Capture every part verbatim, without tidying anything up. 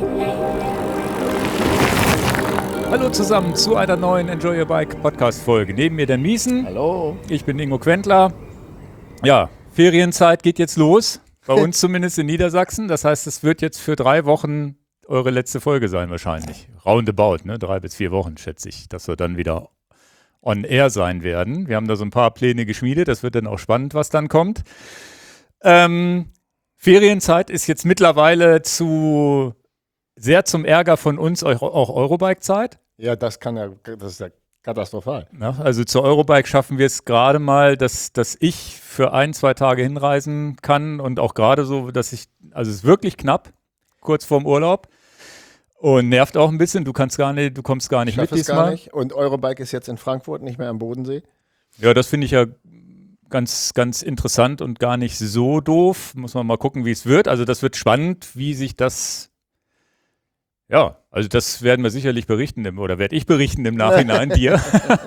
Hallo zusammen zu einer neuen Enjoy Your Bike Podcast-Folge. Neben mir der Miesen. Hallo. Ich bin Ingo Quentler. Ja, Ferienzeit geht jetzt los. Bei uns zumindest in Niedersachsen. Das heißt, es wird jetzt für drei Wochen eure letzte Folge sein wahrscheinlich. Roundabout, ne? Drei bis vier Wochen schätze ich, dass wir dann wieder on air sein werden. Wir haben da so ein paar Pläne geschmiedet. Das wird dann auch spannend, was dann kommt. Ähm, Ferienzeit ist jetzt mittlerweile zu sehr zum Ärger von uns auch Eurobike-Zeit. Ja, das kann ja, das ist ja katastrophal. Ja, also zur Eurobike schaffen wir es gerade mal, dass, dass ich für ein, zwei Tage hinreisen kann und auch gerade so, dass ich, also es ist wirklich knapp, kurz vorm Urlaub und nervt auch ein bisschen. Du kannst gar nicht, du kommst gar nicht ich mit es diesmal. Gar nicht. Und Eurobike ist jetzt in Frankfurt, nicht mehr am Bodensee. Ja, das finde ich ja ganz, ganz interessant und gar nicht so doof. Muss man mal gucken, wie es wird. Also das wird spannend, wie sich das, ja, also das werden wir sicherlich berichten, im, oder werde ich berichten im Nachhinein dir.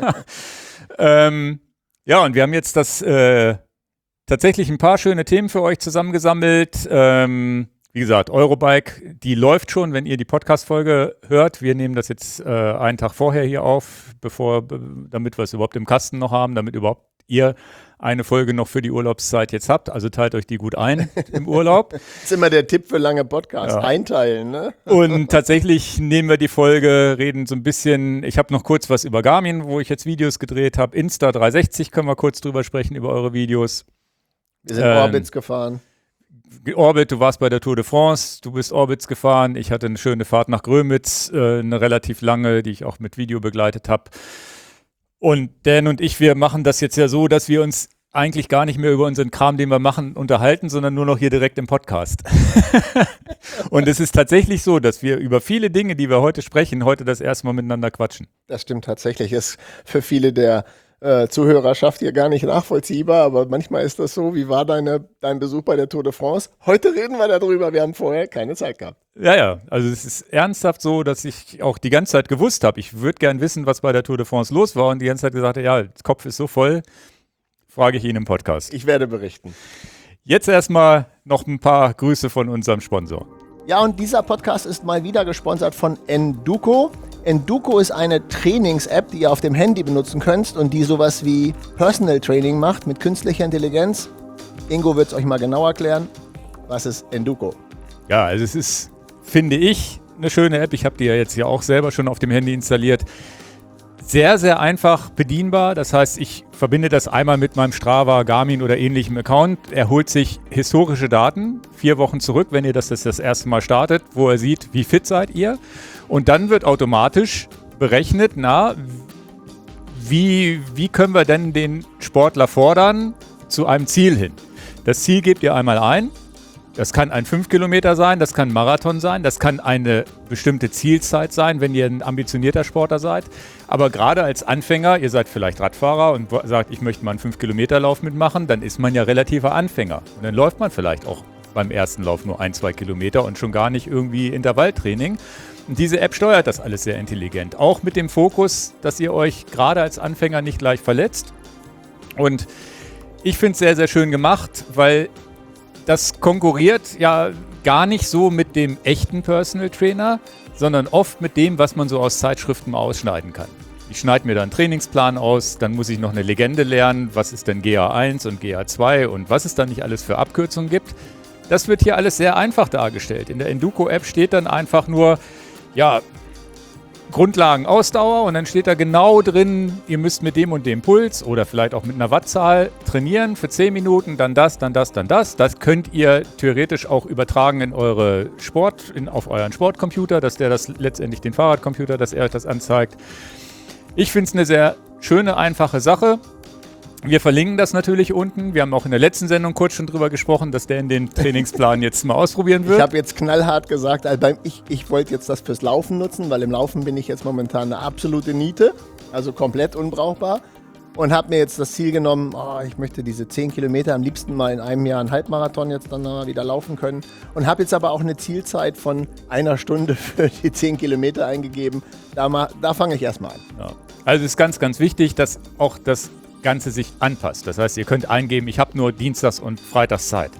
ähm, ja, und wir haben jetzt das äh, tatsächlich ein paar schöne Themen für euch zusammengesammelt. Ähm, wie gesagt, Eurobike, die läuft schon, wenn ihr die Podcast-Folge hört. Wir nehmen das jetzt äh, einen Tag vorher hier auf, bevor, damit wir es überhaupt im Kasten noch haben, damit überhaupt ihr eine Folge noch für die Urlaubszeit jetzt habt. Also teilt euch die gut ein im Urlaub. Das ist immer der Tipp für lange Podcasts. Ja. Einteilen, ne? Und tatsächlich nehmen wir die Folge, reden so ein bisschen, ich habe noch kurz was über Garmin, wo ich jetzt Videos gedreht habe. Insta dreihundertsechzig können wir kurz drüber sprechen, über eure Videos. Wir sind ähm, Orbits gefahren. Orbit, du warst bei der Tour de France, du bist Orbits gefahren. Ich hatte eine schöne Fahrt nach Grömitz, äh, eine relativ lange, die ich auch mit Video begleitet habe. Und Dan und ich, wir machen das jetzt ja so, dass wir uns eigentlich gar nicht mehr über unseren Kram, den wir machen, unterhalten, sondern nur noch hier direkt im Podcast. Und es ist tatsächlich so, dass wir über viele Dinge, die wir heute sprechen, heute das erste Mal miteinander quatschen. Das stimmt tatsächlich. Ist für viele der äh, Zuhörerschaft hier gar nicht nachvollziehbar, aber manchmal ist das so. Wie war deine, dein Besuch bei der Tour de France? Heute reden wir darüber, wir haben vorher keine Zeit gehabt. Ja, ja, also es ist ernsthaft so, dass ich auch die ganze Zeit gewusst habe, ich würde gern wissen, was bei der Tour de France los war und die ganze Zeit gesagt habe, ja, der Kopf ist so voll, frage ich ihn im Podcast. Ich werde berichten. Jetzt erstmal noch ein paar Grüße von unserem Sponsor. Ja, und dieser Podcast ist mal wieder gesponsert von Enduko. Enduko ist eine Trainings-App, die ihr auf dem Handy benutzen könnt und die sowas wie Personal Training macht mit künstlicher Intelligenz. Ingo wird es euch mal genau erklären. Was ist Enduko? Ja, also es ist, finde ich, eine schöne App. Ich habe die ja jetzt ja auch selber schon auf dem Handy installiert. Sehr, sehr einfach bedienbar. Das heißt, ich verbinde das einmal mit meinem Strava, Garmin oder ähnlichem Account. Er holt sich historische Daten, vier Wochen zurück, wenn ihr das das, das erste Mal startet, wo er sieht, wie fit seid ihr. Und dann wird automatisch berechnet, na, wie, wie können wir denn den Sportler fordern zu einem Ziel hin. Das Ziel gebt ihr einmal ein. Das kann ein fünf Kilometer sein, das kann ein Marathon sein, das kann eine bestimmte Zielzeit sein, wenn ihr ein ambitionierter Sportler seid. Aber gerade als Anfänger, ihr seid vielleicht Radfahrer und sagt, ich möchte mal einen fünf Kilometer Lauf mitmachen, dann ist man ja relativer Anfänger. Und dann läuft man vielleicht auch beim ersten Lauf nur ein, zwei Kilometer und schon gar nicht irgendwie Intervalltraining. Und diese App steuert das alles sehr intelligent. Auch mit dem Fokus, dass ihr euch gerade als Anfänger nicht gleich verletzt. Und ich finde es sehr, sehr schön gemacht, weil das konkurriert ja gar nicht so mit dem echten Personal Trainer, sondern oft mit dem, was man so aus Zeitschriften ausschneiden kann. Ich schneide mir da einen Trainingsplan aus, dann muss ich noch eine Legende lernen, was ist denn G A eins und G A zwei und was es da nicht alles für Abkürzungen gibt. Das wird hier alles sehr einfach dargestellt. In der Enduko-App steht dann einfach nur, ja, Grundlagen Ausdauer und dann steht da genau drin, ihr müsst mit dem und dem Puls oder vielleicht auch mit einer Wattzahl trainieren für zehn Minuten, dann das, dann das, dann das. Das könnt ihr theoretisch auch übertragen in eure Sport, in, auf euren Sportcomputer, dass der das letztendlich den Fahrradcomputer, dass er euch das anzeigt. Ich finde es eine sehr schöne, einfache Sache. Wir verlinken das natürlich unten. Wir haben auch in der letzten Sendung kurz schon drüber gesprochen, dass der in den Trainingsplan jetzt mal ausprobieren wird. Ich habe jetzt knallhart gesagt, also ich, ich wollte jetzt das fürs Laufen nutzen, weil im Laufen bin ich jetzt momentan eine absolute Niete, also komplett unbrauchbar. Und habe mir jetzt das Ziel genommen, oh, ich möchte diese zehn Kilometer am liebsten mal in einem Jahr einen Halbmarathon jetzt dann mal wieder laufen können. Und habe jetzt aber auch eine Zielzeit von einer Stunde für die zehn Kilometer eingegeben. Da, mal, da fange ich erstmal an. Ja. Also es ist ganz, ganz wichtig, dass auch das Ganze sich anpasst. Das heißt, ihr könnt eingeben, ich habe nur Dienstags und Freitags Zeit.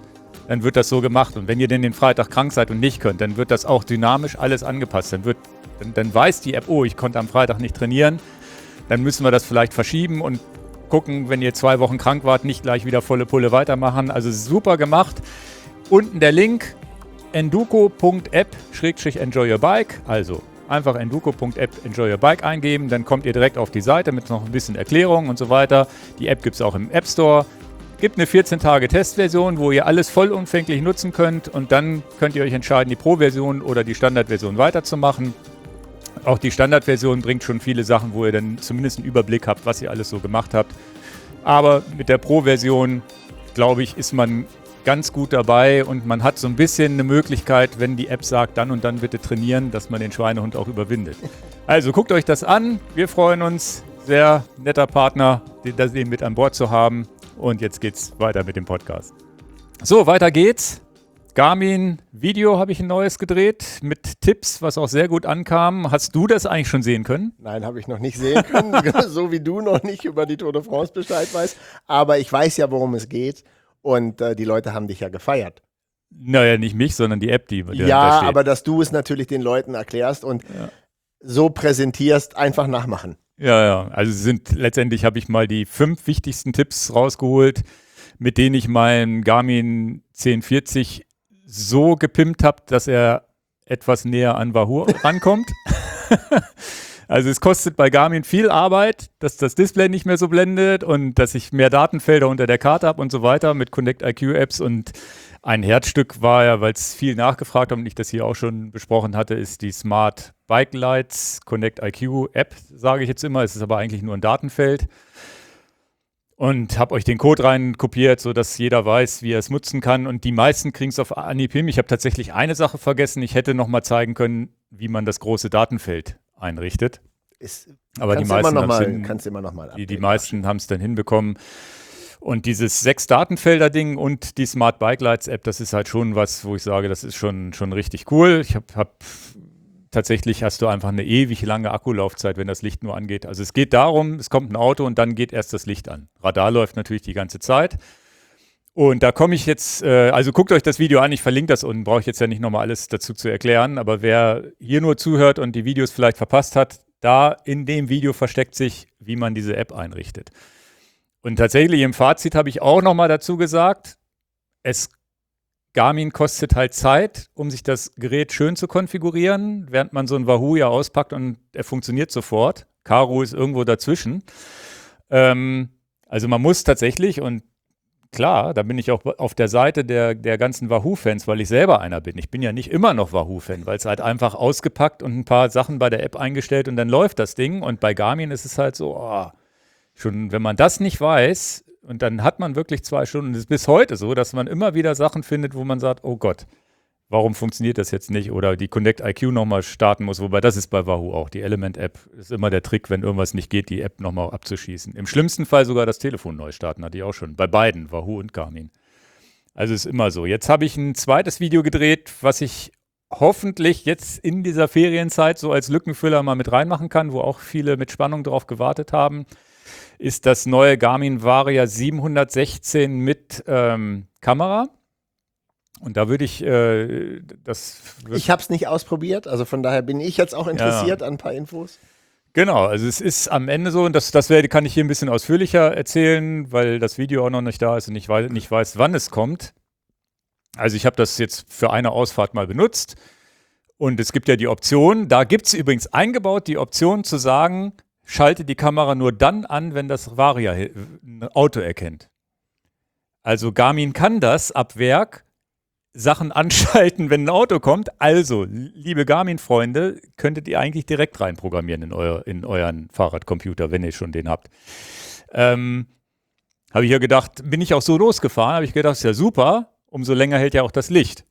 dann wird das so gemacht. Und wenn ihr denn den Freitag krank seid und nicht könnt, dann wird das auch dynamisch alles angepasst. Dann, wird, dann, dann weiß die App, oh, ich konnte am Freitag nicht trainieren, dann müssen wir das vielleicht verschieben und gucken, wenn ihr zwei Wochen krank wart, nicht gleich wieder volle Pulle weitermachen. Also super gemacht. Unten der Link enduko punkt app slash enjoy your bike, also einfach enduko punkt app enjoy your bike eingeben, dann kommt ihr direkt auf die Seite mit noch ein bisschen Erklärung und so weiter. Die App gibt es auch im App Store. Gibt eine vierzehn Tage Testversion, wo ihr alles vollumfänglich nutzen könnt und dann könnt ihr euch entscheiden, die Pro-Version oder die Standardversion weiterzumachen. Auch die Standardversion bringt schon viele Sachen, wo ihr dann zumindest einen Überblick habt, was ihr alles so gemacht habt. Aber mit der Pro-Version, glaube ich, ist man ganz gut dabei und man hat so ein bisschen eine Möglichkeit, wenn die App sagt, dann und dann bitte trainieren, dass man den Schweinehund auch überwindet. Also guckt euch das an. Wir freuen uns. Sehr netter Partner, den, den mit an Bord zu haben. Und jetzt geht's weiter mit dem Podcast. So, weiter geht's. Garmin Video habe ich ein neues gedreht mit Tipps, was auch sehr gut ankam. Hast du das eigentlich schon sehen können? Nein, habe ich noch nicht sehen können, so wie du noch nicht über die Tour de France Bescheid weißt. Aber ich weiß ja, worum es geht. Und äh, die Leute haben dich ja gefeiert. Naja, nicht mich, sondern die App, die, die ja, da steht. Aber dass du es natürlich den Leuten erklärst und ja. so präsentierst, einfach nachmachen. Ja, ja. Also sind letztendlich habe ich mal die fünf wichtigsten Tipps rausgeholt, mit denen ich meinen Garmin zehn vierzig so gepimpt habe, dass er etwas näher an Wahoo rankommt. Also es kostet bei Garmin viel Arbeit, dass das Display nicht mehr so blendet und dass ich mehr Datenfelder unter der Karte habe und so weiter mit Connect I Q Apps. Und ein Herzstück war ja, weil es viel nachgefragt haben und ich das hier auch schon besprochen hatte, ist die Smart Bike Lights Connect I Q App, sage ich jetzt immer. Es ist aber eigentlich nur ein Datenfeld. Und habe euch den Code rein kopiert, sodass jeder weiß, wie er es nutzen kann. Und die meisten kriegen es auf Anhieb hin. Ich habe tatsächlich eine Sache vergessen. Ich hätte noch mal zeigen können, wie man das große Datenfeld einrichtet. Ist, aber die meisten, immer noch mal, hin, kannst immer noch mal die, die meisten haben es dann hinbekommen. Und dieses sechs Datenfelder-Ding und die Smart Bike Lights App, das ist halt schon was, wo ich sage, das ist schon, schon richtig cool. Ich habe hab, tatsächlich hast du einfach eine ewig lange Akkulaufzeit, wenn das Licht nur angeht. Also es geht darum, es kommt ein Auto und dann geht erst das Licht an. Radar läuft natürlich die ganze Zeit. Und da komme ich jetzt, äh, also guckt euch das Video an, ich verlinke das unten, brauche ich jetzt ja nicht nochmal alles dazu zu erklären, aber wer hier nur zuhört und die Videos vielleicht verpasst hat, da in dem Video versteckt sich, wie man diese App einrichtet. Und tatsächlich im Fazit habe ich auch nochmal dazu gesagt, es Garmin kostet halt Zeit, um sich das Gerät schön zu konfigurieren, während man so ein Wahoo ja auspackt und er funktioniert sofort. Karo ist irgendwo dazwischen. Ähm, also man muss tatsächlich, und klar, da bin ich auch auf der Seite der, der ganzen Wahoo-Fans, weil ich selber einer bin. Ich bin ja nicht immer noch Wahoo-Fan, weil es halt einfach ausgepackt und ein paar Sachen bei der App eingestellt und dann läuft das Ding. Und bei Garmin ist es halt so, oh, schon wenn man das nicht weiß, und dann hat man wirklich zwei Stunden. Es ist bis heute so, dass man immer wieder Sachen findet, wo man sagt, oh Gott, warum funktioniert das jetzt nicht? Oder die Connect I Q nochmal starten muss. Wobei das ist bei Wahoo auch. Die Element-App ist immer der Trick, wenn irgendwas nicht geht, die App nochmal abzuschießen. Im schlimmsten Fall sogar das Telefon neu starten, hatte ich auch schon. Bei beiden, Wahoo und Garmin. Also ist immer so. Jetzt habe ich ein zweites Video gedreht, was ich hoffentlich jetzt in dieser Ferienzeit so als Lückenfüller mal mit reinmachen kann, wo auch viele mit Spannung drauf gewartet haben. Ist das neue Garmin Varia siebenhundertsechzehn mit ähm, Kamera. Und da würde ich äh, das... Ich habe es nicht ausprobiert, also von daher bin ich jetzt auch interessiert ja. an ein paar Infos. Genau, also es ist am Ende so, und das, das werde, kann ich hier ein bisschen ausführlicher erzählen, weil das Video auch noch nicht da ist und ich weiß, nicht weiß, wann es kommt. Also ich habe das jetzt für eine Ausfahrt mal benutzt und es gibt ja die Option, da gibt es übrigens eingebaut die Option zu sagen, schalte die Kamera nur dann an, wenn das Varia ein Auto erkennt. Also Garmin kann das ab Werk Sachen anschalten, wenn ein Auto kommt. Also, liebe Garmin-Freunde, könntet ihr eigentlich direkt reinprogrammieren in, euer, in euren Fahrradcomputer, wenn ihr schon den habt. Ähm, habe ich ja gedacht, bin ich auch so losgefahren, habe ich gedacht, ist ja super, umso länger hält ja auch das Licht.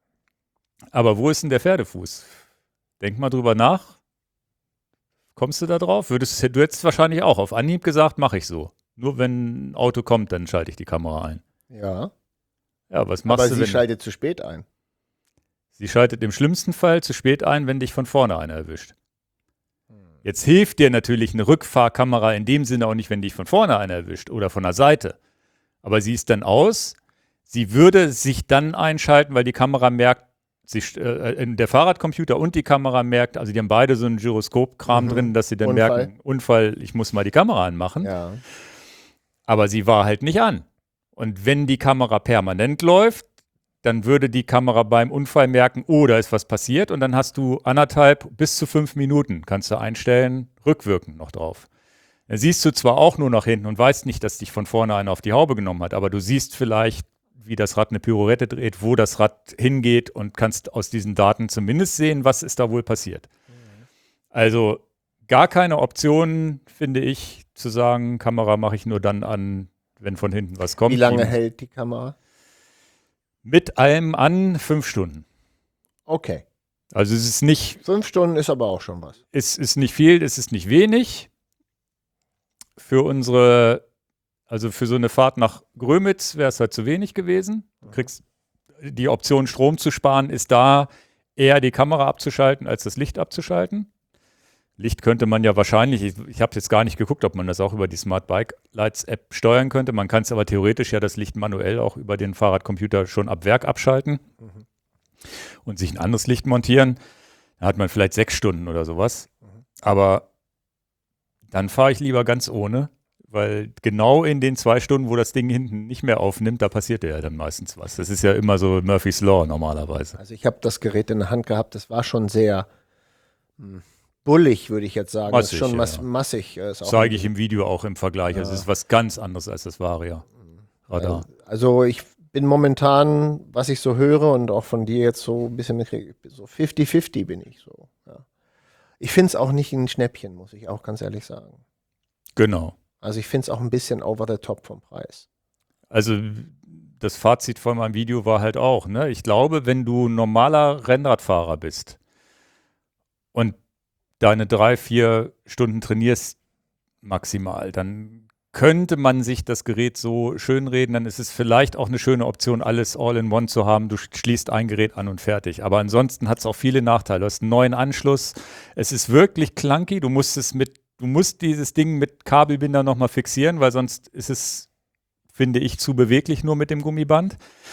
Aber wo ist denn der Pferdefuß? Denk mal drüber nach. Kommst du da drauf? Würdest, du hättest wahrscheinlich auch auf Anhieb gesagt, mache ich so. Nur wenn ein Auto kommt, dann schalte ich die Kamera ein. Ja. Ja, was machst Aber du, sie wenn, schaltet zu spät ein. Sie schaltet im schlimmsten Fall zu spät ein, wenn dich von vorne einer erwischt. Jetzt hilft dir natürlich eine Rückfahrkamera in dem Sinne auch nicht, wenn dich von vorne einer erwischt oder von der Seite. Aber sie ist dann aus, Sie würde sich dann einschalten, weil die Kamera merkt, sie, äh, der Fahrradcomputer und die Kamera merkt, also die haben beide so einen Gyroskop-Kram Mhm. drin, dass sie dann Unfall. merken, Unfall, ich muss mal die Kamera anmachen. Ja. Aber sie war halt nicht an. Und wenn die Kamera permanent läuft, dann würde die Kamera beim Unfall merken, oh, da ist was passiert. Und dann hast du anderthalb bis zu fünf Minuten, kannst du einstellen, rückwirkend noch drauf. Da siehst du zwar auch nur nach hinten und weißt nicht, dass dich von vorne einer auf die Haube genommen hat, aber du siehst vielleicht, wie das Rad eine Pirouette dreht, wo das Rad hingeht und kannst aus diesen Daten zumindest sehen, was ist da wohl passiert. Mhm. Also gar keine Option, finde ich, zu sagen, Kamera mache ich nur dann an, wenn von hinten was kommt. Wie lange hält die Kamera? Mit allem an fünf Stunden. Okay. Also es ist nicht... Fünf Stunden ist aber auch schon was. Es ist nicht viel, es ist nicht wenig. Für unsere, also für so eine Fahrt nach Grömitz wäre es halt zu wenig gewesen. Du kriegst die Option, Strom zu sparen, ist da, eher die Kamera abzuschalten, als das Licht abzuschalten. Licht könnte man ja wahrscheinlich, ich, ich habe jetzt gar nicht geguckt, ob man das auch über die Smart Bike Lights App steuern könnte. Man kann es aber theoretisch ja das Licht manuell auch über den Fahrradcomputer schon ab Werk abschalten mhm. und sich ein anderes Licht montieren. Da hat man vielleicht sechs Stunden oder sowas. Mhm. Aber dann fahre ich lieber ganz ohne, weil genau in den zwei Stunden, wo das Ding hinten nicht mehr aufnimmt, da passiert ja dann meistens was. Das ist ja immer so Murphy's Law normalerweise. Also ich habe das Gerät in der Hand gehabt, das war schon sehr mh, bullig, würde ich jetzt sagen. Massig, das ist schon mass ja. massig. Ist auch zeige ich im Video auch im Vergleich. Ja. Also es ist was ganz anderes als das Varia Radar. Also ich bin momentan, was ich so höre und auch von dir jetzt so ein bisschen mitkriege, so fifty fifty bin ich so. Ja. Ich finde es auch nicht ein Schnäppchen, muss ich auch ganz ehrlich sagen. Genau. Also ich finde es auch ein bisschen over the top vom Preis. Also das Fazit von meinem Video war halt auch, ne? Ich glaube, wenn du normaler Rennradfahrer bist und deine drei, vier Stunden trainierst maximal, dann könnte man sich das Gerät so schönreden, dann ist es vielleicht auch eine schöne Option, alles all-in-one zu haben. Du schließt ein Gerät an und fertig. Aber ansonsten hat es auch viele Nachteile. Du hast einen neuen Anschluss. Es ist wirklich clunky. Du musst es mit, du musst dieses Ding mit Kabelbinder nochmal fixieren, weil sonst ist es, finde ich, zu beweglich nur mit dem Gummiband.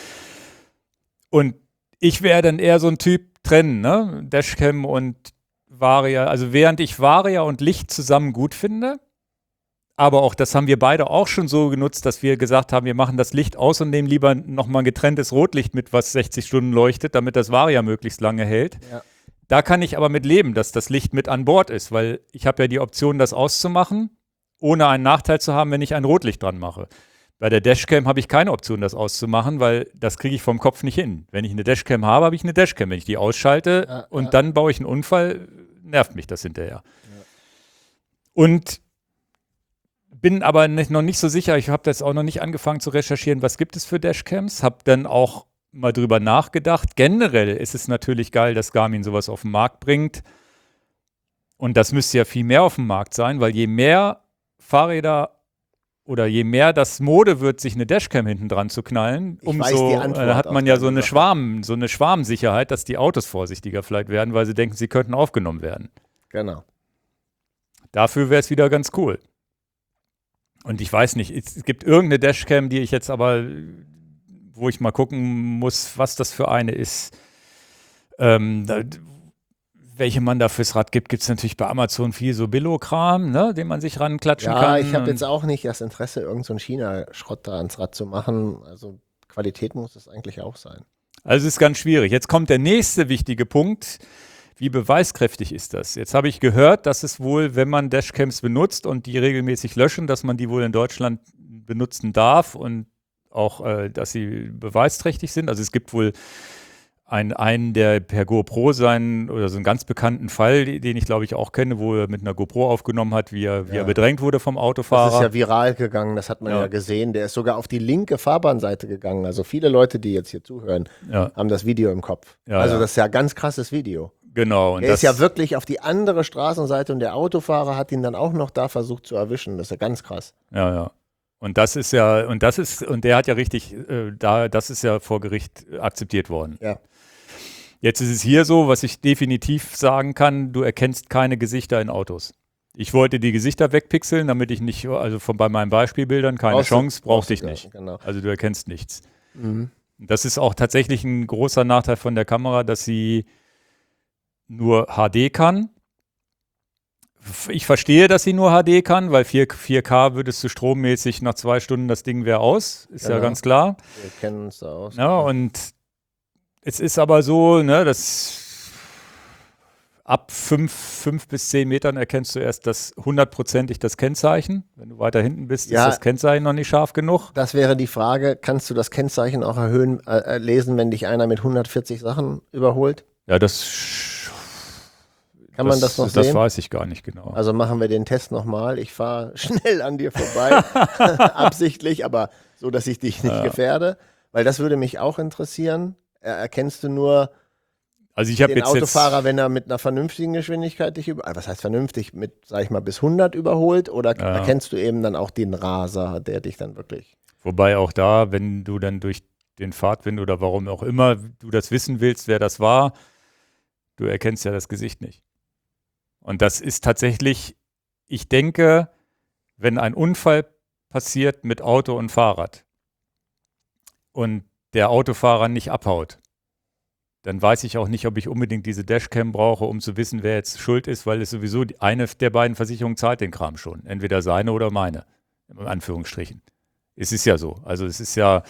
Und ich wäre dann eher so ein Typ trennen, ne? Dashcam und Varia. Also während ich Varia und Licht zusammen gut finde, aber auch das haben wir beide auch schon so genutzt, dass wir gesagt haben, wir machen das Licht aus und nehmen lieber nochmal ein getrenntes Rotlicht mit, was sechzig Stunden leuchtet, damit das Varia möglichst lange hält. Ja. Da kann ich aber mit leben, dass das Licht mit an Bord ist, weil ich habe ja die Option, das auszumachen, ohne einen Nachteil zu haben, wenn ich ein Rotlicht dran mache. Bei der Dashcam habe ich keine Option, das auszumachen, weil das kriege ich vom Kopf nicht hin. Wenn ich eine Dashcam habe, habe ich eine Dashcam. Wenn ich die ausschalte ja, und ja. dann baue ich einen Unfall, nervt mich das hinterher. Ja. Und bin aber nicht, noch nicht so sicher, ich habe das auch noch nicht angefangen zu recherchieren, was gibt es für Dashcams, habe dann auch mal drüber nachgedacht. Generell ist es natürlich geil, dass Garmin sowas auf den Markt bringt und das müsste ja viel mehr auf dem Markt sein, weil je mehr Fahrräder oder je mehr das Mode wird, sich eine Dashcam hinten dran zu knallen, ich umso weiß die äh, hat man ja so eine Schwarm, so eine Schwarmsicherheit, dass die Autos vorsichtiger vielleicht werden, weil sie denken, sie könnten aufgenommen werden. Genau. Dafür wäre es wieder ganz cool. Und ich weiß nicht, es gibt irgendeine Dashcam, die ich jetzt aber, wo ich mal gucken muss, was das für eine ist. Ähm, da, welche man da fürs Rad gibt, gibt es natürlich bei Amazon viel so Billo-Kram, ne, den man sich ranklatschen ja, kann. Ja, ich habe jetzt auch nicht das Interesse, irgend so einen China-Schrott da ans Rad zu machen. Also Qualität muss es eigentlich auch sein. Also es ist ganz schwierig. Jetzt kommt der nächste wichtige Punkt. Wie beweiskräftig ist das? Jetzt habe ich gehört, dass es wohl, wenn man Dashcams benutzt und die regelmäßig löschen, dass man die wohl in Deutschland benutzen darf und auch, äh, dass sie beweisträchtig sind. Also es gibt wohl einen, einen der per GoPro seinen, oder so einen ganz bekannten Fall, den ich glaube ich auch kenne, wo er mit einer GoPro aufgenommen hat, wie er, wie ja. er bedrängt wurde vom Autofahrer. Das ist ja viral gegangen, das hat man ja. ja gesehen. Der ist sogar auf die linke Fahrbahnseite gegangen. Also viele Leute, die jetzt hier zuhören, ja. haben das Video im Kopf. Ja, also das ist ja ein ganz krasses Video. Genau. Und er ist ja wirklich auf die andere Straßenseite und der Autofahrer hat ihn dann auch noch da versucht zu erwischen. Das ist ja ganz krass. Ja, ja. Und das ist ja, und das ist, und der hat ja richtig, äh, da, das ist ja vor Gericht akzeptiert worden. Ja. Jetzt ist es hier so, was ich definitiv sagen kann, du erkennst keine Gesichter in Autos. Ich wollte die Gesichter wegpixeln, damit ich nicht, also von bei meinen Beispielbildern keine brauchst Chance, du, brauchte ich gar, nicht. Genau. Also du erkennst nichts. Mhm. Das ist auch tatsächlich ein großer Nachteil von der Kamera, dass sie nur H D kann. Ich verstehe, dass sie nur H D kann, weil vier K würdest du strommäßig nach zwei Stunden, das Ding wäre aus, ist Genau. ja ganz klar. Wir kennen uns da aus. Ja, und es ist aber so, ne, dass ab fünf, fünf bis zehn Metern erkennst du erst das hundertprozentig das Kennzeichen. Wenn du weiter hinten bist, Ja. ist das Kennzeichen noch nicht scharf genug. Das wäre die Frage, kannst du das Kennzeichen auch erhöhen, äh, lesen, wenn dich einer mit hundertvierzig Sachen überholt? Ja, das Kann man das noch Das sehen? weiß ich gar nicht genau. Also machen wir den Test nochmal. Ich fahre schnell an dir vorbei, absichtlich, aber so, dass ich dich nicht Ja. gefährde. Weil das würde mich auch interessieren. Er- Erkennst du nur Also ich habe den jetzt Autofahrer, jetzt, wenn er mit einer vernünftigen Geschwindigkeit dich über, was heißt vernünftig, mit, sag ich mal, bis hundert überholt? Oder Ja. erkennst du eben dann auch den Raser, der dich dann wirklich... wobei auch da, wenn du dann durch den Fahrtwind oder warum auch immer du das wissen willst, wer das war, du erkennst ja das Gesicht nicht. Und das ist tatsächlich, ich denke, wenn ein Unfall passiert mit Auto und Fahrrad und der Autofahrer nicht abhaut, dann weiß ich auch nicht, ob ich unbedingt diese Dashcam brauche, um zu wissen, wer jetzt schuld ist, weil es sowieso die- eine der beiden Versicherungen zahlt den Kram schon. Entweder seine oder meine, in Anführungsstrichen. Es ist ja so. Also es ist ja,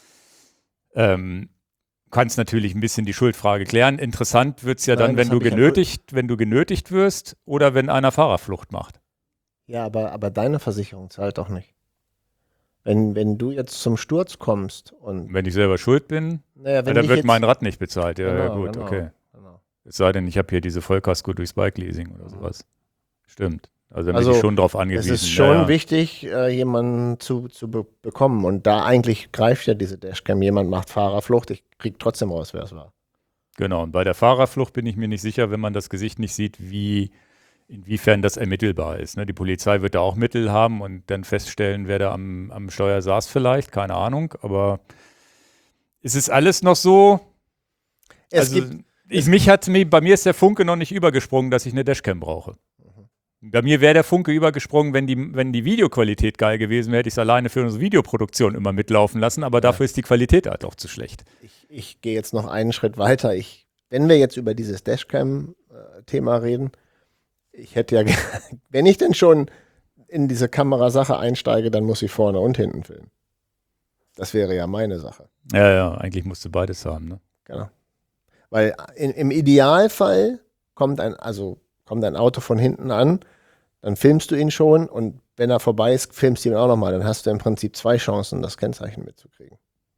ähm, kannst natürlich ein bisschen die Schuldfrage klären. Interessant wird es ja Nein, dann, das wenn du hab ich ja genötigt, wenn du genötigt wirst oder wenn einer Fahrerflucht macht. Ja, aber, aber deine Versicherung zahlt doch nicht. Wenn, wenn du jetzt zum Sturz kommst und... Wenn ich selber schuld bin, Naja, ja, wenn dann dich wird jetzt, mein Rad nicht bezahlt. Ja, ja Genau, gut, genau, okay. genau. Es sei denn, ich habe hier diese Vollkasko durchs Bike-Leasing oder sowas. Stimmt. Also dann Also, bin ich schon drauf Es angewiesen. ist schon ja, ja. wichtig, äh, jemanden zu, zu be bekommen. Und da eigentlich greift ja diese Dashcam. Jemand macht Fahrerflucht, ich krieg trotzdem raus, wer es war. Genau, und bei der Fahrerflucht bin ich mir nicht sicher, wenn man das Gesicht nicht sieht, wie, inwiefern das ermittelbar ist. Ne? Die Polizei wird da auch Mittel haben und dann feststellen, wer da am, am Steuer saß vielleicht, keine Ahnung, aber es ist alles noch so, Es also gibt, ich, mich hat, mir- bei mir ist der Funke noch nicht übergesprungen, dass ich eine Dashcam brauche. Bei mir wäre der Funke übergesprungen, wenn die, wenn die Videoqualität geil gewesen wäre, hätte ich es alleine für unsere Videoproduktion immer mitlaufen lassen, aber dafür ist die Qualität halt auch zu schlecht. ich, ich gehe jetzt noch einen Schritt weiter. Ich, wenn wir jetzt über dieses Dashcam-Thema reden, ich hätte ja, ge- wenn ich denn schon in diese Kamerasache einsteige, dann muss ich vorne und hinten filmen. Das wäre ja meine Sache. Ja, ja, eigentlich musst du beides haben. Ne? Genau. Weil in, im Idealfall kommt ein, also kommt ein Auto von hinten an, dann filmst du ihn schon und wenn er vorbei ist, filmst du ihn auch nochmal. Dann hast du im Prinzip zwei Chancen, das Kennzeichen mitzukriegen.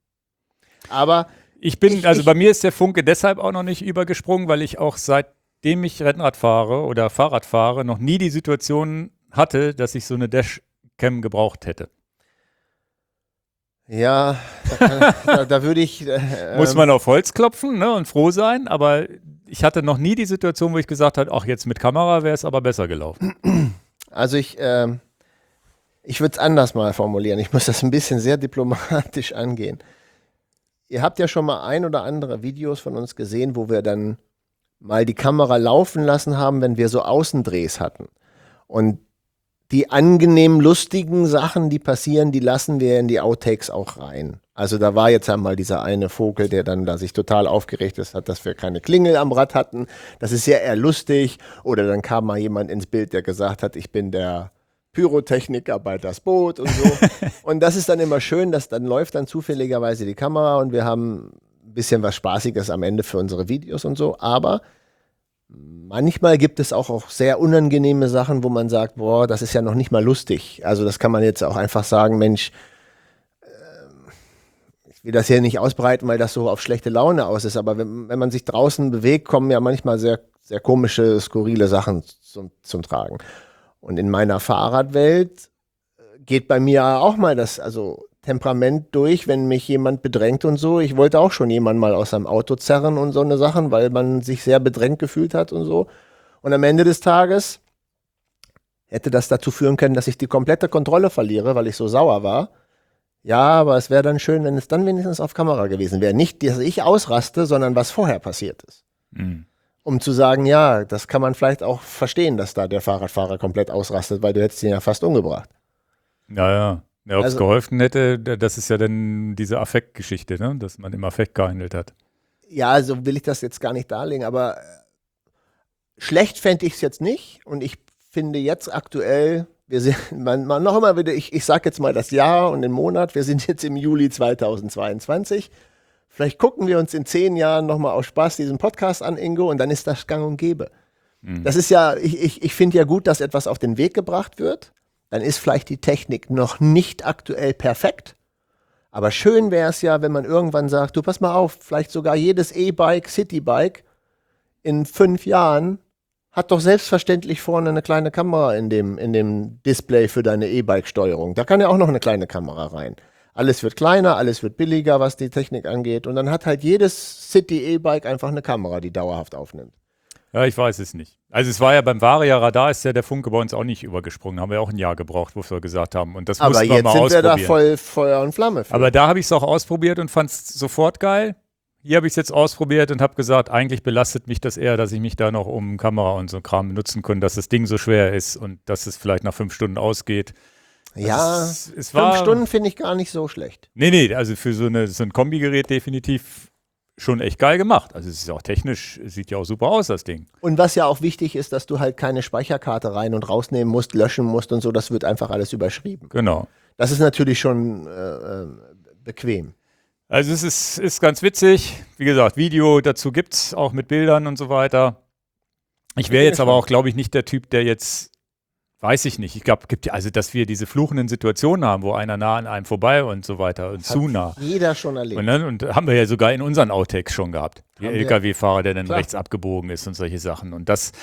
Aber Ich bin, Ich- also ich- bei mir ist der Funke deshalb auch noch nicht übergesprungen, weil ich auch seitdem ich Rennrad fahre oder Fahrrad fahre, noch nie die Situation hatte, dass ich so eine Dashcam gebraucht hätte. ja, da, kann, da, da würde ich. Äh, Muss ähm, man auf Holz klopfen, ne, und froh sein, aber ich hatte noch nie die Situation, wo ich gesagt habe, ach, jetzt mit Kamera wäre es aber besser gelaufen. Also ich, ähm, ich würde es anders mal formulieren. Ich muss das ein bisschen sehr diplomatisch angehen. Ihr habt ja schon mal ein oder andere Videos von uns gesehen, wo wir dann mal die Kamera laufen lassen haben, wenn wir so Außendrehs hatten. Und die angenehm lustigen Sachen, die passieren, die lassen wir in die Outtakes auch rein. Also da war jetzt einmal dieser eine Vogel, der dann da sich total aufgeregt ist, hat, dass wir keine Klingel am Rad hatten. Das ist ja eher lustig. Oder dann kam mal jemand ins Bild, der gesagt hat, ich bin der Pyrotechniker bei das Boot und so. Und das ist dann immer schön, dass dann läuft dann zufälligerweise die Kamera und wir haben ein bisschen was Spaßiges am Ende für unsere Videos und so. Aber manchmal gibt es auch, auch sehr unangenehme Sachen, wo man sagt, boah, das ist ja noch nicht mal lustig. Also das kann man jetzt auch einfach sagen, Mensch, äh, ich will das hier nicht ausbreiten, weil das so auf schlechte Laune aus ist, aber wenn, wenn man sich draußen bewegt, kommen ja manchmal sehr, sehr komische, skurrile Sachen zum, zum Tragen. Und in meiner Fahrradwelt geht bei mir auch mal das, also Temperament durch, wenn mich jemand bedrängt und so. Ich wollte auch schon jemanden mal aus seinem Auto zerren und so eine Sachen, weil man sich sehr bedrängt gefühlt hat und so. Und am Ende des Tages hätte das dazu führen können, dass ich die komplette Kontrolle verliere, weil ich so sauer war. Ja, aber es wäre dann schön, wenn es dann wenigstens auf Kamera gewesen wäre. Nicht, dass ich ausraste, sondern was vorher passiert ist. Mhm. Um zu sagen, ja, das kann man vielleicht auch verstehen, dass da der Fahrradfahrer komplett ausrastet, weil du hättest ihn ja fast umgebracht. Ja, ja. Ja, ob es Also- geholfen hätte, da- das ist ja dann diese Affektgeschichte, ne? Dass man im Affekt gehandelt hat. Ja, so will ich das jetzt gar nicht darlegen, aber äh, schlecht fände ich es jetzt nicht. Und ich finde jetzt aktuell, wir sind, man, man noch immer wieder, ich, ich sage jetzt mal das Jahr und den Monat, wir sind jetzt im Juli zweitausendzweiundzwanzig. Vielleicht gucken wir uns in zehn Jahren nochmal aus Spaß diesen Podcast an, Ingo, und dann ist das gang und gäbe. Mhm. Das ist ja, ich, ich, ich finde ja gut, dass etwas auf den Weg gebracht wird. Dann ist vielleicht die Technik noch nicht aktuell perfekt. Aber schön wäre es ja, wenn man irgendwann sagt, du pass mal auf, vielleicht sogar jedes E-Bike, Citybike in fünf Jahren hat doch selbstverständlich vorne eine kleine Kamera in dem, in dem Display für deine E-Bike-Steuerung. Da kann ja auch noch eine kleine Kamera rein. Alles wird kleiner, alles wird billiger, was die Technik angeht. Und dann hat halt jedes City-E-Bike einfach eine Kamera, die dauerhaft aufnimmt. Ja, ich weiß es nicht. Also es war ja beim Varia-Radar ist ja der Funke bei uns auch nicht übergesprungen. Haben wir auch ein Jahr gebraucht, wofür wir gesagt haben. Und das Aber mussten wir jetzt mal sind wir ausprobieren. da voll Feuer und Flamme für. Aber da habe ich es auch ausprobiert und fand es sofort geil. Hier habe ich es jetzt ausprobiert und habe gesagt, eigentlich belastet mich das eher, dass ich mich da noch um Kamera und so Kram benutzen kann, dass das Ding so schwer ist und dass es vielleicht nach fünf Stunden ausgeht. ja, es, es war, fünf Stunden finde ich gar nicht so schlecht. Nee, nee, also für so, eine, so ein Kombigerät definitiv schon echt geil gemacht. Also es ist auch technisch, es sieht ja auch super aus, das Ding. Und was ja auch wichtig ist, dass du halt keine Speicherkarte rein und rausnehmen musst, löschen musst und so, das wird einfach alles überschrieben. Genau. Das ist natürlich schon äh, äh, bequem. Also es ist, ist ganz witzig. Wie gesagt, Video dazu gibt es auch mit Bildern und so weiter. Ich wäre jetzt aber auch, glaube ich, nicht der Typ, der jetzt, weiß ich nicht, ich glaube, gibt ja, also dass wir diese fluchenden Situationen haben, wo einer nah an einem vorbei und so weiter und zu nah. Jeder schon erlebt. Und, dann, und haben wir ja sogar in unseren Outtakes schon gehabt. Der Haben wir. L K W-Fahrer, der dann Klar. rechts abgebogen ist und solche Sachen. Und das,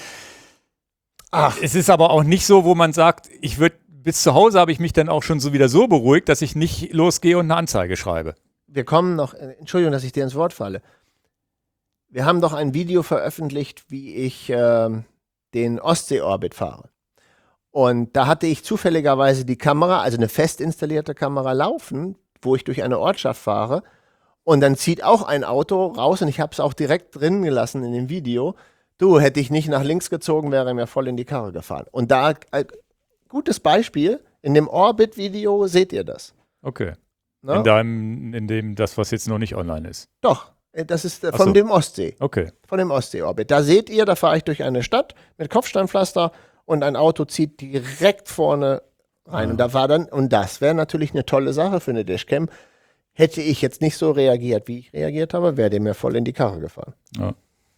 Ach, es ist aber auch nicht so, wo man sagt, ich würde, bis zu Hause habe ich mich dann auch schon so wieder so beruhigt, dass ich nicht losgehe und eine Anzeige schreibe. wir kommen noch, äh, Entschuldigung, dass ich dir ins Wort falle. Wir haben doch ein Video veröffentlicht, wie ich ähm, den Ostsee-Orbit fahre. Und da hatte ich zufälligerweise die Kamera, also eine fest installierte Kamera laufen, wo ich durch eine Ortschaft fahre. Und dann zieht auch ein Auto raus und ich habe es auch direkt drin gelassen in dem Video. Du, hätte ich nicht nach links gezogen, wäre er mir voll in die Karre gefahren. Und da, äh, gutes Beispiel, in dem Orbit-Video seht ihr das. Okay. Ne? In deinem, in dem, das, was jetzt noch nicht online ist. Doch, äh, das ist äh, Ach von so. dem Ostsee. Okay. Von dem Ostsee-Orbit. Da seht ihr, da fahre ich durch eine Stadt mit Kopfsteinpflaster und ein Auto zieht direkt vorne rein. Ah. Und da war dann, und das wäre natürlich eine tolle Sache für eine Dashcam. Hätte ich jetzt nicht so reagiert, wie ich reagiert habe, wäre der mir voll in die Karre gefahren. Ja.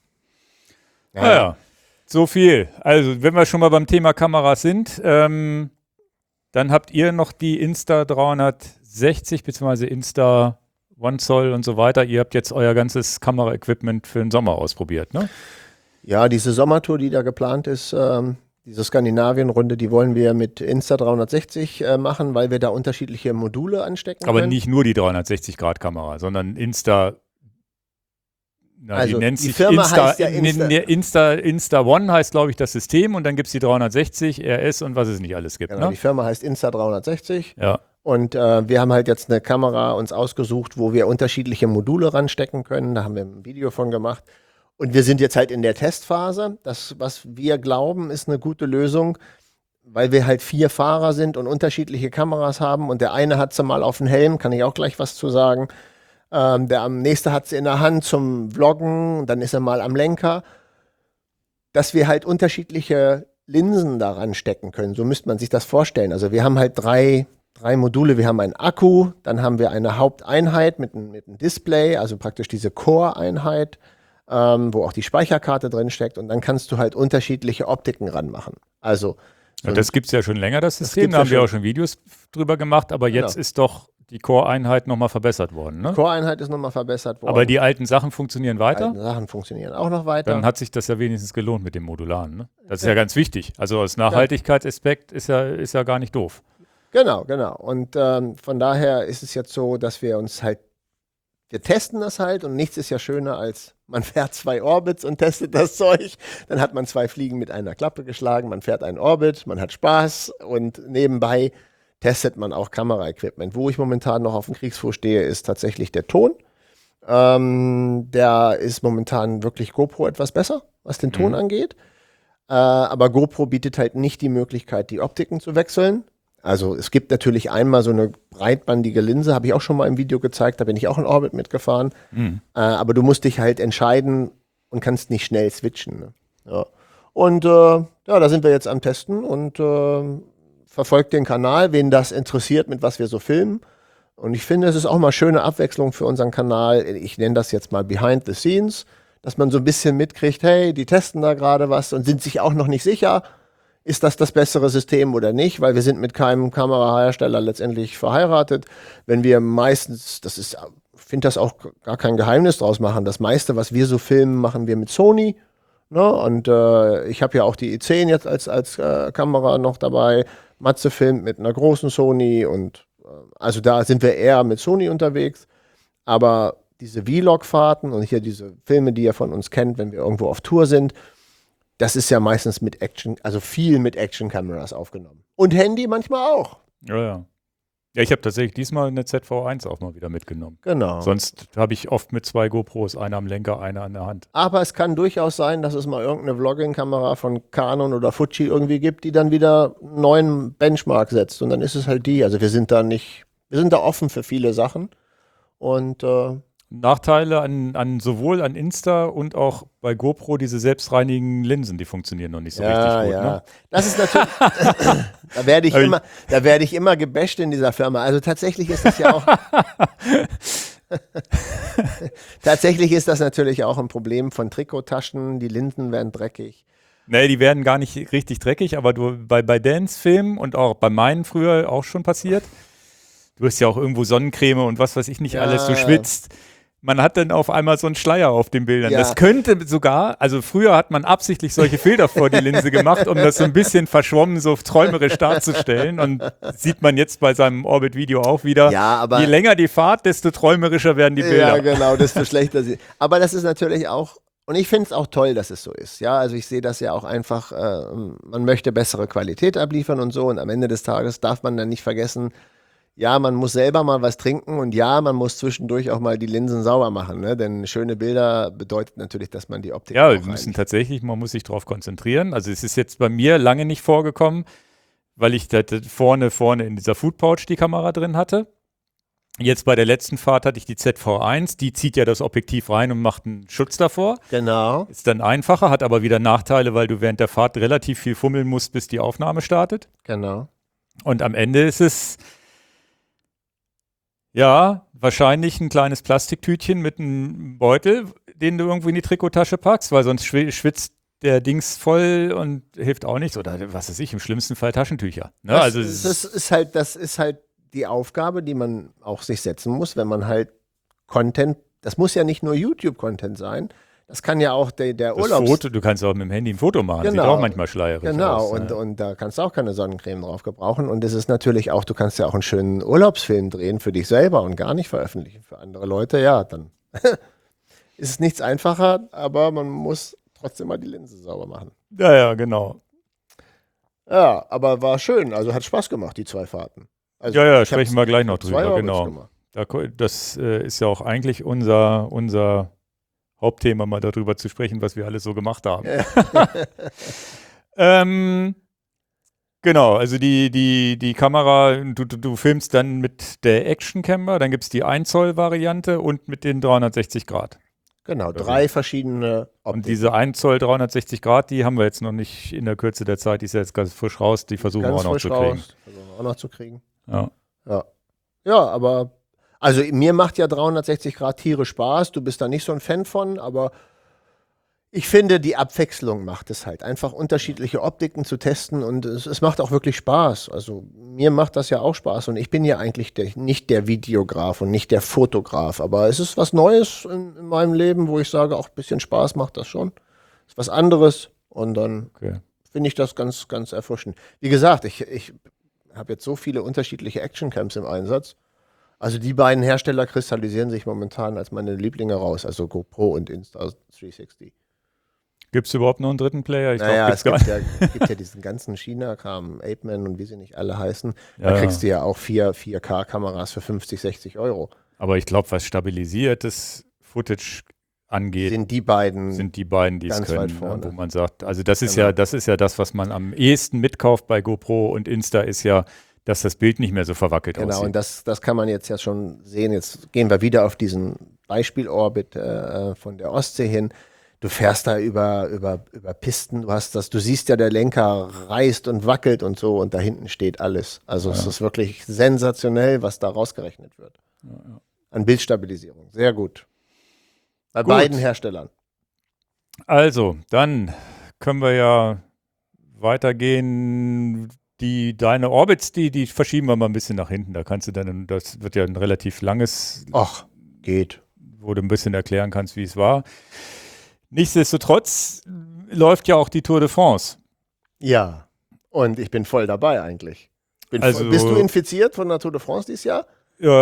Naja, so viel. Also, wenn wir schon mal beim Thema Kameras sind, ähm, dann habt ihr noch die Insta dreihundertsechzig bzw. Insta One Zoll und so weiter. Ihr habt jetzt euer ganzes Kameraequipment für den Sommer ausprobiert, ne? Ja, diese Sommertour, die da geplant ist, ähm, diese Skandinavien-Runde, die wollen wir mit Insta dreihundertsechzig äh, machen, weil wir da unterschiedliche Module anstecken Aber können. nicht nur die dreihundertsechzig Grad Kamera, sondern Insta. Na, Also, die nennt die sich Firma Insta, heißt ja Insta- Insta, Insta, Insta One heißt, glaube ich, das System und dann gibt es die dreihundertsechzig, R S und was es nicht alles gibt. Genau, Ne? die Firma heißt Insta dreihundertsechzig. Ja. Und äh, wir haben halt jetzt eine Kamera uns ausgesucht, wo wir unterschiedliche Module ranstecken können. Da haben wir ein Video von gemacht. Und wir sind jetzt halt in der Testphase. Das, was wir glauben, ist eine gute Lösung, weil wir halt vier Fahrer sind und unterschiedliche Kameras haben. Und der eine hat sie mal auf dem Helm, kann ich auch gleich was zu sagen. Ähm, der nächste hat sie in der Hand zum Vloggen, dann ist er mal am Lenker. Dass wir halt unterschiedliche Linsen daran stecken können. So müsste man sich das vorstellen. Also wir haben halt drei, drei Module. Wir haben einen Akku, dann haben wir eine Haupteinheit mit, einem- mit einem Display, also praktisch diese Core-Einheit, ähm, wo auch die Speicherkarte drin steckt. Und dann kannst du halt unterschiedliche Optiken ranmachen. Also so Ja, das gibt es ja schon länger, das System. gibt's Da ja haben wir schon. auch schon Videos drüber gemacht, aber jetzt Genau. ist doch die Core-Einheit nochmal verbessert worden. Ne? die Core-Einheit ist nochmal verbessert worden. Aber die alten Sachen funktionieren weiter. alten Sachen funktionieren auch noch weiter. Dann hat sich das ja wenigstens gelohnt mit dem Modularen. Ne? Das ist ja ganz wichtig. Also aus Nachhaltigkeitsaspekt ist ja, ist ja gar nicht doof. Genau, genau. Und ähm, von daher ist es jetzt so, dass wir uns halt, wir testen das halt und nichts ist ja schöner als, man fährt zwei Orbits und testet das Zeug. Dann hat man zwei Fliegen mit einer Klappe geschlagen, man fährt einen Orbit, man hat Spaß und nebenbei testet man auch Kameraequipment. Wo ich momentan noch auf dem Kriegsfuß stehe, ist tatsächlich der Ton. Ähm, der ist momentan wirklich GoPro etwas besser, was den Ton Mhm. angeht. Äh, aber GoPro bietet halt nicht die Möglichkeit, die Optiken zu wechseln. Also es gibt natürlich einmal so eine breitbandige Linse, habe ich auch schon mal im Video gezeigt, da bin ich auch in Orbit mitgefahren. Mhm. Äh, aber du musst dich halt entscheiden und kannst nicht schnell switchen. Ne? Ja. Und äh, ja, da sind wir jetzt am Testen und äh, verfolgt den Kanal, wen das interessiert, mit was wir so filmen. Und ich finde, es ist auch mal schöne Abwechslung für unseren Kanal. Ich nenne das jetzt mal Behind the Scenes, dass man so ein bisschen mitkriegt, hey, die testen da gerade was und sind sich auch noch nicht sicher, ist das das bessere System oder nicht, weil wir sind mit keinem Kamerahersteller letztendlich verheiratet. Wenn wir meistens, das ist, ich finde das auch gar kein Geheimnis draus machen, das meiste, was wir so filmen, machen wir mit Sony. Ne? Und äh, ich habe ja auch die E zehn jetzt als, als äh, Kamera noch dabei. Matze filmt mit einer großen Sony und äh, also da sind wir eher mit Sony unterwegs. Aber diese Vlog-Fahrten und hier diese Filme, die ihr von uns kennt, wenn wir irgendwo auf Tour sind, das ist ja meistens mit Action, also viel mit Action-Kameras aufgenommen. Und Handy manchmal auch. Ja, ja. Ja, ich habe tatsächlich diesmal eine Z V eins auch mal wieder mitgenommen. Genau. Sonst habe ich oft mit zwei GoPros, einer am Lenker, einer an der Hand. Aber es kann durchaus sein, dass es mal irgendeine Vlogging-Kamera von Canon oder Fuji irgendwie gibt, die dann wieder einen neuen Benchmark setzt. Und dann ist es halt die. Also wir sind da nicht, wir sind da offen für viele Sachen. Und äh, Nachteile an, an sowohl an Insta und auch bei GoPro diese selbstreinigen Linsen, die funktionieren noch nicht so ja, richtig gut. Ja. Ne? Das ist natürlich, da werde ich immer, da werde ich immer gebasht in dieser Firma. Also tatsächlich ist das ja auch, tatsächlich ist das natürlich auch ein Problem von Trikottaschen. Die Linsen werden dreckig. Nee, die werden gar nicht richtig dreckig, aber du bei, bei Dance-Filmen und auch bei meinen früher auch schon passiert. Du hast ja auch irgendwo Sonnencreme und was weiß ich nicht ja. alles, du schwitzt. Man hat dann auf einmal so einen Schleier auf den Bildern. Ja. Das könnte sogar, also früher hat man absichtlich solche Filter vor die Linse gemacht, um das so ein bisschen verschwommen, so träumerisch darzustellen. Und sieht man jetzt bei seinem Orbit-Video auch wieder. Ja, aber je länger die Fahrt, desto träumerischer werden die Bilder. Ja, genau, desto schlechter sie. Aber das ist natürlich auch, und ich finde es auch toll, dass es so ist. Ja, also ich sehe das ja auch einfach, äh, man möchte bessere Qualität abliefern und so. Und am Ende des Tages darf man dann nicht vergessen, ja, man muss selber mal was trinken und ja, man muss zwischendurch auch mal die Linsen sauber machen, ne? Denn schöne Bilder bedeutet natürlich, dass man die Optik Ja, auch wir müssen tatsächlich, man muss sich darauf konzentrieren. Also es ist jetzt bei mir lange nicht vorgekommen, weil ich da vorne, vorne in dieser Food Pouch die Kamera drin hatte. Jetzt bei der letzten Fahrt hatte ich die Z V eins, die zieht ja das Objektiv rein und macht einen Schutz davor. Genau. Ist dann einfacher, hat aber wieder Nachteile, weil du während der Fahrt relativ viel fummeln musst, bis die Aufnahme startet. Genau. Und am Ende ist es ja, wahrscheinlich ein kleines Plastiktütchen mit einem Beutel, den du irgendwo in die Trikottasche packst, weil sonst schwitzt der Dings voll und hilft auch nichts. Oder was weiß ich, im schlimmsten Fall Taschentücher. Ne? Das, also das, das ist halt, das ist halt die Aufgabe, die man auch sich setzen muss, wenn man halt Content, das muss ja nicht nur YouTube-Content sein, das kann ja auch der, der das Urlaubs... Foto, du kannst auch mit dem Handy ein Foto machen, genau. Sieht auch manchmal schleierig genau. aus. Genau, und, ja. und da kannst du auch keine Sonnencreme drauf gebrauchen. Und es ist natürlich auch, du kannst ja auch einen schönen Urlaubsfilm drehen für dich selber und gar nicht veröffentlichen für andere Leute. Ja, dann ist es nichts einfacher, aber man muss trotzdem mal die Linse sauber machen. Ja, ja, genau. Ja, aber war schön, also hat Spaß gemacht, die zwei Fahrten. Also ja, ja, sprechen wir gleich noch drüber, Orbits genau. gemacht. Das äh, ist ja auch eigentlich unser, unser Hauptthema, mal darüber zu sprechen, was wir alles so gemacht haben. Ja. ähm, genau, also die, die, die Kamera, du, du, du filmst dann mit der Action-Camera, dann gibt es die ein Zoll Variante und mit den dreihundertsechzig Grad. Genau, drei verschiedene Optiken. Und diese ein Zoll dreihundertsechzig Grad, die haben wir jetzt noch nicht in der Kürze der Zeit, die ist jetzt ganz frisch raus, die versuchen wir auch noch zu kriegen. Versuchen wir auch noch zu kriegen. Ja. Ja, ja, aber also mir macht ja dreihundertsechzig Grad Tiere Spaß. Du bist da nicht so ein Fan von, aber ich finde, die Abwechslung macht es halt. Einfach unterschiedliche Optiken zu testen und es, es macht auch wirklich Spaß. Also mir macht das ja auch Spaß und ich bin ja eigentlich der, nicht der Videograf und nicht der Fotograf, aber es ist was Neues in, in meinem Leben, wo ich sage, auch ein bisschen Spaß macht das schon. Ist was anderes und dann Okay. finde ich das ganz, ganz erfrischend. Wie gesagt, ich, ich habe jetzt so viele unterschiedliche Actioncams im Einsatz. Also die beiden Hersteller kristallisieren sich momentan als meine Lieblinge raus, also GoPro und Insta dreihundertsechzig. Gibt es überhaupt noch einen dritten Player? Ich naja, glaub, es gibt ja, gibt ja diesen ganzen China-Kram, Apeman und wie sie nicht alle heißen. Da Ja. kriegst du ja auch vier K Kameras für fünfzig, sechzig Euro. Aber ich glaube, was stabilisiertes Footage angeht, Sind die beiden sind die beiden, die es ganz weit können, vorne. ne, wo man sagt, also das ist Genau. ja, das ist ja das, was man am ehesten mitkauft bei GoPro und Insta, ist ja dass das Bild nicht mehr so verwackelt Genau, aussieht. und das, das kann man jetzt ja schon sehen. Jetzt gehen wir wieder auf diesen Beispielorbit äh, von der Ostsee hin. Du fährst da über, über, über Pisten, du hast das, du siehst ja, der Lenker reißt und wackelt und so und da hinten steht alles. Also ja. Es ist wirklich sensationell, was da rausgerechnet wird. Ja, ja. An Bildstabilisierung. Sehr gut. Bei gut. beiden Herstellern. Also, dann können wir ja weitergehen. Die, deine Orbits, die, die verschieben wir mal ein bisschen nach hinten. Da kannst du dann, das wird ja ein relativ langes. Ach, geht. Wo du ein bisschen erklären kannst, wie es war. Nichtsdestotrotz läuft ja auch die Tour de France. Ja, und ich bin voll dabei eigentlich. Bin also, voll, bist du infiziert von der Tour de France dieses Jahr?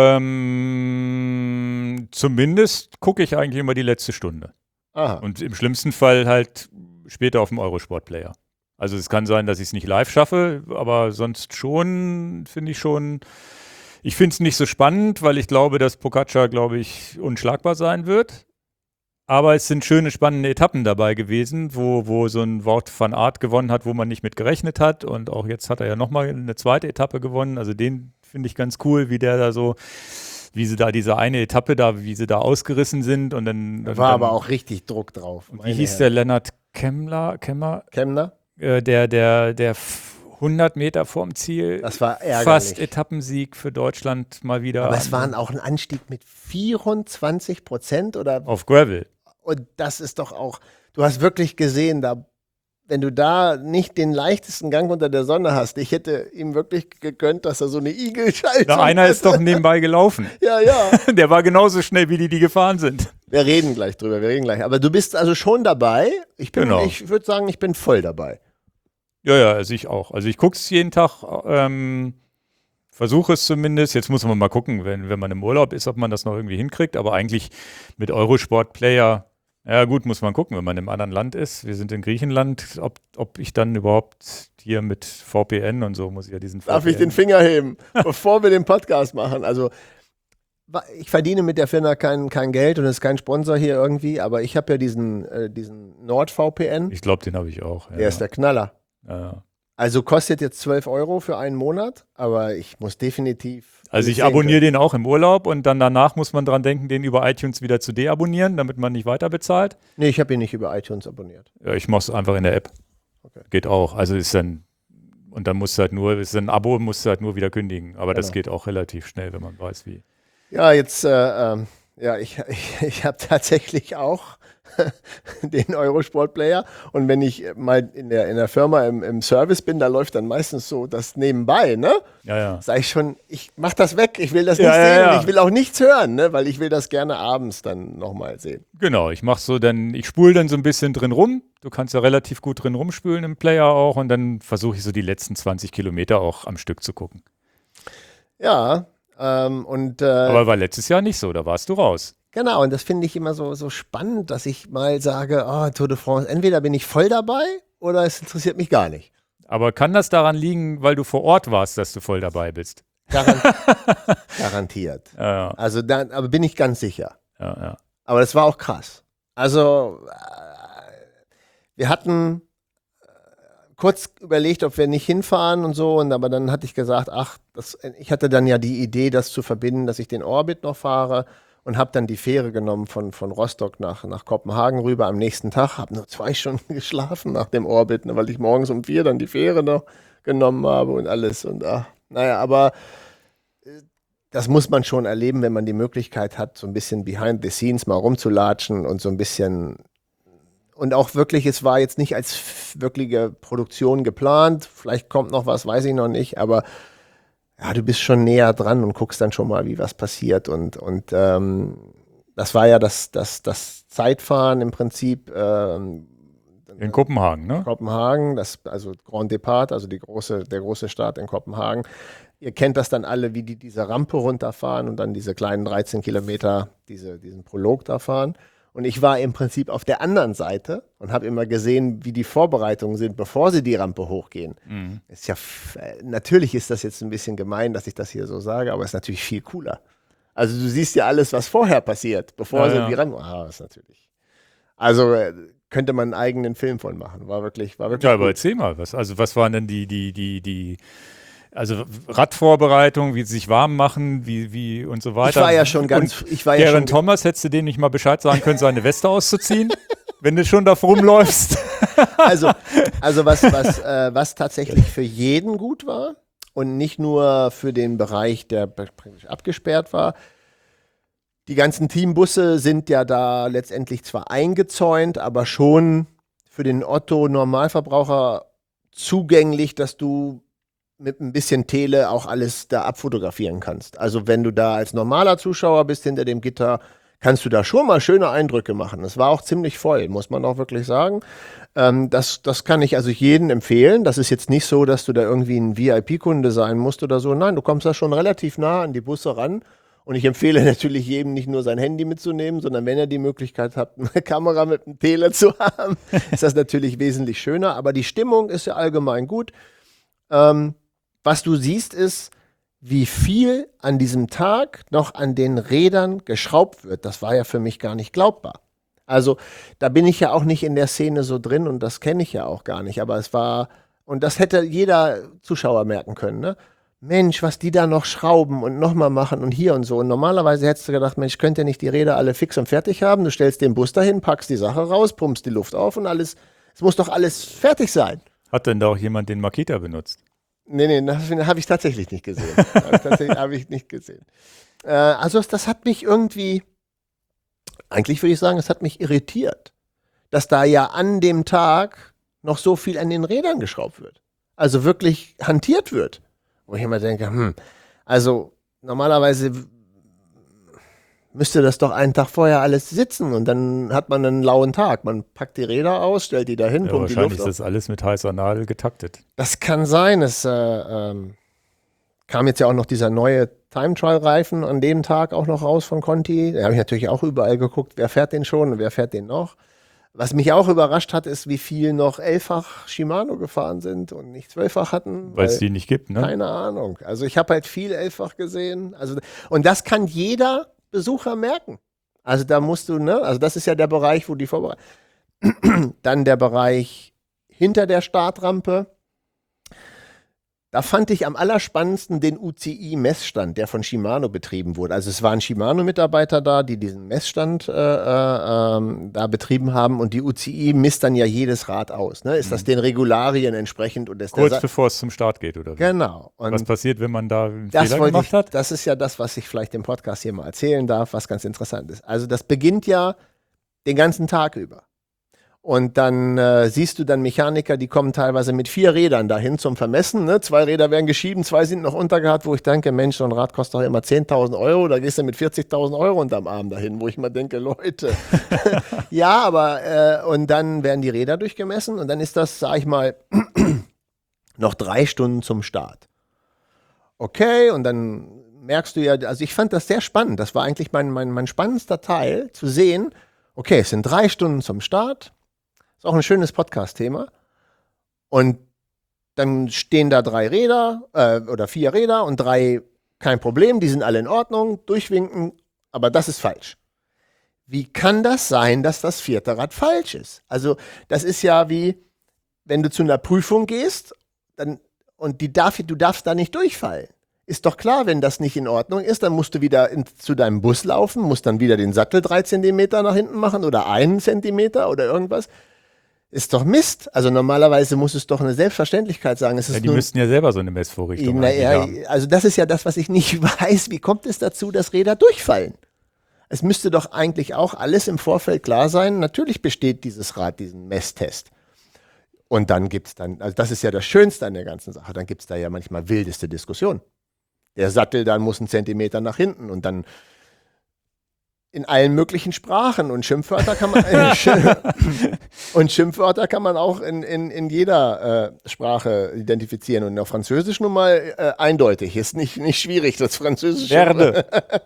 Ähm, zumindest gucke ich eigentlich immer die letzte Stunde. Aha. Und im schlimmsten Fall halt später auf dem Eurosport-Player. Also es kann sein, dass ich es nicht live schaffe, aber sonst schon, finde ich schon. Ich finde es nicht so spannend, weil ich glaube, dass Pogacar, glaube ich, unschlagbar sein wird. Aber es sind schöne, spannende Etappen dabei gewesen, wo, wo so ein Wout van Aert gewonnen hat, wo man nicht mit gerechnet hat. Und auch jetzt hat er ja nochmal eine zweite Etappe gewonnen. Also den finde ich ganz cool, wie der da so, wie sie da diese eine Etappe da, wie sie da ausgerissen sind. Und dann, da dann war dann, aber auch richtig Druck drauf. Wie hieß der? Lennart Kemmler? Kemmer? Kemner? Äh, der, der, der hundert Meter vorm Ziel. Das war ärgerlich. Fast Etappensieg für Deutschland mal wieder. Aber es waren auch ein Anstieg mit vierundzwanzig Prozent oder? Auf Gravel. Und das ist doch auch, du hast wirklich gesehen, da, wenn du da nicht den leichtesten Gang unter der Sonne hast, ich hätte ihm wirklich gegönnt, dass er so eine Igelschaltung Na, einer ist doch nebenbei gelaufen. Ja, ja. Der war genauso schnell, wie die, die gefahren sind. Wir reden gleich drüber, wir reden gleich. Aber du bist also schon dabei. Ich bin, genau. Ich würde sagen, ich bin voll dabei. Ja, ja, also ich auch. Also ich gucke es jeden Tag, ähm, versuche es zumindest. Jetzt muss man mal gucken, wenn, wenn man im Urlaub ist, ob man das noch irgendwie hinkriegt. Aber eigentlich mit Eurosport-Player, ja gut, muss man gucken, wenn man im anderen Land ist. Wir sind in Griechenland, ob, ob ich dann überhaupt hier mit V P N und so muss ich ja diesen Darf V P N. Ich den Finger heben, bevor wir den Podcast machen? Also ich verdiene mit der Firma kein, kein Geld und es ist kein Sponsor hier irgendwie, aber ich habe ja diesen, äh, diesen NordVPN. Ich glaube, den habe ich auch. Ja. Der ist der Knaller. Ja. Also kostet jetzt zwölf Euro für einen Monat, aber ich muss definitiv. Also ich abonniere den auch im Urlaub und dann danach muss man dran denken, den über iTunes wieder zu deabonnieren, damit man nicht weiter bezahlt. Nee, ich habe ihn nicht über iTunes abonniert. Ja, ich mache es einfach in der App. Okay. Geht auch. Also ist dann, und dann musst du halt nur, ist ein Abo, musst du halt nur wieder kündigen. Aber genau. Das geht auch relativ schnell, wenn man weiß, wie. Ja, jetzt, äh, ähm, ja, ich, ich, ich habe tatsächlich auch den Eurosport-Player und wenn ich mal in der, in der Firma im, im Service bin, da läuft dann meistens so das nebenbei, ne? Ja, ja. Sag ich schon, ich mach das weg, ich will das ja, nicht ja, sehen ja. und ich will auch nichts hören, ne? Weil ich will das gerne abends dann nochmal sehen. Genau, ich mach so dann, ich spule dann so ein bisschen drin rum, du kannst ja relativ gut drin rumspülen im Player auch und dann versuche ich so die letzten zwanzig Kilometer auch am Stück zu gucken. Ja, ähm, und äh, aber war letztes Jahr nicht so, da warst du raus. Genau, und das finde ich immer so, so spannend, dass ich mal sage, oh, Tour de France, entweder bin ich voll dabei oder es interessiert mich gar nicht. Aber kann das daran liegen, weil du vor Ort warst, dass du voll dabei bist? Garant Garantiert. Ja, ja. Also da, aber bin ich ganz sicher. Ja, ja. Aber das war auch krass. Also wir hatten kurz überlegt, ob wir nicht hinfahren und so, und aber dann hatte ich gesagt, ach, das, ich hatte dann ja die Idee, das zu verbinden, dass ich den Orbit noch fahre. Und habe dann die Fähre genommen von, von Rostock nach, nach Kopenhagen rüber am nächsten Tag. Habe nur zwei Stunden geschlafen nach dem Orbit, ne, weil ich morgens um vier dann die Fähre noch genommen habe und alles. Und ach, naja, aber das muss man schon erleben, wenn man die Möglichkeit hat, so ein bisschen behind the scenes mal rumzulatschen und so ein bisschen. Und auch wirklich, es war jetzt nicht als wirkliche Produktion geplant. Vielleicht kommt noch was, weiß ich noch nicht, aber ja, du bist schon näher dran und guckst dann schon mal, wie was passiert. Und, und ähm, das war ja das, das, das Zeitfahren im Prinzip. Ähm, in Kopenhagen, ne? Kopenhagen, das, also Grand Depart, also die große, der große Start in Kopenhagen. Ihr kennt das dann alle, wie die diese Rampe runterfahren und dann diese kleinen dreizehn Kilometer, diese, diesen Prolog da fahren. Und ich war im Prinzip auf der anderen Seite und habe immer gesehen, wie die Vorbereitungen sind, bevor sie die Rampe hochgehen. Mhm. Ist ja f- natürlich ist das jetzt ein bisschen gemein, dass ich das hier so sage, aber es ist natürlich viel cooler. Also du siehst ja alles, was vorher passiert, bevor ja, sie ja. die Rampe. Ah, ist natürlich. Also könnte man einen eigenen Film von machen. War wirklich, war wirklich. Ja, gut. aber erzähl mal, was, also was waren denn die, die, die, die Also Radvorbereitung, wie sie sich warm machen, wie, wie und so weiter. Ich war ja schon ganz, und ich war ja Geraint schon Thomas, hättest du denen nicht mal Bescheid sagen können, seine Weste auszuziehen, wenn du schon da rumläufst? Also, also was, was, äh, was tatsächlich für jeden gut war und nicht nur für den Bereich, der praktisch abgesperrt war. Die ganzen Teambusse sind ja da letztendlich zwar eingezäunt, aber schon für den Otto-Normalverbraucher zugänglich, dass du mit ein bisschen Tele auch alles da abfotografieren kannst. Also wenn du da als normaler Zuschauer bist hinter dem Gitter, kannst du da schon mal schöne Eindrücke machen. Es war auch ziemlich voll, muss man auch wirklich sagen. Ähm, das, das kann ich also jedem empfehlen. Das ist jetzt nicht so, dass du da irgendwie ein V I P-Kunde sein musst oder so. Nein, du kommst da schon relativ nah an die Busse ran. Und ich empfehle natürlich jedem nicht nur sein Handy mitzunehmen, sondern wenn er die Möglichkeit hat, eine Kamera mit einem Tele zu haben, ist das natürlich wesentlich schöner. Aber die Stimmung ist ja allgemein gut. Ähm, was du siehst ist, wie viel an diesem Tag noch an den Rädern geschraubt wird. Das war ja für mich gar nicht glaubbar. Also da bin ich ja auch nicht in der Szene so drin und das kenne ich ja auch gar nicht. Aber es war, und das hätte jeder Zuschauer merken können, ne? Mensch, was die da noch schrauben und nochmal machen und hier und so. Und normalerweise hättest du gedacht, Mensch, könnt ihr nicht die Räder alle fix und fertig haben? Du stellst den Bus dahin, packst die Sache raus, pumpst die Luft auf und alles, es muss doch alles fertig sein. Hat denn da auch jemand den Makita benutzt? Nee, nee, das habe ich tatsächlich nicht gesehen. Das tatsächlich habe ich nicht gesehen. Äh, also das hat mich irgendwie, eigentlich würde ich sagen, es hat mich irritiert, dass da ja an dem Tag noch so viel an den Rädern geschraubt wird. Also wirklich hantiert wird. Wo ich immer denke, hm, also normalerweise müsste das doch einen Tag vorher alles sitzen und dann hat man einen lauen Tag. Man packt die Räder aus, stellt die dahin, Ja, pumpt die wahrscheinlich Luft auf. ist das alles mit heißer Nadel getaktet. Das kann sein. Es äh, ähm, kam jetzt ja auch noch dieser neue Time-Trial-Reifen an dem Tag auch noch raus von Conti. Da habe ich natürlich auch überall geguckt, wer fährt den schon und wer fährt den noch. Was mich auch überrascht hat, ist, wie viel noch elffach Shimano gefahren sind und nicht zwölffach hatten. Weil es die nicht gibt, ne? Keine Ahnung. Also ich habe halt viel elffach gesehen. Also, und das kann jeder Besucher merken. Also da musst du, ne, also das ist ja der Bereich, wo die Vorbereitung. Dann der Bereich hinter der Startrampe. Da fand ich am allerspannendsten den U C I-Messstand, der von Shimano betrieben wurde. Also es waren Shimano-Mitarbeiter da, die diesen Messstand äh, äh, ähm, da betrieben haben und die U C I misst dann ja jedes Rad aus. Ne? Ist das den Regularien entsprechend? Und ist Kurz der bevor es zum Start geht, oder wie? Genau. Und was passiert, wenn man da einen das Fehler wollte gemacht ich, hat? das ist ja das, was ich vielleicht im Podcast hier mal erzählen darf, was ganz interessant ist. Also das beginnt ja den ganzen Tag über. Und dann äh, siehst du dann Mechaniker, die kommen teilweise mit vier Rädern dahin zum Vermessen. Ne? Zwei Räder werden geschieden, zwei sind noch untergehabt, wo ich denke, Mensch, so ein Rad kostet doch immer zehntausend Euro. Da gehst du mit vierzigtausend Euro unterm Arm dahin, wo ich mal denke, Leute. Ja, aber äh, und dann werden die Räder durchgemessen und dann ist das, sag ich mal, noch drei Stunden zum Start. Okay, und dann merkst du ja, also ich fand das sehr spannend. Das war eigentlich mein, mein, mein spannendster Teil, zu sehen, okay, es sind drei Stunden zum Start. Ist auch ein schönes Podcast-Thema. Und dann stehen da drei Räder äh, oder vier Räder und drei, kein Problem, die sind alle in Ordnung, durchwinken, aber das ist falsch. Wie kann das sein, dass das vierte Rad falsch ist? Also das ist ja wie, wenn du zu einer Prüfung gehst dann, und die darf, du darfst da nicht durchfallen. Ist doch klar, wenn das nicht in Ordnung ist, dann musst du wieder in, zu deinem Bus laufen, musst dann wieder den Sattel drei Zentimeter nach hinten machen oder einen Zentimeter oder irgendwas. Ist doch Mist. Also normalerweise muss es doch eine Selbstverständlichkeit sagen. Es ist Ja, die nur, müssten ja selber so eine Messvorrichtung naja, haben. also das ist ja das, was ich nicht weiß. Wie kommt es dazu, dass Räder durchfallen? Es müsste doch eigentlich auch alles im Vorfeld klar sein. Natürlich besteht dieses Rad diesen Messtest. Und dann gibt es dann, also das ist ja das Schönste an der ganzen Sache, dann gibt es da ja manchmal wildeste Diskussionen. Der Sattel dann muss einen Zentimeter nach hinten und dann in allen möglichen Sprachen und Schimpfwörter kann man äh, und Schimpfwörter kann man auch in, in, in jeder äh, Sprache identifizieren und auf Französisch nun mal äh, eindeutig. Ist nicht, nicht schwierig, das Französische. Werde.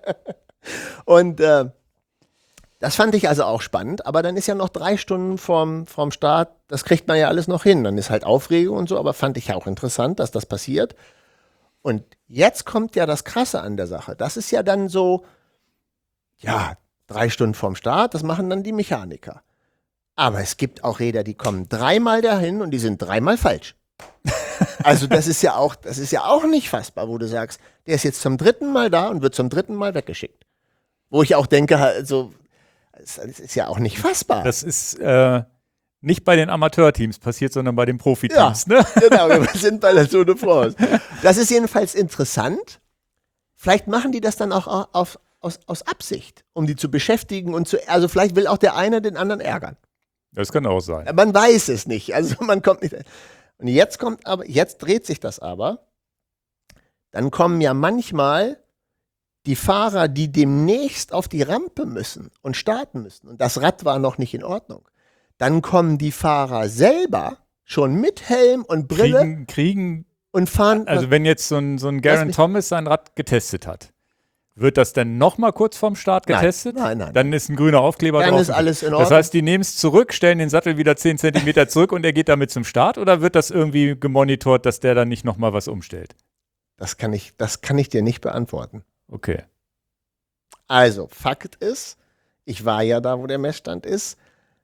Und äh, das fand ich also auch spannend, aber dann ist ja noch drei Stunden vorm, vorm Start, das kriegt man ja alles noch hin. Dann ist halt Aufregung und so, aber fand ich ja auch interessant, dass das passiert. Und jetzt kommt ja das Krasse an der Sache. Das ist ja dann so, ja, drei Stunden vorm Start, das machen dann die Mechaniker. Aber es gibt auch Räder, die kommen dreimal dahin und die sind dreimal falsch. Also das ist ja auch, das ist ja auch nicht fassbar, wo du sagst, der ist jetzt zum dritten Mal da und wird zum dritten Mal weggeschickt. Wo ich auch denke, also, das ist ja auch nicht fassbar. Das ist äh, nicht bei den Amateurteams passiert, sondern bei den Profiteams. Ja, ne? Genau, wir sind bei der Tour de France. Das ist jedenfalls interessant. Vielleicht machen die das dann auch auf, aus, aus Absicht, um die zu beschäftigen und zu, also vielleicht will auch der eine den anderen ärgern. Das kann auch sein. Man weiß es nicht, also man kommt nicht. Und jetzt kommt aber, jetzt dreht sich das aber. Dann kommen ja manchmal die Fahrer, die demnächst auf die Rampe müssen und starten müssen. Und das Rad war noch nicht in Ordnung. Dann kommen die Fahrer selber schon mit Helm und Brille Kriegen, kriegen und fahren. also wenn jetzt so ein, so ein Geraint Thomas sein Rad getestet hat, wird das dann nochmal kurz vorm Start getestet? Nein, nein, nein. Dann ist ein grüner Aufkleber Dann drauf. ist alles in Ordnung. Das heißt, die nehmen es zurück, stellen den Sattel wieder zehn Zentimeter zurück und er geht damit zum Start? Oder wird das irgendwie gemonitort, dass der dann nicht nochmal was umstellt? Das kann ich, das kann ich dir nicht beantworten. Okay. Also, Fakt ist, ich war ja da, wo der Messstand ist.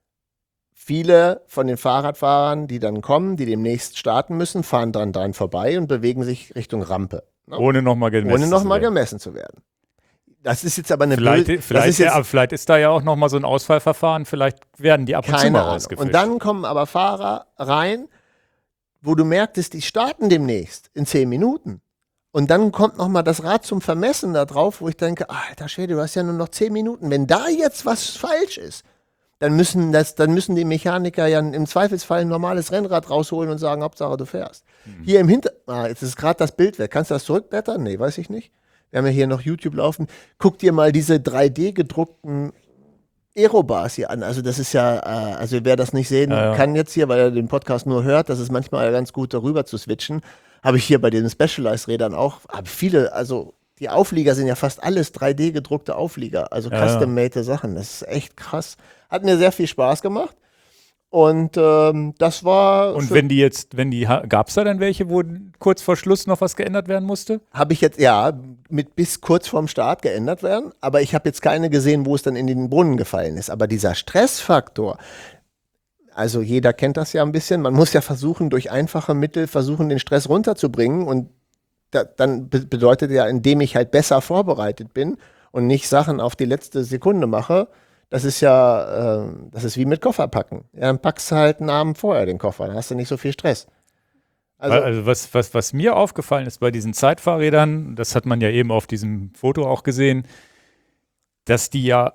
Viele von den Fahrradfahrern, die dann kommen, die demnächst starten müssen, fahren dann dran vorbei und bewegen sich Richtung Rampe. Ne? Ohne nochmal gemessen, Ohne noch mal zu werden. gemessen zu werden. Das ist jetzt aber eine Vielleicht, blöde, vielleicht, das ist jetzt ja, aber vielleicht ist da ja auch nochmal so ein Ausfallverfahren. Vielleicht werden die ab und zu keine mal Ahnung. rausgefischt. Und dann kommen aber Fahrer rein, wo du merktest, die starten demnächst in zehn Minuten. Und dann kommt nochmal das Rad zum Vermessen da drauf, wo ich denke, alter Schwede, du hast ja nur noch zehn Minuten. Wenn da jetzt was falsch ist, dann müssen, das, dann müssen die Mechaniker ja im Zweifelsfall ein normales Rennrad rausholen und sagen, Hauptsache du fährst. Mhm. Hier im Hinter... Ah, jetzt ist gerade das Bild weg. Kannst du das zurückblättern? Nee, weiß ich nicht. Wir haben ja hier noch YouTube laufen. Guck dir mal diese drei D gedruckten Aerobars hier an. Also das ist ja, äh, also wer das nicht sehen ja, ja. kann jetzt hier, weil er den Podcast nur hört, das ist manchmal ganz gut darüber zu switchen. Habe ich hier bei den Specialized-Rädern auch, habe viele, also die Auflieger sind ja fast alles drei D gedruckte Auflieger, also ja, custom-made Sachen. Das ist echt krass. Hat mir sehr viel Spaß gemacht. Und ähm, das war. Und wenn die jetzt, wenn die, gab es da dann welche, wo kurz vor Schluss noch was geändert werden musste? Habe ich jetzt, ja, mit bis kurz vorm Start geändert werden, aber ich habe jetzt keine gesehen, wo es dann in den Brunnen gefallen ist. Aber dieser Stressfaktor, also jeder kennt das ja ein bisschen, man muss ja versuchen, durch einfache Mittel versuchen, den Stress runterzubringen und da, dann be- bedeutet ja, indem ich halt besser vorbereitet bin und nicht Sachen auf die letzte Sekunde mache, das ist ja, äh, das ist wie mit Koffer packen. Ja, dann packst du halt einen Abend vorher den Koffer, dann hast du nicht so viel Stress. Also, also was, was, was mir aufgefallen ist bei diesen Zeitfahrrädern, das hat man ja eben auf diesem Foto auch gesehen, dass die ja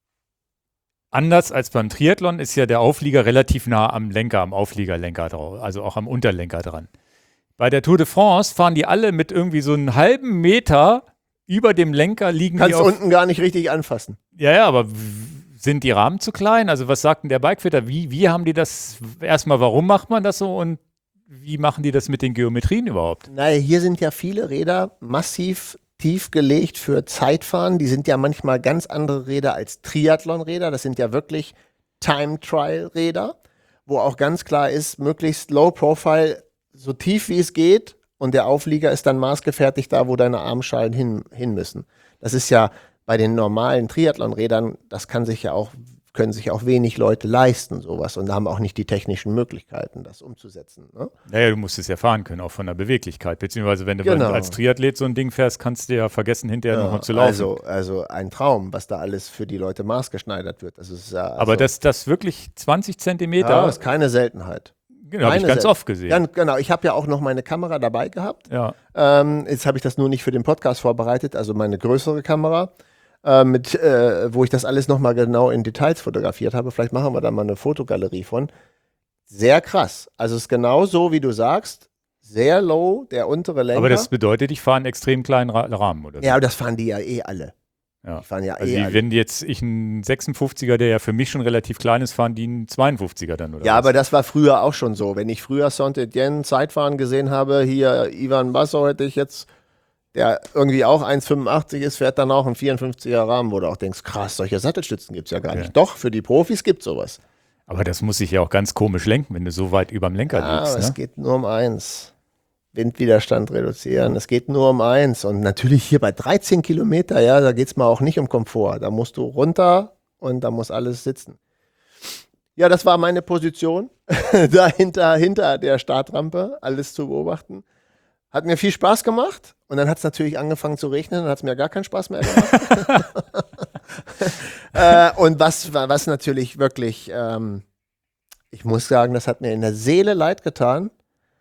anders als beim Triathlon ist ja der Auflieger relativ nah am Lenker, am Aufliegerlenker drauf, also auch am Unterlenker dran. Bei der Tour de France fahren die alle mit irgendwie so einem halben Meter über dem Lenker liegen Kannst die auf, unten gar nicht richtig anfassen. Ja, ja, aber w- sind die Rahmen zu klein? Also was sagt denn der Bikefitter? Wie, wie haben die das, erstmal warum macht man das so und wie machen die das mit den Geometrien überhaupt? Naja, hier sind ja viele Räder massiv tief gelegt für Zeitfahren. Die sind ja manchmal ganz andere Räder als Triathlon-Räder. Das sind ja wirklich Time-Trial-Räder, wo auch ganz klar ist, möglichst Low-Profile, so tief wie es geht. Und der Auflieger ist dann maßgefertigt da, wo deine Armschalen hin, hin müssen. Das ist ja bei den normalen Triathlon-Rädern, das kann sich ja auch, können sich auch wenig Leute leisten, sowas. Und haben auch nicht die technischen Möglichkeiten, das umzusetzen. Ne? Naja, du musst es ja fahren können, auch von der Beweglichkeit. Beziehungsweise wenn du Genau. als Triathlet so ein Ding fährst, kannst du ja vergessen, hinterher Ja, nochmal zu laufen. Also, also ein Traum, was da alles für die Leute maßgeschneidert wird. Das ist ja, also, Aber das, das wirklich zwanzig Zentimeter, ja, ist keine Seltenheit. genau, habe ich keine ganz Sel- oft gesehen. Ja, genau, ich habe ja auch noch meine Kamera dabei gehabt. Ja. Ähm, jetzt habe ich das nur nicht für den Podcast vorbereitet, also meine größere Kamera, äh, mit, äh, wo ich das alles nochmal genau in Details fotografiert habe. Vielleicht machen wir da mal eine Fotogalerie von. Sehr krass. Also es ist genau so, wie du sagst, sehr low, der untere Lenker. Aber das bedeutet, ich fahre einen extrem kleinen Ra Rahmen, oder so? ja, aber das fahren die ja eh alle. Ja. Die fahren ja Also eh die, alle. wenn jetzt ich einen sechsundfünfziger, der ja für mich schon relativ klein ist, fahren die einen zweiundfünfziger dann, oder Ja, was? aber das war früher auch schon so. Wenn ich früher Saint-Étienne Zeitfahren gesehen habe, hier Ivan Basso hätte ich jetzt, der irgendwie auch eins Komma fünfundachtzig ist, fährt dann auch einen vierundfünfziger Rahmen, wo du auch denkst, krass, solche Sattelstützen gibt es ja gar Ja. nicht. Doch, für die Profis gibt es sowas. Aber das muss sich ja auch ganz komisch lenken, wenn du so weit über dem Lenker Ja, liegst. aber es Ne? geht nur um eins. Windwiderstand reduzieren. Es geht nur um eins. Und natürlich hier bei dreizehn Kilometer, ja, da geht es mal auch nicht um Komfort. Da musst du runter und da muss alles sitzen. Ja, das war meine Position, dahinter hinter der Startrampe, alles zu beobachten. Hat mir viel Spaß gemacht und dann hat es natürlich angefangen zu regnen, dann hat es mir gar keinen Spaß mehr gemacht. äh, und was, was natürlich wirklich, ähm, ich muss sagen, das hat mir in der Seele leid getan,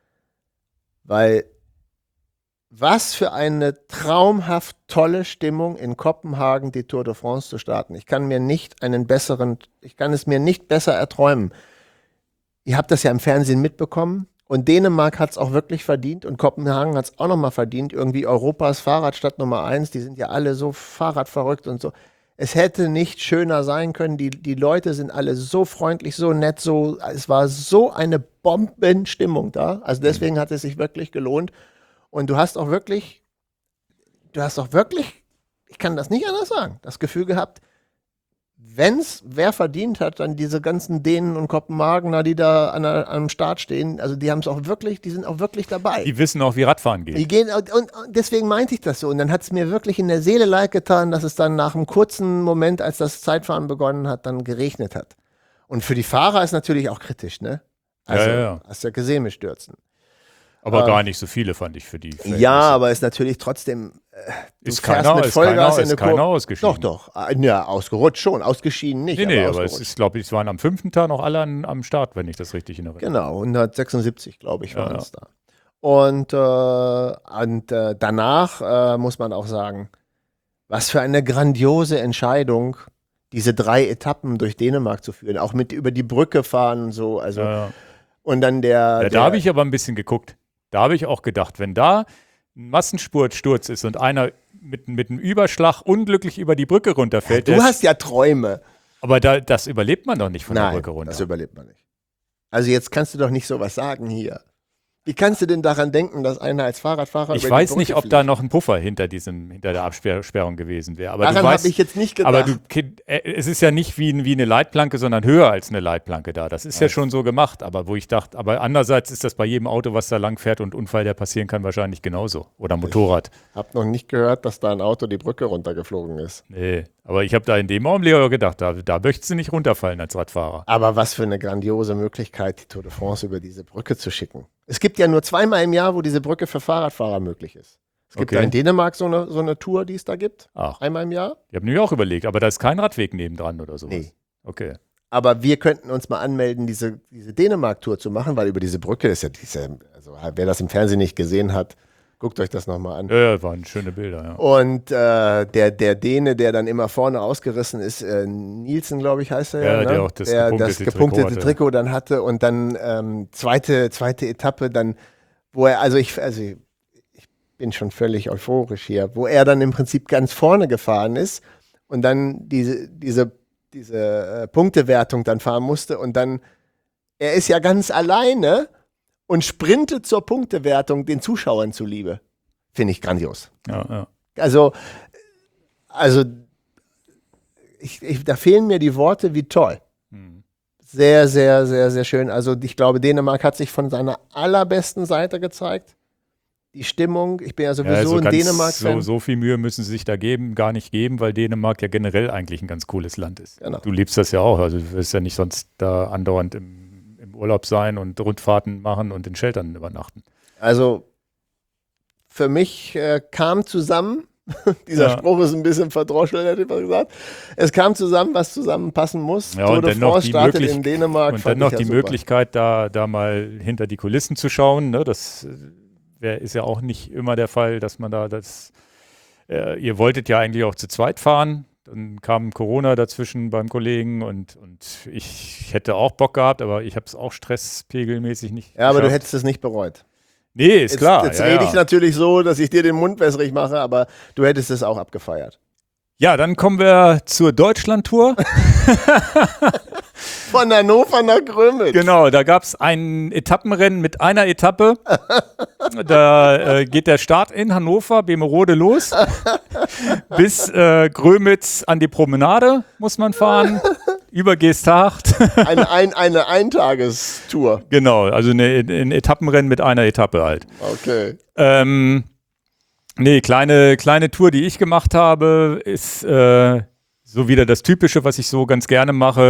weil was für eine traumhaft tolle Stimmung in Kopenhagen die Tour de France zu starten. Ich kann mir nicht einen besseren, ich kann es mir nicht besser erträumen. Ihr habt das ja im Fernsehen mitbekommen und Dänemark hat es auch wirklich verdient und Kopenhagen hat es auch nochmal verdient. Irgendwie Europas Fahrradstadt Nummer eins, die sind ja alle so fahrradverrückt und so. Es hätte nicht schöner sein können. Die, die Leute sind alle so freundlich, so nett, so, es war so eine Bombenstimmung da. Also deswegen hat es sich wirklich gelohnt. Und du hast auch wirklich, du hast auch wirklich, ich kann das nicht anders sagen, das Gefühl gehabt, wenn's wer verdient hat, dann diese ganzen Dänen und Kopenhagener, die da an der, am Start stehen, also die haben es auch wirklich, die sind auch wirklich dabei. Die wissen auch, wie Radfahren geht. Die gehen, und, und deswegen meinte ich das so. Und dann hat es mir wirklich in der Seele leid getan, dass es dann nach einem kurzen Moment, als das Zeitfahren begonnen hat, dann geregnet hat. Und für die Fahrer ist natürlich auch kritisch, ne? Also, ja, ja, ja. Hast ja gesehen mit Stürzen. Aber ähm, gar nicht so viele, fand ich, für die Verhältnisse. Ja, aber ist natürlich trotzdem, äh, du ist fährst keiner, mit ist Vollgas keiner, in eine ist keiner Kurve. ausgeschieden. Doch, doch. Ah, ja, ausgerutscht schon, ausgeschieden nicht. Nee, nee, aber, aber es ist, glaube ich, es waren am fünften Tag noch alle an, am Start, wenn ich das richtig in Erinnerung habe. Genau, hundertsechsundsiebzig, glaube ich, waren Ja, es da. Und, äh, und äh, danach äh, muss man auch sagen, was für eine grandiose Entscheidung, diese drei Etappen durch Dänemark zu führen, auch mit über die Brücke fahren und so. Also, Ja, ja. und dann der. Ja, der da habe ich aber ein bisschen geguckt. Da habe ich auch gedacht, wenn da ein Massensturzsturz ist und einer mit, mit einem Überschlag unglücklich über die Brücke runterfällt. Ja, du der hast ist, ja Träume. aber da, das überlebt man doch nicht von Nein, der Brücke runter. das überlebt man nicht. Also jetzt kannst du doch nicht sowas sagen hier. Wie kannst du denn daran denken, dass einer als Fahrradfahrer Ich über weiß die nicht, Brücke ob da fliegt? noch ein Puffer hinter diesem, hinter der Absperrung gewesen wäre. Aber Daran du weißt, habe ich jetzt nicht gedacht. aber du, äh, es ist ja nicht wie, wie eine Leitplanke, sondern höher als eine Leitplanke da. Das ist ja schon so gemacht. Aber wo ich dachte, aber andererseits ist das bei jedem Auto, was da lang fährt und Unfall, der passieren kann, wahrscheinlich genauso. Oder Motorrad. Ich habe noch nicht gehört, dass da ein Auto die Brücke runtergeflogen ist. Nee, aber ich habe da in dem Augenblick auch gedacht, da, da möchtest du nicht runterfallen als Radfahrer. Aber was für eine grandiose Möglichkeit, die Tour de France über diese Brücke zu schicken. Es gibt ja nur zweimal im Jahr, wo diese Brücke für Fahrradfahrer möglich ist. Es gibt Okay. ja in Dänemark so eine, so eine Tour, die es da gibt. Ach, Einmal im Jahr. ich habe nämlich auch überlegt, aber da ist kein Radweg nebendran oder sowas. Nee. Okay. Aber wir könnten uns mal anmelden, diese, diese Dänemark-Tour zu machen, weil über diese Brücke ist ja diese, also wer das im Fernsehen nicht gesehen hat, guckt euch das nochmal an. Ja, ja, waren schöne Bilder, ja. Und äh, der, der Däne, der dann immer vorne ausgerissen ist, äh, Nielsen, glaube ich, heißt er ja, Ja, ne? der auch das der gepunktete das gepunktete Trikot Trikot, hatte. dann hatte und dann ähm, zweite, zweite Etappe, dann, wo er, also ich, also ich bin schon völlig euphorisch hier, wo er dann im Prinzip ganz vorne gefahren ist und dann diese, diese, diese äh, Punktewertung dann fahren musste und dann, er ist ja ganz alleine und sprintet zur Punktewertung den Zuschauern zuliebe. Finde ich grandios. Ja, ja. Also, also ich, ich, da fehlen mir die Worte, wie toll. Hm. Sehr, sehr, sehr, sehr schön. Also ich glaube, Dänemark hat sich von seiner allerbesten Seite gezeigt. Die Stimmung, ich bin ja sowieso Ja, so ein ganz- Dänemark-Fan. So, so viel Mühe müssen sie sich da geben, gar nicht geben, weil Dänemark ja generell eigentlich ein ganz cooles Land ist. Genau. Du liebst das ja auch, also du wirst ja nicht sonst da andauernd im, im Urlaub sein und Rundfahrten machen und in Sheltern übernachten. Also für mich äh, kam zusammen, dieser Ja. Spruch ist ein bisschen verdroschelt, hätte ich mal gesagt. Es kam zusammen, was zusammenpassen muss. Ja, Tour und de dann noch France die startet Möglich- in Dänemark. Und fand dann noch ich ja die super. Möglichkeit, da, da mal hinter die Kulissen zu schauen. Ne? Das äh, wär, ist ja auch nicht immer der Fall, dass man da das. Äh, ihr wolltet ja eigentlich auch zu zweit fahren. Dann kam Corona dazwischen beim Kollegen und, und ich hätte auch Bock gehabt, aber ich habe es auch stresspegelmäßig nicht. Ja, aber du geschafft. hättest es nicht bereut. Nee, ist Jetzt, klar. jetzt ja, rede ja. ich natürlich so, dass ich dir den Mund wässrig mache, aber du hättest es auch abgefeiert. Ja, dann kommen wir zur Deutschland-Tour. Von Hannover nach Grömitz. Genau, da gab es ein Etappenrennen mit einer Etappe. Da äh, geht der Start in Hannover, Bemerode los. Bis äh, Grömitz an die Promenade muss man fahren. Über Geesthacht. Eine, ein, eine Eintagestour. Genau, also eine, ein Etappenrennen mit einer Etappe halt. Okay. Ähm, nee, kleine, kleine Tour, die ich gemacht habe, ist äh, so wieder das Typische, was ich so ganz gerne mache.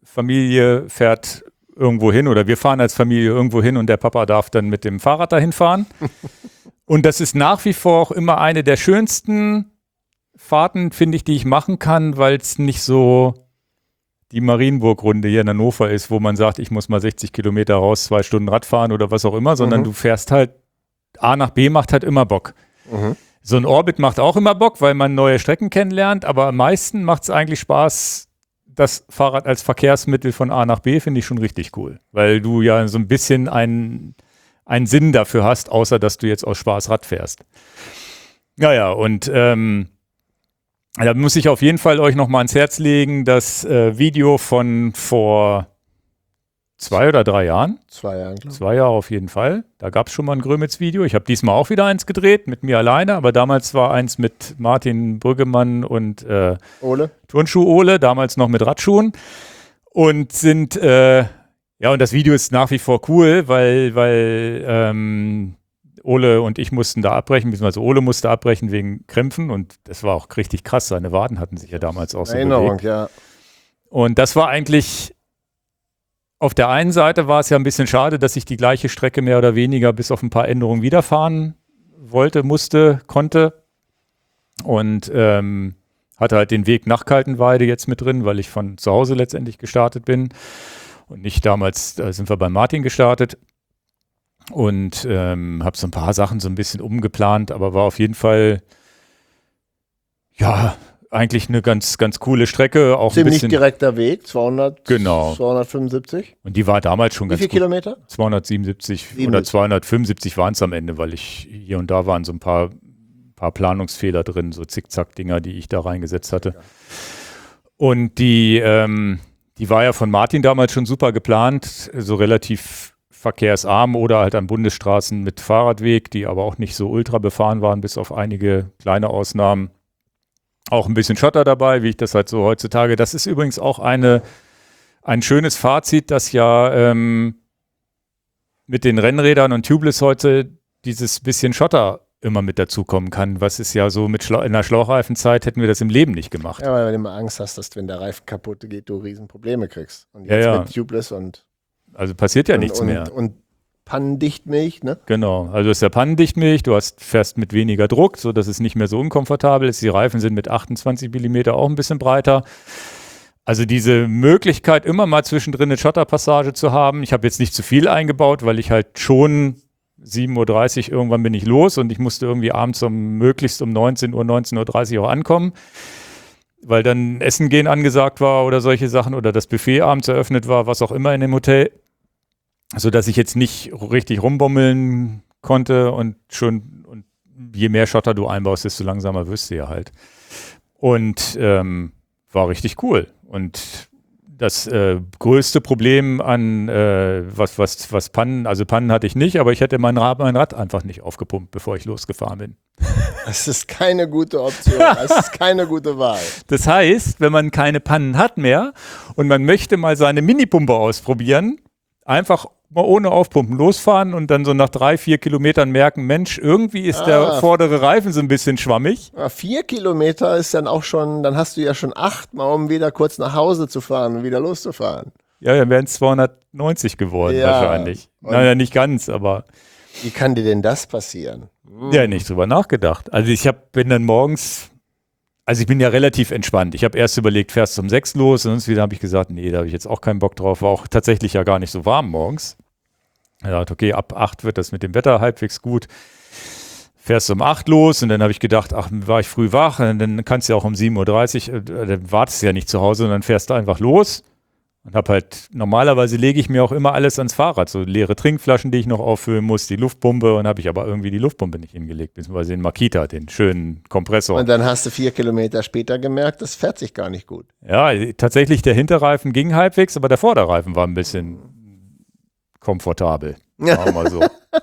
Familie fährt irgendwo hin oder wir fahren als Familie irgendwo hin und der Papa darf dann mit dem Fahrrad dahin fahren. Und das ist nach wie vor auch immer eine der schönsten Fahrten, finde ich, die ich machen kann, weil es nicht so die Marienburg-Runde hier in Hannover ist, wo man sagt, ich muss mal sechzig Kilometer raus, zwei Stunden Rad fahren oder was auch immer, sondern mhm. du fährst halt, A nach B macht halt immer Bock. Mhm. So ein Orbit macht auch immer Bock, weil man neue Strecken kennenlernt, aber am meisten macht es eigentlich Spaß, das Fahrrad als Verkehrsmittel von A nach B, finde ich schon richtig cool, weil du ja so ein bisschen einen, einen Sinn dafür hast, außer dass du jetzt aus Spaß Rad fährst. Naja, und ähm, da muss ich auf jeden Fall euch nochmal ans Herz legen, das äh, Video von vor zwei oder drei Jahren. Zwei Jahre, glaube ich. Zwei Jahre auf jeden Fall. Da gab es schon mal ein Grömitz-Video. Ich habe diesmal auch wieder eins gedreht, mit mir alleine, aber damals war eins mit Martin Brüggemann und äh, Ole. Turnschuh-Ole, damals noch mit Radschuhen. Und sind, äh, ja, und das Video ist nach wie vor cool, weil, weil ähm, Ole und ich mussten da abbrechen, beziehungsweise Ole musste abbrechen wegen Krämpfen und das war auch richtig krass. Seine Waden hatten sich ja damals auch so Erinnerung, bewegt. Ja. Und das war eigentlich, auf der einen Seite war es ja ein bisschen schade, dass ich die gleiche Strecke mehr oder weniger bis auf ein paar Änderungen wiederfahren wollte, musste, konnte und ähm, hatte halt den Weg nach Kaltenweide jetzt mit drin, weil ich von zu Hause letztendlich gestartet bin und nicht damals, da sind wir bei Martin gestartet. Und ähm, habe so ein paar Sachen so ein bisschen umgeplant, aber war auf jeden Fall, ja, eigentlich eine ganz, ganz coole Strecke. Auch Ziemlich ein bisschen, direkter Weg, zweihundert, genau. zweihundertfünfundsiebzig. Und die war damals schon Wie ganz viele gut. Kilometer? zweihundertsiebenundsiebzig siebenundsiebzig. Oder zweihundertfünfundsiebzig waren es am Ende, weil ich hier und da waren so ein paar, paar Planungsfehler drin, so Zickzack-Dinger, die ich da reingesetzt hatte. Ja. Und die, ähm, die war ja von Martin damals schon super geplant, so relativ verkehrsarm oder halt an Bundesstraßen mit Fahrradweg, die aber auch nicht so ultra befahren waren, bis auf einige kleine Ausnahmen. Auch ein bisschen Schotter dabei, wie ich das halt so heutzutage. Das ist übrigens auch eine, ein schönes Fazit, dass ja ähm, mit den Rennrädern und Tubeless heute dieses bisschen Schotter immer mit dazukommen kann. Was ist ja so mit Schla- in der Schlauchreifenzeit hätten wir das im Leben nicht gemacht. Ja, weil du immer Angst hast, dass wenn der Reifen kaputt geht, du Riesenprobleme kriegst. Und Ja, jetzt ja. mit Tubeless und Also passiert ja und, nichts und, mehr. Und Pannendichtmilch, ne? Genau, also ist der Pannendichtmilch, du hast, fährst mit weniger Druck, sodass es nicht mehr so unkomfortabel ist. Die Reifen sind mit achtundzwanzig Millimeter auch ein bisschen breiter. Also diese Möglichkeit, immer mal zwischendrin eine Schotterpassage zu haben. Ich habe jetzt nicht zu viel eingebaut, weil ich halt schon sieben Uhr dreißig irgendwann bin ich los und ich musste irgendwie abends um möglichst um neunzehn Uhr, neunzehn Uhr dreißig auch ankommen, weil dann Essen gehen angesagt war oder solche Sachen oder das Buffet abends eröffnet war, was auch immer in dem Hotel, sodass ich jetzt nicht richtig rumbommeln konnte und schon, und je mehr Schotter du einbaust, desto langsamer wirst du ja halt. Und ähm, war richtig cool. Und das äh, größte Problem an äh, was, was, was Pannen, also Pannen hatte ich nicht, aber ich hätte mein Rad, mein Rad einfach nicht aufgepumpt, bevor ich losgefahren bin. Das ist keine gute Option. Das ist keine gute Wahl. Das heißt, wenn man keine Pannen hat mehr und man möchte mal seine Minipumpe ausprobieren, einfach mal ohne Aufpumpen losfahren und dann so nach drei, vier Kilometern merken, Mensch, irgendwie ist ah. der vordere Reifen so ein bisschen schwammig. Ja, vier Kilometer ist dann auch schon, dann hast du ja schon achtmal, um wieder kurz nach Hause zu fahren und wieder loszufahren. Ja, dann wären es zweihundertneunzig geworden ja. wahrscheinlich. Naja, nicht ganz, aber... Wie kann dir denn das passieren? Hm. Ja, nicht drüber nachgedacht. Also ich hab, bin dann morgens... Also ich bin ja relativ entspannt. Ich habe erst überlegt, fährst du um sechs los und sonst wieder habe ich gesagt, nee, da habe ich jetzt auch keinen Bock drauf. War auch tatsächlich ja gar nicht so warm morgens. Ich dachte, okay, ab acht wird das mit dem Wetter halbwegs gut. Fährst du um acht los und dann habe ich gedacht, ach, war ich früh wach, und dann kannst du ja auch um sieben Uhr dreißig, äh, dann wartest du ja nicht zu Hause und dann fährst du einfach los. Und habe halt, normalerweise lege ich mir auch immer alles ans Fahrrad, so leere Trinkflaschen, die ich noch auffüllen muss, die Luftpumpe, und habe ich aber irgendwie die Luftpumpe nicht hingelegt, beziehungsweise den Makita, den schönen Kompressor. Und dann hast du vier Kilometer später gemerkt, das fährt sich gar nicht gut. Ja, tatsächlich, der Hinterreifen ging halbwegs, aber der Vorderreifen war ein bisschen komfortabel, sagen wir mal so.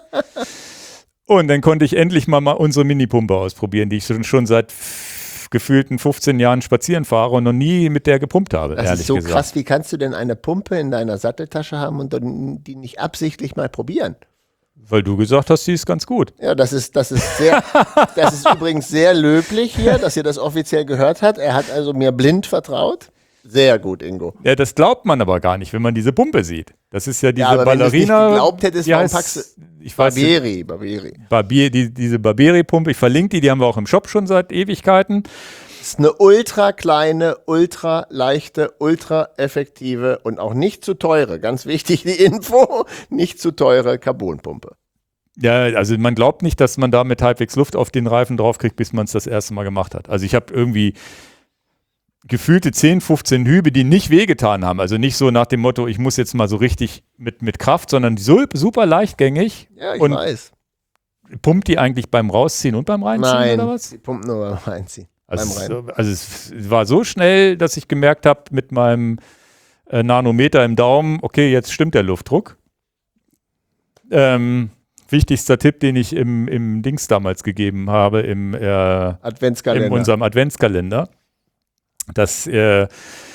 Und dann konnte ich endlich mal, mal unsere Minipumpe ausprobieren, die ich schon, schon seit gefühlten fünfzehn Jahren spazieren fahre und noch nie mit der gepumpt habe, das ehrlich ist so gesagt. Krass, wie kannst du denn eine Pumpe in deiner Satteltasche haben und dann die nicht absichtlich mal probieren? Weil du gesagt hast, die ist ganz gut. Ja, das ist, das ist sehr, das ist übrigens sehr löblich hier, dass ihr das offiziell gehört habt. Er hat also mir blind vertraut. Sehr gut, Ingo. Ja, das glaubt man aber gar nicht, wenn man diese Pumpe sieht. Das ist ja diese Ja, aber wenn du es nicht Ballerina. geglaubt hättest, die warum heißt- packst du Ich weiß nicht, Barbieri, Barbieri. Barbier, die, diese Barberi-Pumpe, ich verlinke die, die haben wir auch im Shop schon seit Ewigkeiten. Das ist eine ultra kleine, ultra leichte, ultra effektive und auch nicht zu teure, ganz wichtig die Info, nicht zu teure Carbonpumpe. Ja, also man glaubt nicht, dass man damit halbwegs Luft auf den Reifen draufkriegt, bis man es das erste Mal gemacht hat. Also ich habe irgendwie gefühlte zehn, fünfzehn Hübe, die nicht wehgetan haben. Also nicht so nach dem Motto, ich muss jetzt mal so richtig mit, mit Kraft, sondern so super leichtgängig. Ja, ich und weiß. pumpt die eigentlich beim Rausziehen und beim Reinziehen Nein, oder was? die pumpen nur beim Reinziehen. Also, beim Rein. es, also es war so schnell, dass ich gemerkt habe mit meinem äh, Nanometer im Daumen, okay, jetzt stimmt der Luftdruck. Ähm, wichtigster Tipp, den ich im, im Dings damals gegeben habe, im, äh, Adventskalender. in unserem Adventskalender, dass äh,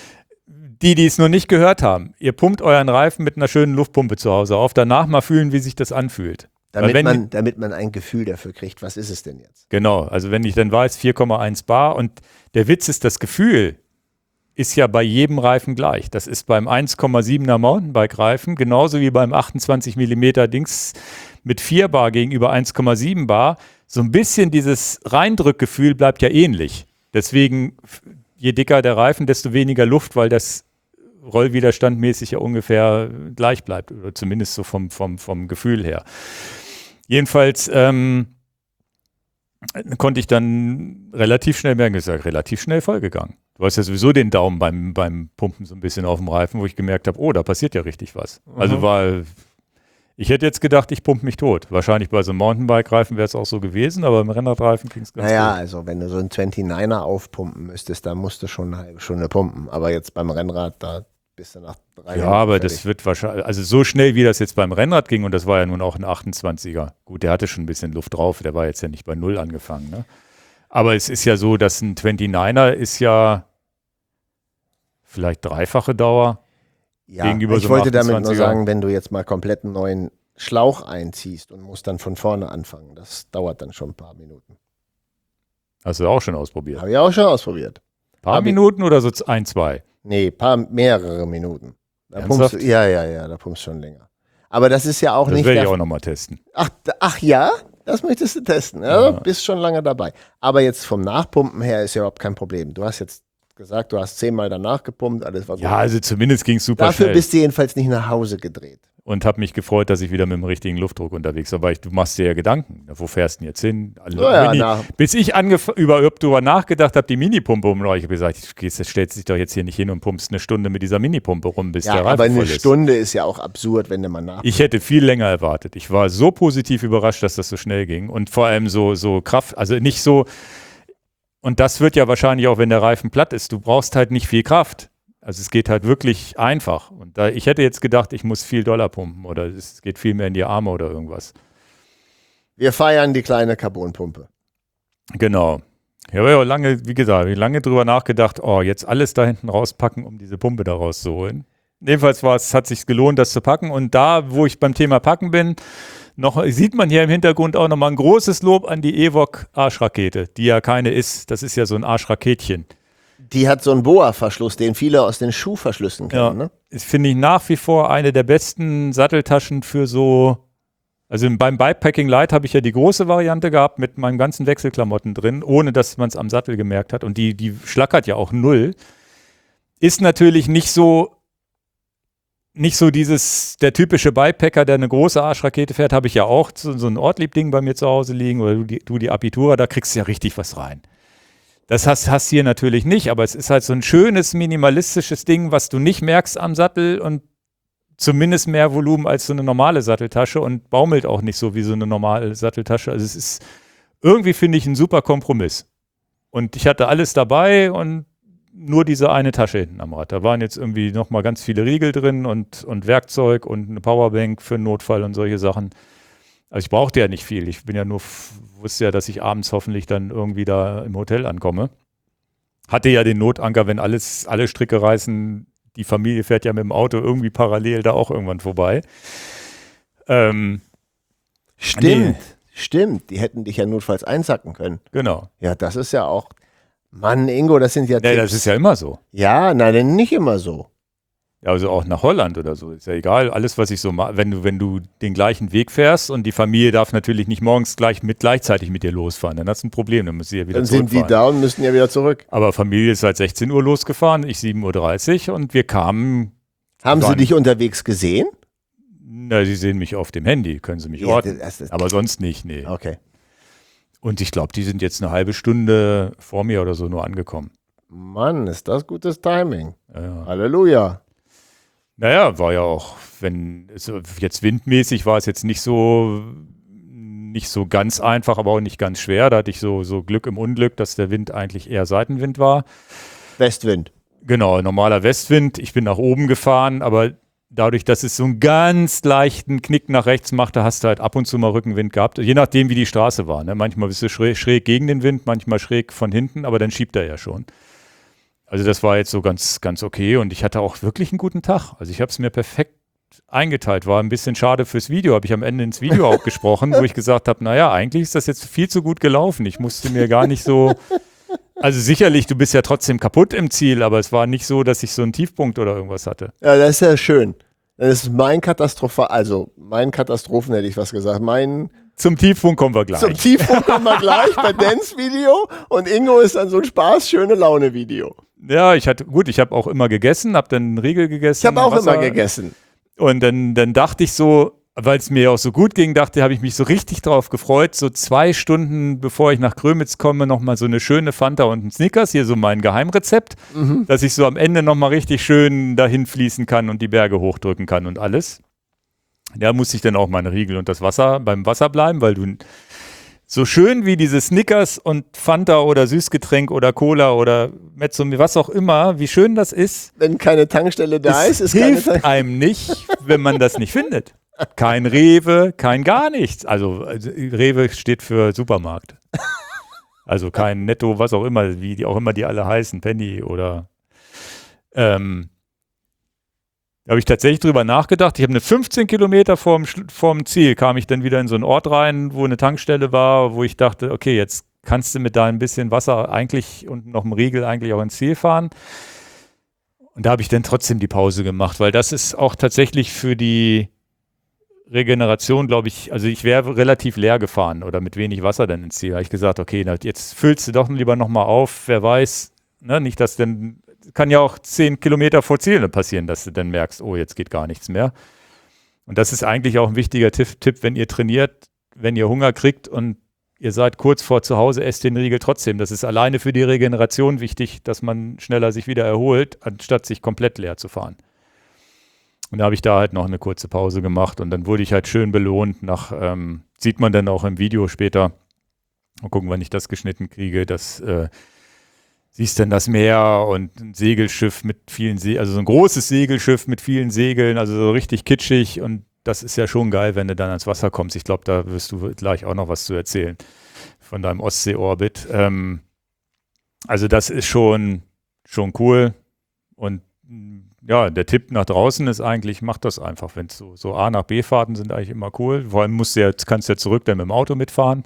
die, die es noch nicht gehört haben, ihr pumpt euren Reifen mit einer schönen Luftpumpe zu Hause auf, danach mal fühlen, wie sich das anfühlt. damit, wenn man, damit man ein Gefühl dafür kriegt, was ist es denn jetzt? Genau, also wenn ich dann weiß, vier Komma eins Bar und der Witz ist, das Gefühl ist ja bei jedem Reifen gleich. Das ist beim eins Komma siebener Mountainbike-Reifen genauso wie beim achtundzwanzig Millimeter Dings mit vier Bar gegenüber eins Komma sieben Bar. So ein bisschen dieses Reindrückgefühl bleibt ja ähnlich. Deswegen, je dicker der Reifen, desto weniger Luft, weil das rollwiderstandmäßig ja ungefähr gleich bleibt. Oder zumindest so vom, vom, vom Gefühl her. Jedenfalls ähm, konnte ich dann relativ schnell merken, ist ja relativ schnell vollgegangen. Du hast ja sowieso den Daumen beim, beim Pumpen so ein bisschen auf dem Reifen, wo ich gemerkt habe, oh, da passiert ja richtig was. Mhm. Also war, ich hätte jetzt gedacht, ich pumpe mich tot. Wahrscheinlich bei so einem Mountainbike-Reifen wäre es auch so gewesen, aber im Rennradreifen ging es ganz gut. Naja, also wenn du so einen neunundzwanziger aufpumpen müsstest, dann musst du schon eine halbe Stunde pumpen. Aber jetzt beim Rennrad, da bist du nach drei Ja, Minuten aber fertig. das wird wahrscheinlich, also so schnell wie das jetzt beim Rennrad ging, und das war ja nun auch ein achtundzwanziger. Gut, der hatte schon ein bisschen Luft drauf, der war jetzt ja nicht bei Null angefangen. Ne? Aber es ist ja so, dass ein neunundzwanziger ist ja vielleicht dreifache Dauer. Ja, gegenüber ich so einem wollte damit nur achtundzwanziger. sagen, wenn du jetzt mal komplett einen neuen Schlauch einziehst und musst dann von vorne anfangen, das dauert dann schon ein paar Minuten. Hast du auch schon ausprobiert? Habe ich auch schon ausprobiert. Ein paar Hab ich- Minuten oder so ein, zwei? Nee, paar, mehrere Minuten. Da Ernsthaft? pumpst du, ja, ja, ja, da pumpst du schon länger. Aber das ist ja auch Das nicht werde ich der auch nochmal testen. Ach, d- ach ja, das möchtest du testen. Ja, Ja. Bist schon lange dabei. Aber jetzt vom Nachpumpen her ist ja überhaupt kein Problem. Du hast jetzt gesagt, du hast zehnmal danach gepumpt, alles war gut. Ja, also zumindest ging es super Dafür schnell. bist du jedenfalls nicht nach Hause gedreht. Und habe mich gefreut, dass ich wieder mit dem richtigen Luftdruck unterwegs war, weil ich, du machst dir ja Gedanken. Wo fährst du denn jetzt hin? Also Ja, ja, Mini, nach- bis ich angef- über, darüber nachgedacht habe, die Minipumpe um, ich habe gesagt, ich gehst, das stellst dich doch jetzt hier nicht hin und pumpst eine Stunde mit dieser Minipumpe rum, bis Ja, der Reifen aber eine voll ist. Stunde ist ja auch absurd, wenn du mal nach. Ich hätte viel länger erwartet. Ich war so positiv überrascht, dass das so schnell ging. Und vor allem so, so Kraft, also nicht so, und das wird ja wahrscheinlich auch, wenn der Reifen platt ist, du brauchst halt nicht viel Kraft. Also es geht halt wirklich einfach. Und da, ich hätte jetzt gedacht, ich muss viel Dollar pumpen oder es geht viel mehr in die Arme oder irgendwas. Wir feiern die kleine Carbonpumpe. Genau. Ich habe ja lange, wie gesagt, lange drüber nachgedacht, oh, jetzt alles da hinten rauspacken, um diese Pumpe da rauszuholen. Jedenfalls war es, hat sich gelohnt, das zu packen. Und da, wo ich beim Thema Packen bin, noch, sieht man hier im Hintergrund auch nochmal ein großes Lob an die Evoque Arschrakete, die ja keine ist. Das ist ja so ein Arschraketchen. Die hat so einen Boa-Verschluss, den viele aus den Schuhverschlüssen kennen. Ja, Ne? das finde ich nach wie vor eine der besten Satteltaschen für so, also beim Bikepacking Light habe ich ja die große Variante gehabt mit meinen ganzen Wechselklamotten drin, ohne dass man es am Sattel gemerkt hat. Und die, die schlackert ja auch null. Ist natürlich nicht so, nicht so dieses, der typische Bikepacker, der eine große Arschrakete fährt, habe ich ja auch so, so ein Ortlieb-Ding bei mir zu Hause liegen oder du die, du die Apitura, da kriegst du ja richtig was rein. Das hast, hast hier natürlich nicht, aber es ist halt so ein schönes, minimalistisches Ding, was du nicht merkst am Sattel und zumindest mehr Volumen als so eine normale Satteltasche und baumelt auch nicht so wie so eine normale Satteltasche. Also es ist irgendwie, finde ich, ein super Kompromiss. Und ich hatte alles dabei und nur diese eine Tasche hinten am Rad. Da waren jetzt irgendwie nochmal ganz viele Riegel drin und, und Werkzeug und eine Powerbank für einen Notfall und solche Sachen. Also ich brauchte ja nicht viel. Ich bin ja nur, wusste ja, dass ich abends hoffentlich dann irgendwie da im Hotel ankomme. Hatte ja den Notanker, wenn alles, alle Stricke reißen, die Familie fährt ja mit dem Auto irgendwie parallel da auch irgendwann vorbei. Ähm, Stimmt, Nee. stimmt. Die hätten dich ja notfalls einsacken können. genau. Ja, das ist ja auch, Mann, Ingo, das sind ja Nee, Tipps. das ist ja immer so. Ja, nein, nicht immer so. Ja, also auch nach Holland oder so. Ist ja egal, alles, was ich so mache. Wenn du, wenn du den gleichen Weg fährst und die Familie darf natürlich nicht morgens gleich mit gleichzeitig mit dir losfahren, dann hast du ein Problem, dann müssen sie ja wieder Dann sind zurückfahren. die da und müssen ja wieder zurück. Aber Familie ist seit sechzehn Uhr losgefahren, ich sieben Uhr dreißig und wir kamen. Haben sie waren- dich unterwegs gesehen? Na, sie sehen mich auf dem Handy, können sie mich Ja, orten. das- das- Aber sonst nicht, nee. Okay. Und ich glaube, die sind jetzt eine halbe Stunde vor mir oder so nur angekommen. Mann, ist das gutes Timing. Ja. Halleluja. Naja, war ja auch, wenn es jetzt windmäßig war es jetzt nicht so nicht so ganz einfach, aber auch nicht ganz schwer. Da hatte ich so, so Glück im Unglück, dass der Wind eigentlich eher Seitenwind war. Westwind. Genau, normaler Westwind. Ich bin nach oben gefahren, aber dadurch, dass es so einen ganz leichten Knick nach rechts machte, hast du halt ab und zu mal Rückenwind gehabt. Je nachdem, wie die Straße war. Ne? Manchmal bist du schräg, schräg gegen den Wind, manchmal schräg von hinten, aber dann schiebt er ja schon. Also das war jetzt so ganz, ganz okay und ich hatte auch wirklich einen guten Tag. Also ich habe es mir perfekt eingeteilt. War ein bisschen schade fürs Video, habe ich am Ende ins Video auch gesprochen, wo ich gesagt habe, naja, eigentlich ist das jetzt viel zu gut gelaufen. Ich musste mir gar nicht so, also sicherlich, du bist ja trotzdem kaputt im Ziel, aber es war nicht so, dass ich so einen Tiefpunkt oder irgendwas hatte. Ja, das ist ja schön. Das ist mein Katastrophe, also mein Katastrophen hätte ich was gesagt. Mein Zum Tiefpunkt kommen wir gleich. Zum Tiefpunkt kommen wir gleich bei Dance Video und Ingo ist dann so ein Spaß, schöne Laune Video. Ja, ich hatte, gut, ich habe auch immer gegessen, habe dann einen Riegel gegessen. Ich habe auch Wasser. immer gegessen. Und dann, dann dachte ich so, weil es mir auch so gut ging, dachte, habe ich mich so richtig drauf gefreut, so zwei Stunden bevor ich nach Grömitz komme, nochmal so eine schöne Fanta und ein Snickers, hier so mein Geheimrezept, Mhm. dass ich so am Ende nochmal richtig schön dahin fließen kann und die Berge hochdrücken kann und alles. Da musste ich dann auch meine Riegel und das Wasser beim Wasser bleiben, weil du so schön wie diese Snickers und Fanta oder Süßgetränk oder Cola oder Mezzo, was auch immer, wie schön das ist, Wenn keine Tankstelle da es ist, ist keine hilft Tankstelle. einem nicht, wenn man das nicht findet. Kein Rewe, kein gar nichts. Also, also Rewe steht für Supermarkt. Also kein Netto, was auch immer, wie die auch immer die alle heißen, Penny oder ähm, da habe ich tatsächlich drüber nachgedacht. Ich habe eine fünfzehn Kilometer vorm, Schlu- vorm Ziel, kam ich dann wieder in so einen Ort rein, wo eine Tankstelle war, wo ich dachte, okay, jetzt kannst du mit da ein bisschen Wasser eigentlich und noch einem Riegel eigentlich auch ins Ziel fahren. Und da habe ich dann trotzdem die Pause gemacht, weil das ist auch tatsächlich für die Regeneration, glaube ich, also ich wäre relativ leer gefahren oder mit wenig Wasser dann ins Ziel. Da habe ich gesagt, okay, na, jetzt füllst du doch lieber nochmal auf, wer weiß, ne, nicht, dass dann, kann ja auch zehn Kilometer vor Ziel passieren, dass du dann merkst, oh, jetzt geht gar nichts mehr. Und das ist eigentlich auch ein wichtiger Tipp, Tipp, wenn ihr trainiert, wenn ihr Hunger kriegt und ihr seid kurz vor zu Hause, esst den Riegel trotzdem. Das ist alleine für die Regeneration wichtig, dass man schneller sich wieder erholt, anstatt sich komplett leer zu fahren. Und da habe ich da halt noch eine kurze Pause gemacht und dann wurde ich halt schön belohnt. Nach, ähm, sieht man dann auch im Video später. Mal gucken, wann ich das geschnitten kriege. Das äh, siehst dann das Meer und ein Segelschiff mit vielen Se also so ein großes Segelschiff mit vielen Segeln, also so richtig kitschig und das ist ja schon geil, wenn du dann ans Wasser kommst. Ich glaube, da wirst du gleich auch noch was zu erzählen von deinem Ostsee-Orbit. Ähm, also das ist schon, schon cool und ja, der Tipp nach draußen ist eigentlich, mach das einfach, wenn so, so A nach B-Fahrten sind eigentlich immer cool. Vor allem musst du ja, kannst du ja zurück dann mit dem Auto mitfahren.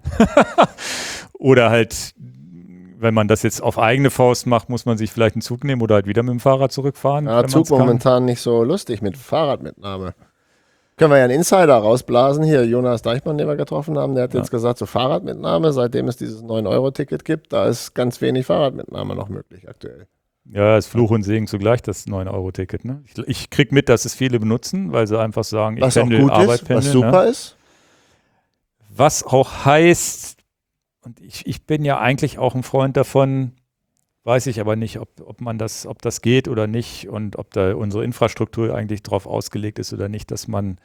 Oder halt, wenn man das jetzt auf eigene Faust macht, muss man sich vielleicht einen Zug nehmen oder halt wieder mit dem Fahrrad zurückfahren. Ja, wenn Zug man's kann. momentan nicht so lustig mit Fahrradmitnahme. Können wir ja einen Insider rausblasen. Hier, Jonas Deichmann, den wir getroffen haben, der hat Ja. jetzt gesagt, so Fahrradmitnahme, seitdem es dieses neun Euro Ticket gibt, da ist ganz wenig Fahrradmitnahme noch möglich aktuell. Ja, ist Fluch und Segen zugleich, das neun Euro Ticket. Ne? Ich, ich krieg mit, dass es viele benutzen, weil sie einfach sagen, ich Was auch pendel, gut Arbeit ist, pendel. was super ne? ist. Was auch heißt, und ich, ich bin ja eigentlich auch ein Freund davon, weiß ich aber nicht, ob, ob man das, ob das geht oder nicht und ob da unsere Infrastruktur eigentlich drauf ausgelegt ist oder nicht, dass man,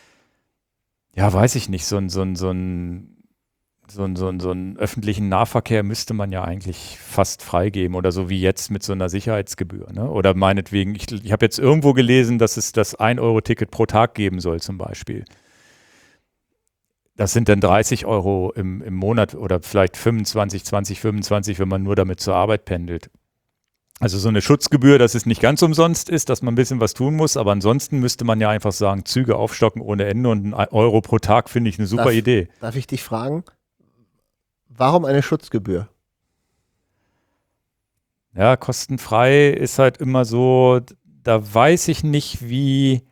ja, weiß ich nicht, so ein, so ein, so ein, so ein, so ein, so einen öffentlichen Nahverkehr müsste man ja eigentlich fast freigeben oder so wie jetzt mit so einer Sicherheitsgebühr. Ne? Oder meinetwegen, ich, ich habe jetzt irgendwo gelesen, dass es das ein Euro Ticket pro Tag geben soll zum Beispiel. Das sind dann dreißig Euro im, im Monat oder vielleicht fünfundzwanzig, zwanzig, fünfundzwanzig, wenn man nur damit zur Arbeit pendelt. Also so eine Schutzgebühr, dass es nicht ganz umsonst ist, dass man ein bisschen was tun muss, aber ansonsten müsste man ja einfach sagen, Züge aufstocken ohne Ende und ein Euro pro Tag finde ich eine super Darf- Idee. Darf ich dich fragen, warum eine Schutzgebühr? Ja, kostenfrei ist halt immer so, da weiß ich nicht, wie,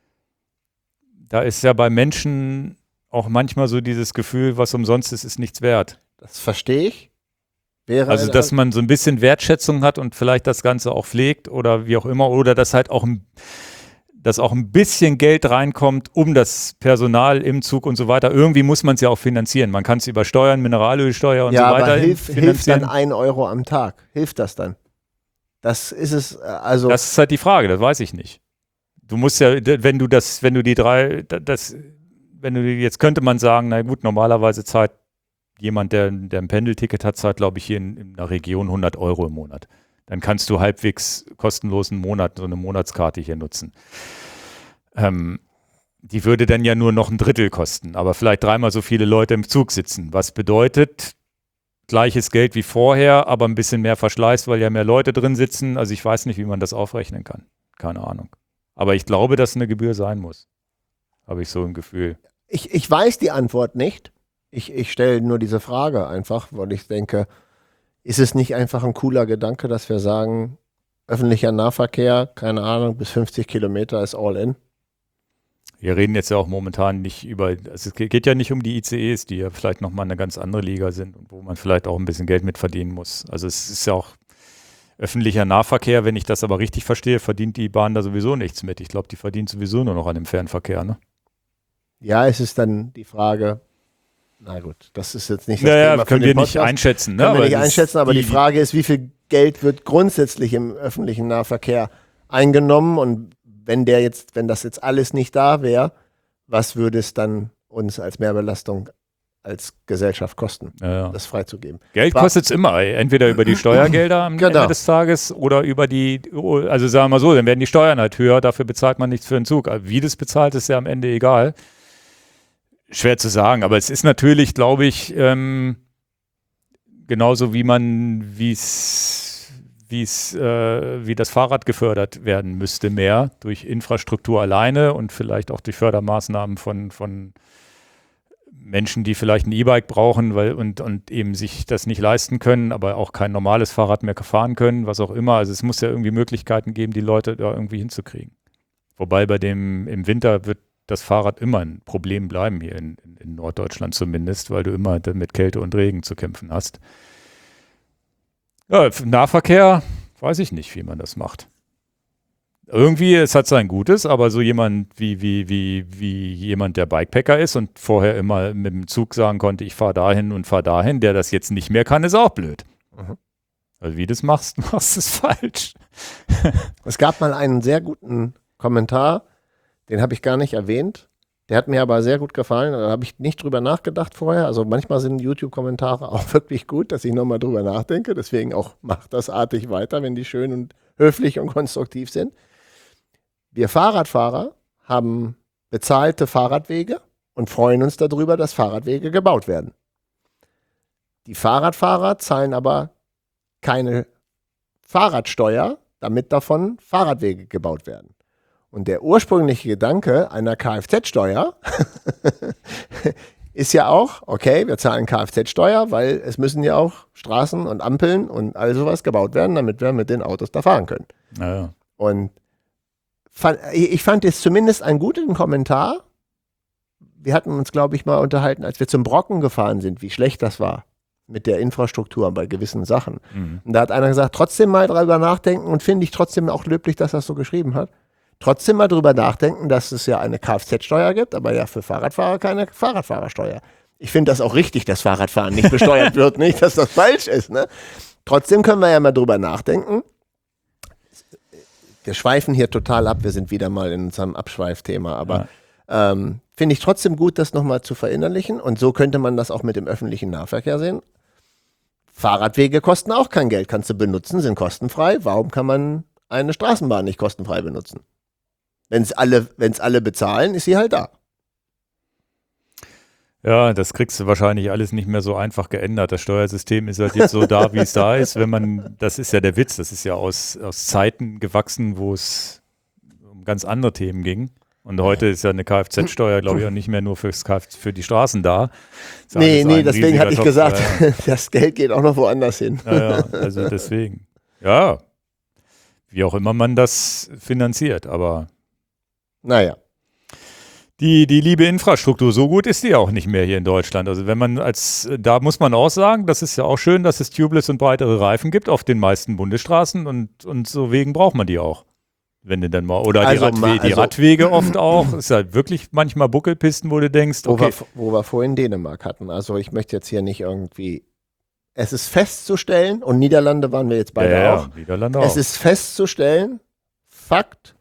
da ist ja bei Menschen auch manchmal so dieses Gefühl, was umsonst ist, ist nichts wert. Das verstehe ich. Wäre Also, dass man so ein bisschen Wertschätzung hat und vielleicht das Ganze auch pflegt oder wie auch immer, oder dass halt auch ein, dass auch ein bisschen Geld reinkommt, um das Personal im Zug und so weiter. Irgendwie muss man es ja auch finanzieren. Man kann es über Steuern, Mineralölsteuer und ja, so weiter aber hilf, hilft finanzieren. dann ein Euro am Tag? Hilft das dann? Das ist es, äh, also. Das ist halt die Frage, das weiß ich nicht. Du musst ja, wenn du das, wenn du die drei, das, wenn du jetzt könnte man sagen, na gut, normalerweise zahlt jemand, der, der ein Pendelticket hat, zahlt, glaube ich, hier in, in der Region hundert Euro im Monat. Dann kannst du halbwegs kostenlos einen Monat, so eine Monatskarte hier nutzen. Ähm, die würde dann ja nur noch ein Drittel kosten, aber vielleicht dreimal so viele Leute im Zug sitzen. Was bedeutet, gleiches Geld wie vorher, aber ein bisschen mehr Verschleiß, weil ja mehr Leute drin sitzen. Also ich weiß nicht, wie man das aufrechnen kann. Keine Ahnung. Aber ich glaube, dass eine Gebühr sein muss. Habe ich so ein Gefühl. Ich, ich weiß die Antwort nicht. Ich, ich stelle nur diese Frage einfach, weil ich denke, ist es nicht einfach ein cooler Gedanke, dass wir sagen, öffentlicher Nahverkehr, keine Ahnung, bis fünfzig Kilometer ist all in? Wir reden jetzt ja auch momentan nicht über, also es geht ja nicht um die I C Es, die ja vielleicht nochmal eine ganz andere Liga sind und wo man vielleicht auch ein bisschen Geld mit verdienen muss. Also es ist ja auch öffentlicher Nahverkehr, wenn ich das aber richtig verstehe, verdient die Bahn da sowieso nichts mit. Ich glaube, die verdient sowieso nur noch an dem Fernverkehr, ne? Ja, es ist dann die Frage, na gut, das ist jetzt nicht das naja, Thema können für den wir nicht Podcast. einschätzen. Ne? Können wir aber nicht einschätzen, aber die, die Frage ist, wie viel Geld wird grundsätzlich im öffentlichen Nahverkehr eingenommen und wenn der jetzt, wenn das jetzt alles nicht da wäre, was würde es dann uns als Mehrbelastung als Gesellschaft kosten, ja, ja. das freizugeben? Geld War- kostet es immer, entweder über die Steuergelder am Genau. Ende des Tages oder über die, also sagen wir mal so, dann werden die Steuern halt höher, dafür bezahlt man nichts für den Zug. Wie das bezahlt, ist ja am Ende egal. Schwer zu sagen, aber es ist natürlich, glaube ich, ähm, genauso wie man, wie es, wie es, äh, wie das Fahrrad gefördert werden müsste mehr durch Infrastruktur alleine und vielleicht auch durch Fördermaßnahmen von, von Menschen, die vielleicht ein E-Bike brauchen, weil und, und eben sich das nicht leisten können, aber auch kein normales Fahrrad mehr fahren können, was auch immer. Also es muss ja irgendwie Möglichkeiten geben, die Leute da irgendwie hinzukriegen. Wobei bei dem im Winter wird das Fahrrad immer ein Problem bleiben, hier in, in, in Norddeutschland zumindest, weil du immer mit Kälte und Regen zu kämpfen hast. Ja, Nahverkehr, weiß ich nicht, wie man das macht. Irgendwie, es hat sein Gutes, aber so jemand wie, wie, wie, wie jemand, der Bikepacker ist und vorher immer mit dem Zug sagen konnte, ich fahre dahin und fahre dahin, der das jetzt nicht mehr kann, ist auch blöd. Mhm. Also wie du das machst, machst du es falsch. Es gab mal einen sehr guten Kommentar, den habe ich gar nicht erwähnt. Der hat mir aber sehr gut gefallen. Da habe ich nicht drüber nachgedacht vorher. Also manchmal sind YouTube-Kommentare auch wirklich gut, dass ich nochmal drüber nachdenke. Deswegen auch macht das artig weiter, wenn die schön und höflich und konstruktiv sind. Wir Fahrradfahrer haben bezahlte Fahrradwege und freuen uns darüber, dass Fahrradwege gebaut werden. Die Fahrradfahrer zahlen aber keine Fahrradsteuer, damit davon Fahrradwege gebaut werden. Und der ursprüngliche Gedanke einer Kfz-Steuer ist ja auch, okay, wir zahlen Kfz-Steuer, weil es müssen ja auch Straßen und Ampeln und all sowas gebaut werden, damit wir mit den Autos da fahren können. Naja. Und fand, ich fand jetzt zumindest einen guten Kommentar. Wir hatten uns, glaube ich, mal unterhalten, als wir zum Brocken gefahren sind, wie schlecht das war mit der Infrastruktur bei gewissen Sachen. Mhm. Und da hat einer gesagt, trotzdem mal drüber nachdenken und finde ich trotzdem auch löblich, dass er das so geschrieben hat. Trotzdem mal drüber nachdenken, dass es ja eine Kfz-Steuer gibt, aber ja für Fahrradfahrer keine Fahrradfahrersteuer. Ich finde das auch richtig, dass Fahrradfahren nicht besteuert wird, nicht, dass das falsch ist. Ne? Trotzdem können wir ja mal drüber nachdenken. Wir schweifen hier total ab, wir sind wieder mal in unserem Abschweifthema, aber ja. ähm, finde ich trotzdem gut, das nochmal zu verinnerlichen und so könnte man das auch mit dem öffentlichen Nahverkehr sehen. Fahrradwege kosten auch kein Geld, kannst du benutzen, sind kostenfrei. Warum kann man eine Straßenbahn nicht kostenfrei benutzen? Wenn es alle, wenn's alle bezahlen, ist sie halt da. Ja, das kriegst du wahrscheinlich alles nicht mehr so einfach geändert. Das Steuersystem ist halt jetzt so da, wie es da ist. Wenn man, das ist ja der Witz, das ist ja aus, aus Zeiten gewachsen, wo es um ganz andere Themen ging. Und heute ist ja eine Kfz-Steuer, glaube ich, auch nicht mehr nur fürs Kfz, für die Straßen da. Ist nee, nee, ein deswegen hatte ich Topf, gesagt, ja. das Geld geht auch noch woanders hin. Ja, ja, also deswegen. Ja, wie auch immer man das finanziert, aber naja. Die, die liebe Infrastruktur, so gut ist die auch nicht mehr hier in Deutschland. Also wenn man als, da muss man auch sagen, das ist ja auch schön, dass es Tubeless und breitere Reifen gibt auf den meisten Bundesstraßen und, und so wegen braucht man die auch. Wenn du dann mal, oder Also die, Radwe mal- die also- Radwege oft auch. Ist halt wirklich manchmal Buckelpisten, wo du denkst, Wo, okay, wir, wo wir vorhin Dänemark hatten. Also ich möchte jetzt hier nicht irgendwie. Es ist festzustellen, und Niederlande waren wir jetzt beide ja, auch. ja, Niederlande Es auch. ist festzustellen, Fakt,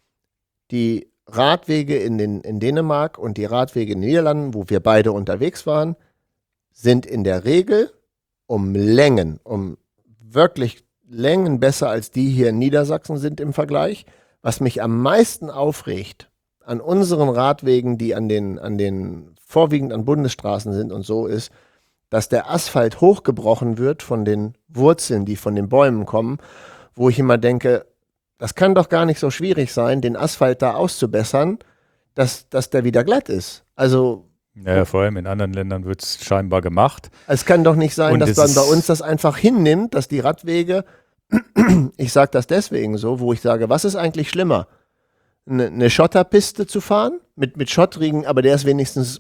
die Radwege in, den, in Dänemark und die Radwege in den Niederlanden, wo wir beide unterwegs waren, sind in der Regel um Längen, um wirklich Längen besser als die hier in Niedersachsen sind im Vergleich. Was mich am meisten aufregt an unseren Radwegen, die an den, an den vorwiegend an Bundesstraßen sind und so, ist, dass der Asphalt hochgebrochen wird von den Wurzeln, die von den Bäumen kommen, wo ich immer denke, das kann doch gar nicht so schwierig sein, den Asphalt da auszubessern, dass, dass der wieder glatt ist. Also Ja, vor allem in anderen Ländern wird es scheinbar gemacht. es kann doch nicht sein, Und dass es man ist- bei uns das einfach hinnimmt, dass die Radwege, ich sage das deswegen so, wo ich sage, was ist eigentlich schlimmer? Eine, eine Schotterpiste zu fahren, mit, mit Schottrigen, aber der ist wenigstens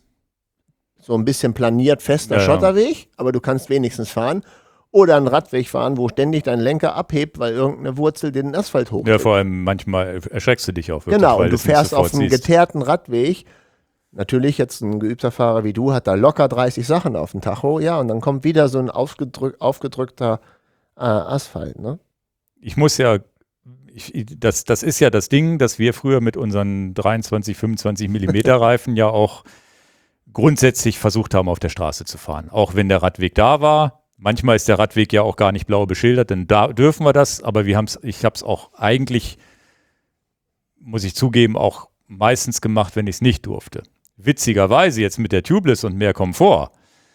so ein bisschen planiert, fester Ja, ja. Schotterweg, aber du kannst wenigstens fahren. Oder einen Radweg fahren, wo ständig dein Lenker abhebt, weil irgendeine Wurzel den Asphalt hochhebt. Ja, vor allem manchmal erschreckst du dich auch wirklich, Genau, weil und du es nicht fährst sofort auf einem siehst. geteerten Radweg. Natürlich, jetzt ein geübter Fahrer wie du hat da locker dreißig Sachen auf dem Tacho. Ja, und dann kommt wieder so ein aufgedrück, aufgedrückter äh, Asphalt. Ne? Ich muss ja, ich, das, das ist ja das Ding, dass wir früher mit unseren dreiundzwanzig, fünfundzwanzig Millimeter Reifen ja auch grundsätzlich versucht haben, auf der Straße zu fahren. Auch wenn der Radweg da war. Manchmal ist der Radweg ja auch gar nicht blau beschildert, denn da dürfen wir das, aber wir haben's, ich habe es auch eigentlich, muss ich zugeben, auch meistens gemacht, wenn ich es nicht durfte. Witzigerweise jetzt mit der Tubeless und mehr Komfort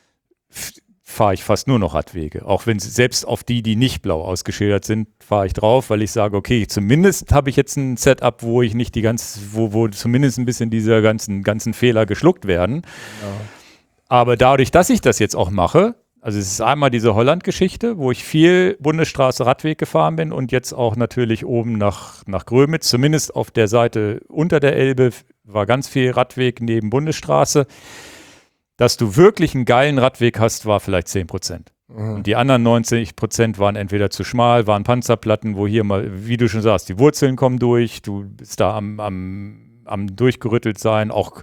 fahre ich fast nur noch Radwege. Auch wenn sie- selbst auf die, die nicht blau ausgeschildert sind, fahre ich drauf, weil ich sage, okay, zumindest habe ich jetzt ein Setup, wo ich nicht die ganz, wo, wo zumindest ein bisschen diese ganzen, ganzen Fehler geschluckt werden. Aber dadurch, dass ich das jetzt auch mache, also es ist einmal diese Holland-Geschichte, wo ich viel Bundesstraße Radweg gefahren bin und jetzt auch natürlich oben nach, nach Grömitz, zumindest auf der Seite unter der Elbe war ganz viel Radweg neben Bundesstraße. Dass du wirklich einen geilen Radweg hast, war vielleicht zehn Prozent. Und die anderen neunzig Prozent waren entweder zu schmal, waren Panzerplatten, wo hier mal, wie du schon sagst, die Wurzeln kommen durch, du bist da am, am, am durchgerüttelt sein, auch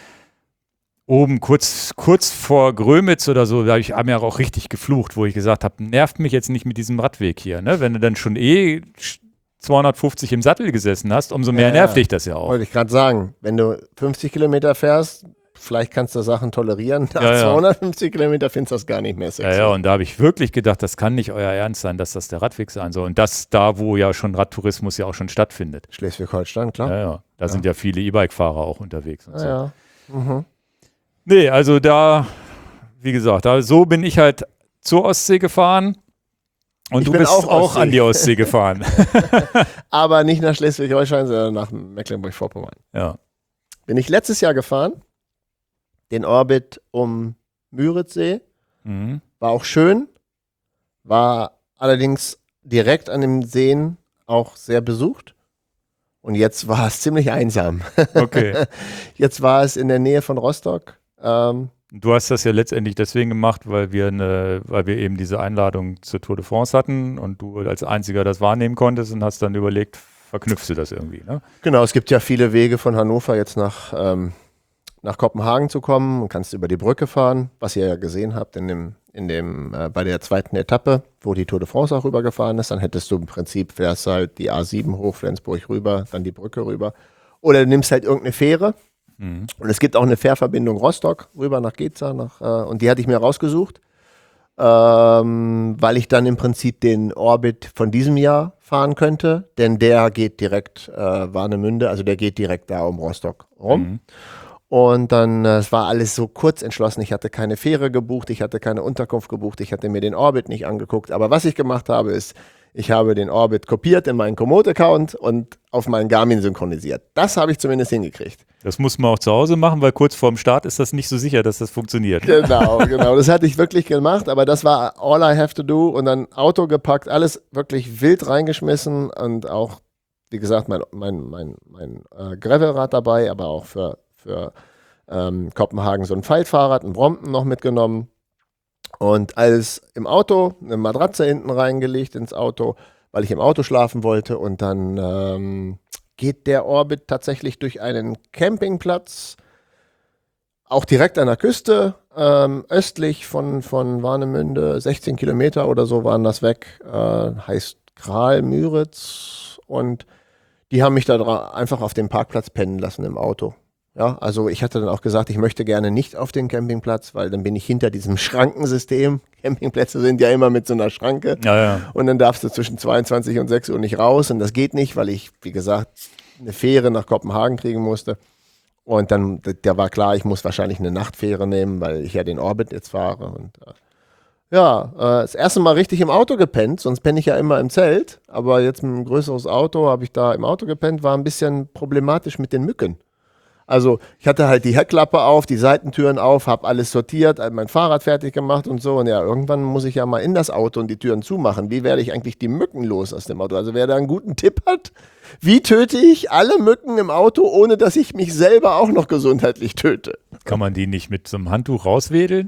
oben kurz, kurz vor Grömitz oder so, da habe ich mir auch richtig geflucht, wo ich gesagt habe, nervt mich jetzt nicht mit diesem Radweg hier. Ne? Wenn du dann schon eh zweihundertfünfzig im Sattel gesessen hast, umso mehr Ja, nervt ja. dich das ja auch. Wollte ich gerade sagen, wenn du fünfzig Kilometer fährst, vielleicht kannst du Sachen tolerieren. Nach Ja, ja. zweihundertfünfzig Kilometer findest du das gar nicht mehr sexy. Ja, ja, und da habe ich wirklich gedacht, das kann nicht euer Ernst sein, dass das der Radweg sein soll. Und das da, wo ja schon Radtourismus ja auch schon stattfindet. Schleswig-Holstein, klar. Ja, ja. Da sind ja viele E-Bike-Fahrer auch unterwegs. Und so. Ja, ja. Mhm. Nee, also da, wie gesagt, da, so bin ich halt zur Ostsee gefahren. Und Ich du bin bist auch auch, Ostsee. an die Ostsee gefahren. Aber nicht nach Schleswig-Holstein, sondern nach Mecklenburg-Vorpommern. Ja. Bin ich letztes Jahr gefahren, den Orbit um Müritzsee. Mhm. War auch schön, war allerdings direkt an den Seen auch sehr besucht. Und jetzt war es ziemlich einsam. Okay. Jetzt war es in der Nähe von Rostock. Ähm, Du hast das ja letztendlich deswegen gemacht, weil wir eine, weil wir eben diese Einladung zur Tour de France hatten und du als einziger das wahrnehmen konntest und hast dann überlegt, verknüpfst du das irgendwie, ne? genau, es gibt ja viele Wege von Hannover jetzt nach, ähm, nach Kopenhagen zu kommen und kannst über die Brücke fahren, was ihr ja gesehen habt in dem, in dem, äh, bei der zweiten Etappe, wo die Tour de France auch rübergefahren ist. Dann hättest du im Prinzip, fährst halt die A sieben hoch, Flensburg rüber, dann die Brücke rüber. Oder du nimmst halt irgendeine Fähre. Mhm. Und es gibt auch eine Fährverbindung Rostock rüber nach Geza, nach, äh, und die hatte ich mir rausgesucht, ähm, weil ich dann im Prinzip den Orbit von diesem Jahr fahren könnte, denn der geht direkt äh, Warnemünde, also der geht direkt da um Rostock rum. Mhm. Und dann, äh, es war alles so kurz entschlossen, ich hatte keine Fähre gebucht, ich hatte keine Unterkunft gebucht, ich hatte mir den Orbit nicht angeguckt, aber was ich gemacht habe, ist, ich habe den Orbit kopiert in meinen Komoot-Account und auf meinen Garmin synchronisiert. Das habe ich zumindest hingekriegt. Das muss man auch zu Hause machen, weil kurz vorm Start ist das nicht so sicher, dass das funktioniert. Genau, genau. Das hatte ich wirklich gemacht, aber das war all I have to do und dann Auto gepackt, alles wirklich wild reingeschmissen und auch, wie gesagt, mein, mein, mein, mein äh, Gravelrad dabei, aber auch für, für ähm, Kopenhagen so ein Faltfahrrad, ein Brompton noch mitgenommen und alles im Auto, eine Matratze hinten reingelegt ins Auto, weil ich im Auto schlafen wollte und dann ähm, geht der Orbit tatsächlich durch einen Campingplatz, auch direkt an der Küste, ähm, östlich von, von Warnemünde, sechzehn Kilometer oder so waren das weg, äh, heißt Kral-Müritz und die haben mich da dra- einfach auf dem Parkplatz pennen lassen im Auto. Ja, also ich hatte dann auch gesagt, ich möchte gerne nicht auf den Campingplatz, weil dann bin ich hinter diesem Schrankensystem. Campingplätze sind ja immer mit so einer Schranke. Ja, ja. Und dann darfst du zwischen zweiundzwanzig und sechs Uhr nicht raus. Und das geht nicht, weil ich, wie gesagt, eine Fähre nach Kopenhagen kriegen musste. Und dann, da war klar, ich muss wahrscheinlich eine Nachtfähre nehmen, weil ich ja den Orbit jetzt fahre. Und äh, ja, äh, das erste Mal richtig im Auto gepennt, sonst penne ich ja immer im Zelt. Aber jetzt mit einem größeres Auto habe ich da im Auto gepennt, war ein bisschen problematisch mit den Mücken. Also ich hatte halt die Heckklappe auf, die Seitentüren auf, habe alles sortiert, hab mein Fahrrad fertig gemacht und so. Und ja, irgendwann muss ich ja mal in das Auto und die Türen zumachen. Wie werde ich eigentlich die Mücken los aus dem Auto? Also wer da einen guten Tipp hat, wie töte ich alle Mücken im Auto, ohne dass ich mich selber auch noch gesundheitlich töte? Kann man die nicht mit so einem Handtuch rauswedeln?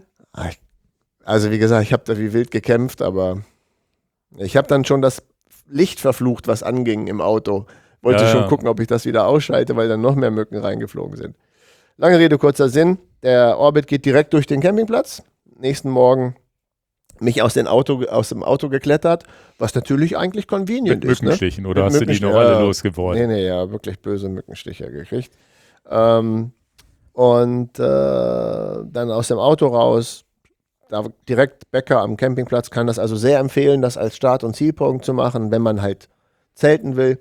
Also wie gesagt, ich habe da wie wild gekämpft, aber ich habe dann schon das Licht verflucht, was anging im Auto. Wollte Ja, schon ja. gucken, ob ich das wieder ausschalte, weil dann noch mehr Mücken reingeflogen sind. Lange Rede, kurzer Sinn. Der Orbit geht direkt durch den Campingplatz. Nächsten Morgen mich aus, den Auto, aus dem Auto geklettert, was natürlich eigentlich convenient Mit ist. Mückenstichen Ne? oder Mit hast du die Mückenstich- noch alle ja. losgeworden? Nee, nee, ja, wirklich böse Mückenstiche gekriegt. Ähm, und äh, dann aus dem Auto raus, da direkt Bäcker am Campingplatz, kann das also sehr empfehlen, das als Start- und Zielpunkt zu machen, wenn man halt zelten will.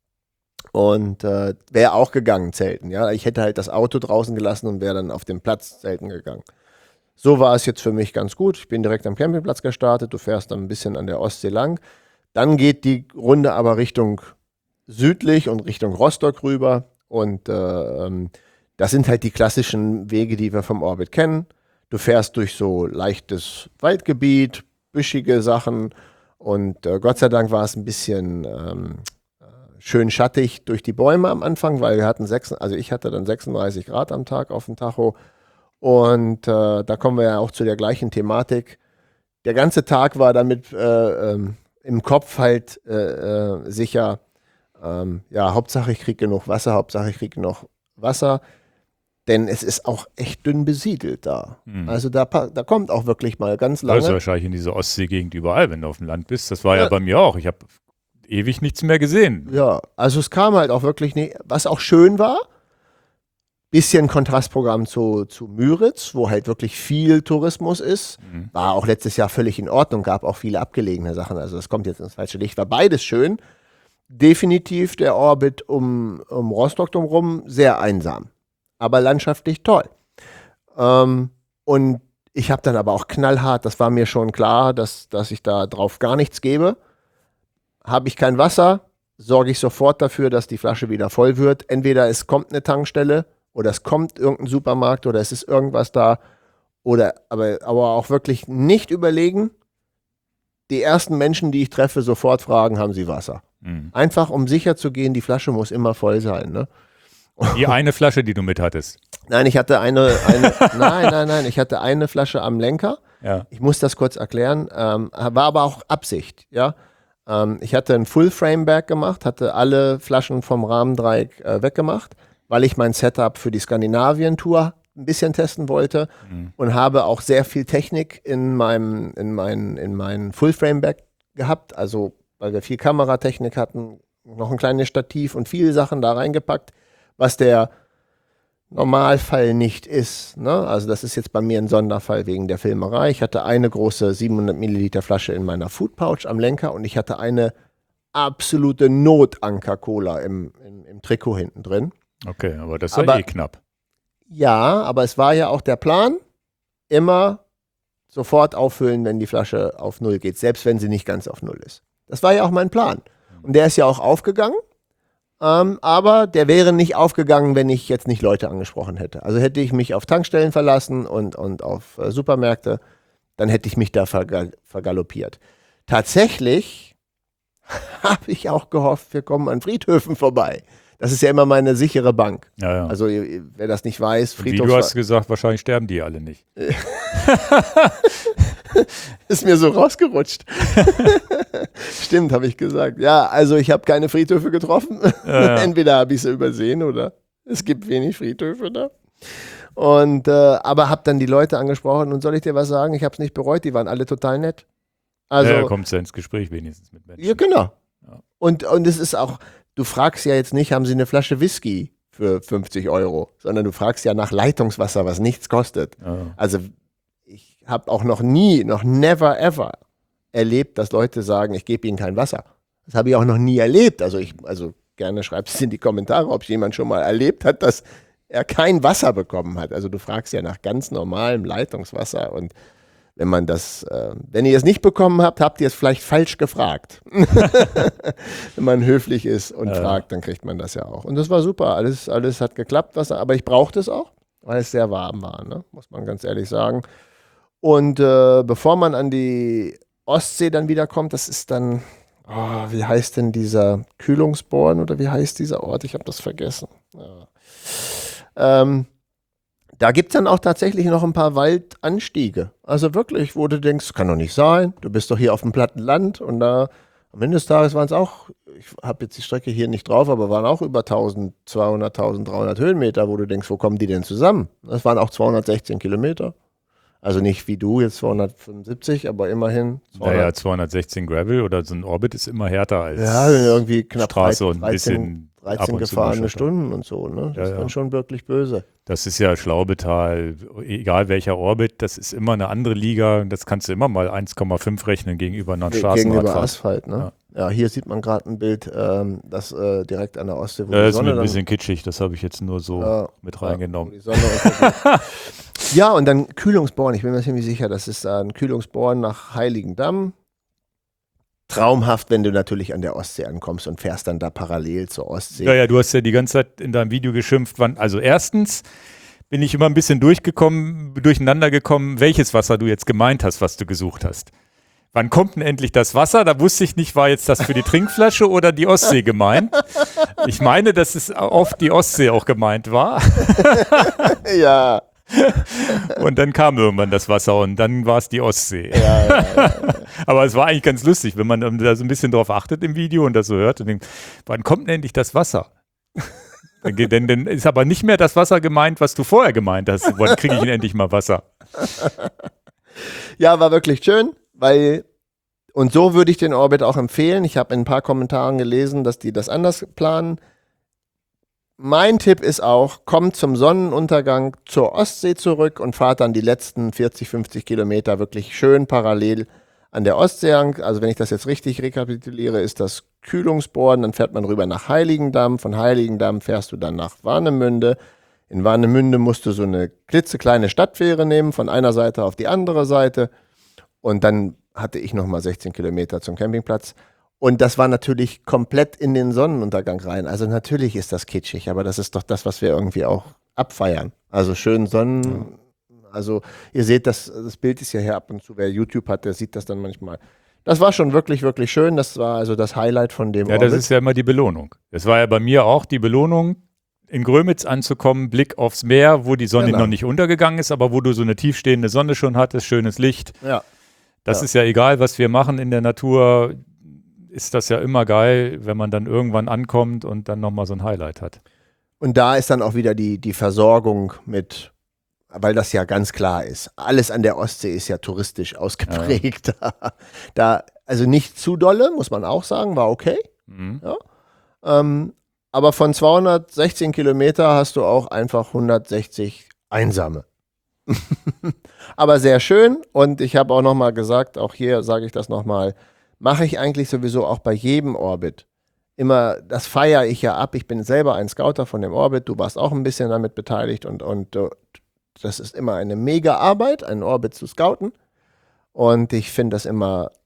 Und äh, wäre auch gegangen, zelten. Ja? Ich hätte halt das Auto draußen gelassen und wäre dann auf dem Platz zelten gegangen. So war es jetzt für mich ganz gut. Ich bin direkt am Campingplatz gestartet. Du fährst dann ein bisschen an der Ostsee lang. Dann geht die Runde aber Richtung südlich und Richtung Rostock rüber. Und äh, ähm, das sind halt die klassischen Wege, die wir vom Orbit kennen. Du fährst durch so leichtes Waldgebiet, büschige Sachen. Und äh, Gott sei Dank war es ein bisschen ähm, schön schattig durch die Bäume am Anfang, weil wir hatten sechs, also ich hatte dann sechsunddreißig Grad am Tag auf dem Tacho. Und äh, da kommen wir ja auch zu der gleichen Thematik. Der ganze Tag war damit äh, ähm, im Kopf halt äh, äh, sicher, ähm, ja, Hauptsache ich kriege genug Wasser, Hauptsache ich kriege genug Wasser. Denn es ist auch echt dünn besiedelt da. Mhm. Also da, pa- da kommt auch wirklich mal ganz Das ist lange. wahrscheinlich in dieser Ostseegegend überall, wenn du auf dem Land bist. Das war ja, Ja. bei mir auch. Ich habe ewig nichts mehr gesehen. Ja, also es kam halt auch wirklich nicht, was auch schön war, bisschen Kontrastprogramm zu, zu Müritz, wo halt wirklich viel Tourismus ist. Mhm. War auch letztes Jahr völlig in Ordnung, gab auch viele abgelegene Sachen, also das kommt jetzt ins falsche Licht, war beides schön. Definitiv der Orbit um, um Rostock drumherum sehr einsam, aber landschaftlich toll. Ähm, und ich habe dann aber auch knallhart, das war mir schon klar, dass, dass ich da drauf gar nichts gebe. Habe ich kein Wasser, sorge ich sofort dafür, dass die Flasche wieder voll wird. Entweder es kommt eine Tankstelle oder es kommt irgendein Supermarkt oder es ist irgendwas da. Oder aber, aber auch wirklich nicht überlegen. Die ersten Menschen, die ich treffe, sofort fragen, haben sie Wasser? Mhm. Einfach, um sicher zu gehen, die Flasche muss immer voll sein. Ne? Die eine Flasche, die du mit hattest. Nein, ich hatte eine, eine nein, nein, nein, ich hatte eine Flasche am Lenker. Ja. Ich muss das kurz erklären. Ähm, war aber auch Absicht, ja. Ähm, ich hatte ein Full-Frame-Bag gemacht, hatte alle Flaschen vom Rahmendreieck äh, weggemacht, weil ich mein Setup für die Skandinavien-Tour ein bisschen testen wollte Mhm. und habe auch sehr viel Technik in meinem, in meinen, in meinen Full-Frame-Bag gehabt. Also, weil wir viel Kameratechnik hatten, noch ein kleines Stativ und viele Sachen da reingepackt, was der Normalfall nicht ist. Ne? Also das ist jetzt bei mir ein Sonderfall wegen der Filmerei. Ich hatte eine große siebenhundert Milliliter Flasche in meiner Food Pouch am Lenker und ich hatte eine absolute Notanker-Cola im, im, im Trikot hinten drin. Okay, aber das ist Aber- ja eh knapp. Ja, aber es war ja auch der Plan, immer sofort auffüllen, wenn die Flasche auf Null geht, selbst wenn sie nicht ganz auf Null ist. Das war ja auch mein Plan. Und der ist ja auch aufgegangen. Ähm, aber der wäre nicht aufgegangen, wenn ich jetzt nicht Leute angesprochen hätte. Also hätte ich mich auf Tankstellen verlassen und, und auf äh, Supermärkte, dann hätte ich mich da vergal vergaloppiert. Tatsächlich habe ich auch gehofft, wir kommen an Friedhöfen vorbei. Das ist ja immer meine sichere Bank. Ja, ja. Also wer das nicht weiß, Friedhof... Wie du hast gesagt, wahrscheinlich sterben die alle nicht. Ist mir so rausgerutscht. Stimmt, habe ich gesagt. Ja, also ich habe keine Friedhöfe getroffen. Ja, ja. Entweder habe ich sie übersehen oder es gibt wenig Friedhöfe da. Und, äh, aber habe dann die Leute angesprochen und soll ich dir was sagen? Ich habe es nicht bereut, die waren alle total nett. Also, ja, kommt ja ins Gespräch wenigstens mit Menschen. Ja, genau. Ja. Und, und es ist auch, du fragst ja jetzt nicht, haben sie eine Flasche Whisky für fünfzig Euro, sondern du fragst ja nach Leitungswasser, was nichts kostet. Ja. Also ich habe auch noch nie, noch never ever erlebt, dass Leute sagen, ich gebe ihnen kein Wasser. Das habe ich auch noch nie erlebt. Also ich, also gerne schreibt es in die Kommentare, ob jemand schon mal erlebt hat, dass er kein Wasser bekommen hat. Also du fragst ja nach ganz normalem Leitungswasser und wenn man das, äh, wenn ihr es nicht bekommen habt, habt ihr es vielleicht falsch gefragt. Wenn man höflich ist und ja. fragt, dann kriegt man das ja auch. Und das war super, alles, alles hat geklappt, Wasser, aber ich brauchte es auch, weil es sehr warm war, ne? Muss man ganz ehrlich sagen. Und äh, bevor man an die Ostsee dann wieder kommt, das ist dann, oh, wie heißt denn dieser Kühlungsborn oder wie heißt dieser Ort? Ich habe das vergessen. Ja. Ähm, Da gibt es dann auch tatsächlich noch ein paar Waldanstiege. Also wirklich, wo du denkst, das kann doch nicht sein. Du bist doch hier auf dem platten Land und da am Ende des Tages waren es auch, ich habe jetzt die Strecke hier nicht drauf, aber waren auch über zwölfhundert, dreizehnhundert Höhenmeter, wo du denkst, wo kommen die denn zusammen? Das waren auch zweihundertsechzehn Kilometer. Also nicht wie du jetzt zweihundertfünfundsiebzig, aber immerhin. Naja, zweihundertsechzehn Gravel oder so ein Orbit ist immer härter als ja, irgendwie knapp Straße und ein dreizehn, bisschen dreizehn gefahrene Stunden und so. Ne? Das ja, ist dann ja. schon wirklich böse. Das ist ja Schlaubetal, egal welcher Orbit, das ist immer eine andere Liga. Das kannst du immer mal eins Komma fünf rechnen gegenüber einer Ge Straßenradfahrt. Gegenüber Asphalt, ne? Ja. Ja, hier sieht man gerade ein Bild, ähm, das äh, direkt an der Ostsee, wo ja, die ist Sonne mir ein dann, bisschen kitschig, das habe ich jetzt nur so äh, mit reingenommen. Ja, ja, und dann Kühlungsborn, ich bin mir ziemlich sicher, das ist ein Kühlungsborn nach Heiligendamm. Traumhaft, wenn du natürlich an der Ostsee ankommst und fährst dann da parallel zur Ostsee. Ja, ja, du hast ja die ganze Zeit in deinem Video geschimpft, wann, also erstens bin ich immer ein bisschen durchgekommen, durcheinander gekommen, welches Wasser du jetzt gemeint hast, was du gesucht hast. Wann kommt denn endlich das Wasser? Da wusste ich nicht, war jetzt das für die Trinkflasche oder die Ostsee gemeint. Ich meine, dass es oft die Ostsee auch gemeint war. Ja. Und dann kam irgendwann das Wasser und dann war es die Ostsee. Ja, ja, ja, ja. Aber es war eigentlich ganz lustig, wenn man da so ein bisschen drauf achtet im Video und das so hört und denkt, wann kommt denn endlich das Wasser? Denn, denn ist aber nicht mehr das Wasser gemeint, was du vorher gemeint hast. Wann kriege ich denn endlich mal Wasser? Ja, war wirklich schön, weil, und so würde ich den Orbit auch empfehlen. Ich habe in ein paar Kommentaren gelesen, dass die das anders planen. Mein Tipp ist auch, kommt zum Sonnenuntergang zur Ostsee zurück und fahrt dann die letzten vierzig, fünfzig Kilometer wirklich schön parallel an der Ostsee. Also wenn ich das jetzt richtig rekapituliere, ist das Kühlungsborn, dann fährt man rüber nach Heiligendamm. Von Heiligendamm fährst du dann nach Warnemünde. In Warnemünde musst du so eine klitzekleine Stadtfähre nehmen, von einer Seite auf die andere Seite. Und dann hatte ich nochmal sechzehn Kilometer zum Campingplatz. Und das war natürlich komplett in den Sonnenuntergang rein. Also natürlich ist das kitschig, aber das ist doch das, was wir irgendwie auch abfeiern. Also schön Sonnen... Ja. Also ihr seht, das, das Bild ist ja hier ab und zu, wer YouTube hat, der sieht das dann manchmal. Das war schon wirklich, wirklich schön. Das war also das Highlight von dem Ja, Orbit. das ist ja immer die Belohnung. Das war ja bei mir auch die Belohnung, in Grömitz anzukommen, Blick aufs Meer, wo die Sonne genau. noch nicht untergegangen ist, aber wo du so eine tiefstehende Sonne schon hattest, schönes Licht. Ja. Das ja. ist ja egal, was wir machen in der Natur, ist das ja immer geil, wenn man dann irgendwann ankommt und dann nochmal so ein Highlight hat. Und da ist dann auch wieder die, die Versorgung mit, weil das ja ganz klar ist. Alles an der Ostsee ist ja touristisch ausgeprägt. Ja. Da, also nicht zu dolle, muss man auch sagen, war okay. Mhm. Ja. Ähm, aber von zweihundertsechzehn Kilometer hast du auch einfach hundertsechzig einsame. Aber sehr schön. Und ich habe auch nochmal gesagt, auch hier sage ich das nochmal, mache ich eigentlich sowieso auch bei jedem Orbit. Immer, das feiere ich ja ab. Ich bin selber ein Scouter von dem Orbit. Du warst auch ein bisschen damit beteiligt und, und uh, das ist immer eine mega Arbeit, einen Orbit zu scouten. Und ich finde das immer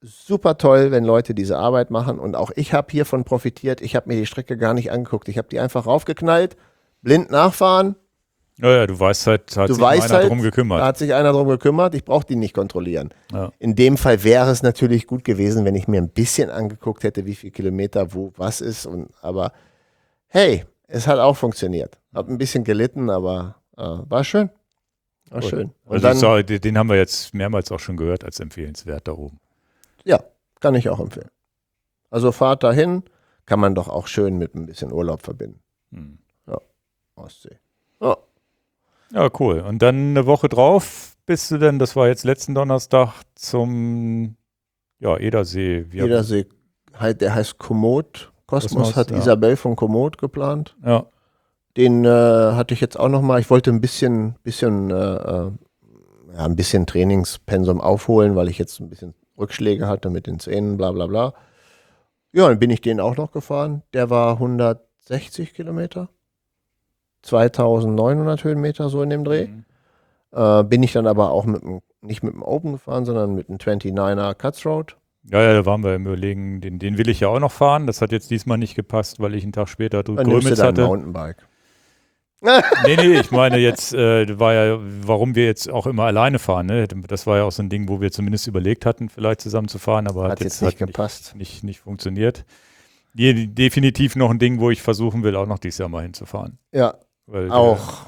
super toll, wenn Leute diese Arbeit machen. Und auch ich habe hiervon profitiert. Ich habe mir die Strecke gar nicht angeguckt. Ich habe die einfach raufgeknallt, blind nachfahren. Ja, ja, du weißt halt, hat Du sich weißt einer halt, drum gekümmert. Da hat sich einer drum gekümmert. Ich brauche die nicht kontrollieren. Ja. In dem Fall wäre es natürlich gut gewesen, wenn ich mir ein bisschen angeguckt hätte, wie viel Kilometer wo was ist. Und, aber hey, es hat auch funktioniert. Hab ein bisschen gelitten, aber äh, war schön. War Gut. schön. Und Also dann, ich sag, den haben wir jetzt mehrmals auch schon gehört als empfehlenswert da oben. ja, kann ich auch empfehlen. Also Fahrt dahin kann man doch auch schön mit ein bisschen Urlaub verbinden. Hm. Ostsee. Ja. Ja, cool. Und dann eine Woche drauf bist du dann, das war jetzt letzten Donnerstag, zum ja, Edersee. Wie Edersee, halt, der heißt Komoot. Kosmos, Kosmos, hat ja. Isabel von Komoot geplant. Ja, Den äh, hatte ich jetzt auch noch mal. Ich wollte ein bisschen, bisschen, äh, äh, ja, ein bisschen Trainingspensum aufholen, weil ich jetzt ein bisschen Rückschläge hatte mit den Zähnen, bla bla bla. Ja, dann bin ich den auch noch gefahren. Der war hundertsechzig Kilometer. zweitausendneunhundert Höhenmeter, so in dem Dreh. Mhm. Äh, bin ich dann aber auch mit dem, nicht mit dem Open gefahren, sondern mit dem neunundzwanziger Cuts Road. Ja, ja, da waren wir im Überlegen, den, den will ich ja auch noch fahren. Das hat jetzt diesmal nicht gepasst, weil ich einen Tag später Dann nimmst du Grömitz dein hatte. Mountainbike. Nee, nee, ich meine jetzt, äh, war ja, warum wir jetzt auch immer alleine fahren. Ne? Das war ja auch so ein Ding, wo wir zumindest überlegt hatten, vielleicht zusammen zu fahren, aber hat, Hat jetzt jetzt nicht hat gepasst. Nicht, nicht, nicht funktioniert. Die, definitiv noch ein Ding, wo ich versuchen will, auch noch dieses Jahr mal hinzufahren. Ja, Weil, auch.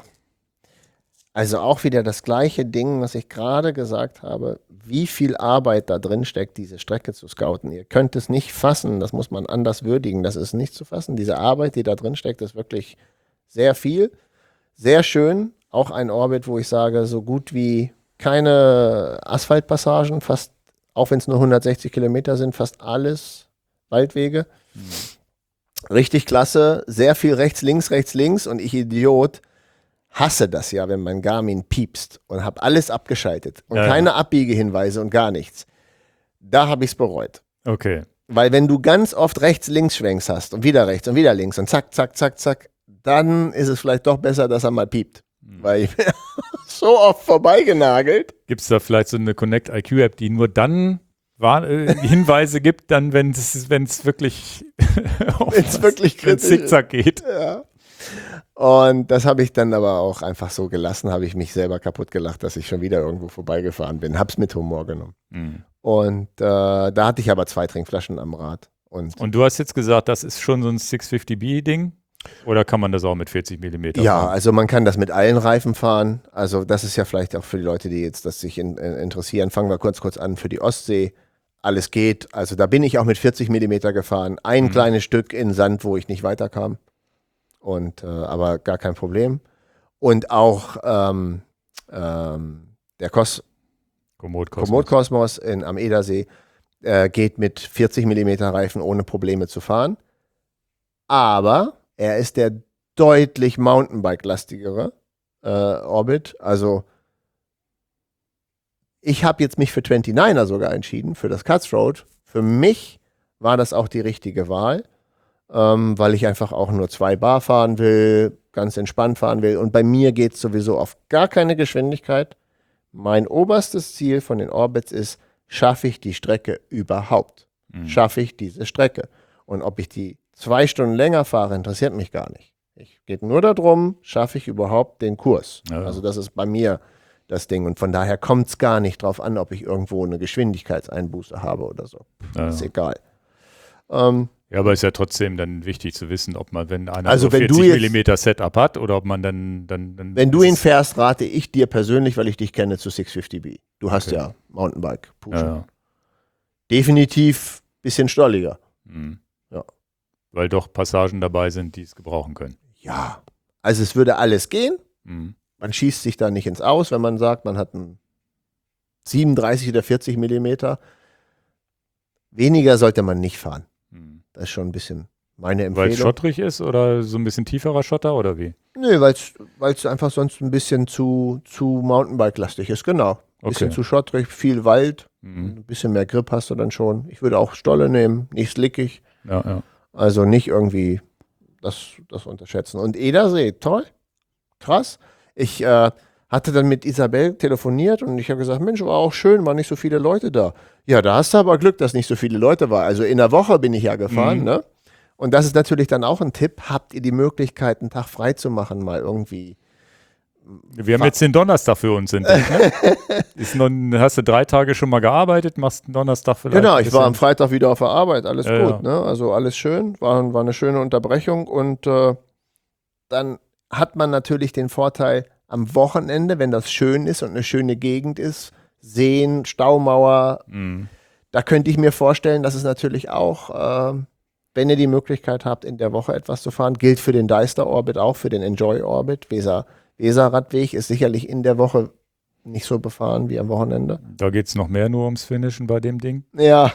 Also auch wieder das gleiche Ding, was ich gerade gesagt habe, wie viel Arbeit da drin steckt, diese Strecke zu scouten. Ihr könnt es nicht fassen, das muss man anders würdigen, das ist nicht zu fassen. Diese Arbeit, die da drin steckt, ist wirklich sehr viel, sehr schön. Auch ein Orbit, wo ich sage, so gut wie keine Asphaltpassagen, fast, auch wenn es nur hundertsechzig Kilometer sind, fast alles Waldwege. Mhm. Richtig klasse, sehr viel rechts, links, rechts, links und ich Idiot hasse das ja, wenn mein Garmin piepst und habe alles abgeschaltet und ja, keine ja. Abbiegehinweise und gar nichts. Da habe ich es bereut. Okay. Weil wenn du ganz oft rechts-links-Schwenks hast und wieder rechts und wieder links und zack, zack, zack, zack, dann ist es vielleicht doch besser, dass er mal piept. Mhm. Weil ich bin so oft vorbeigenagelt. Gibt es da vielleicht so eine Connect I Q App, die nur dann War, äh, Hinweise gibt, dann, wenn es wirklich, wenn's wirklich kritisch Zickzack geht. Ja. Und das habe ich dann aber auch einfach so gelassen, habe ich mich selber kaputt gelacht, dass ich schon wieder irgendwo vorbeigefahren bin. Hab's mit Humor genommen. Mhm. Und äh, da hatte ich aber zwei Trinkflaschen am Rad. Und, Und du hast jetzt gesagt, das ist schon so ein sechshundertfünfzig B Ding? Oder kann man das auch mit vierzig Millimeter ja, fahren? also man kann das mit allen Reifen fahren. Also das ist ja vielleicht auch für die Leute, die jetzt das sich in, in, interessieren. Fangen wir kurz kurz an für die Ostsee. Alles geht. Also da bin ich auch mit vierzig Millimeter gefahren. Ein mhm. kleines Stück in Sand, wo ich nicht weiterkam. Und, äh, aber gar kein Problem. Und auch ähm, ähm, der Kos Komoot Kosmos, Komoot Kosmos in, am Edersee äh, geht mit vierzig Millimeter Reifen ohne Probleme zu fahren. Aber er ist der deutlich Mountainbike-lastigere äh, Orbit. Also ich habe jetzt mich für neunundzwanziger sogar entschieden, für das Cuts Road. Für mich war das auch die richtige Wahl, ähm, weil ich einfach auch nur zwei Bar fahren will, ganz entspannt fahren will. Und bei mir geht es sowieso auf gar keine Geschwindigkeit. Mein oberstes Ziel von den Orbits ist, schaffe ich die Strecke überhaupt? Mhm. Schaffe ich diese Strecke? Und ob ich die zwei Stunden länger fahre, interessiert mich gar nicht. Es geht nur darum, schaffe ich überhaupt den Kurs? Ja. Also das ist bei mir das Ding. Und von daher kommt es gar nicht drauf an, ob ich irgendwo eine Geschwindigkeitseinbuße habe oder so. Ja. Ist egal. Ähm, ja, aber ist ja trotzdem dann wichtig zu wissen, ob man, wenn einer also so wenn vierzig du jetzt, Millimeter Setup hat oder ob man dann... dann, dann wenn du ihn fährst, rate ich dir persönlich, weil ich dich kenne, zu sechshundertfünfzig B. Du hast okay. ja Mountainbike pushen. Ja, ja. Definitiv ein bisschen stolliger. Mhm. Ja. Weil doch Passagen dabei sind, die es gebrauchen können. Ja, also es würde alles gehen. Mhm. Man schießt sich da nicht ins Aus, wenn man sagt, man hat einen siebenunddreißig oder vierzig Millimeter. Weniger sollte man nicht fahren. Mhm. Das ist schon ein bisschen meine Empfehlung. Weil es schottrig ist oder so ein bisschen tieferer Schotter oder wie? Nö, weil es einfach sonst ein bisschen zu, zu Mountainbike-lastig ist, genau. Ein bisschen okay. zu schottrig, viel Wald, mhm. ein bisschen mehr Grip hast du dann schon. Ich würde auch Stolle nehmen, nicht slickig. Ja, ja. Also nicht irgendwie das, das unterschätzen. Und Edersee, toll, krass. Ich äh, hatte dann mit Isabel telefoniert und ich habe gesagt, Mensch, war auch schön, waren nicht so viele Leute da. Ja, da hast du aber Glück, dass nicht so viele Leute waren. Also in der Woche bin ich ja gefahren, Mhm. ne? Und das ist natürlich dann auch ein Tipp. Habt ihr die Möglichkeit, einen Tag frei zu machen, mal irgendwie? Wir haben jetzt den Donnerstag für uns entdeckt. Ne? Ist noch, hast du drei Tage schon mal gearbeitet, machst einen Donnerstag vielleicht? Genau, ein ich war am bisschen- Freitag wieder auf der Arbeit, alles Ja, gut, ne? Also alles schön, war, war eine schöne Unterbrechung und äh, dann hat man natürlich den Vorteil am Wochenende, wenn das schön ist und eine schöne Gegend ist, Seen, Staumauer, Mhm. da könnte ich mir vorstellen, dass es natürlich auch, äh, wenn ihr die Möglichkeit habt, in der Woche etwas zu fahren, gilt für den Deister Orbit auch, für den Enjoy Orbit. Weser, Weser-Radweg ist sicherlich in der Woche nicht so befahren wie am Wochenende. Da geht es noch mehr nur ums Finishen bei dem Ding. Ja,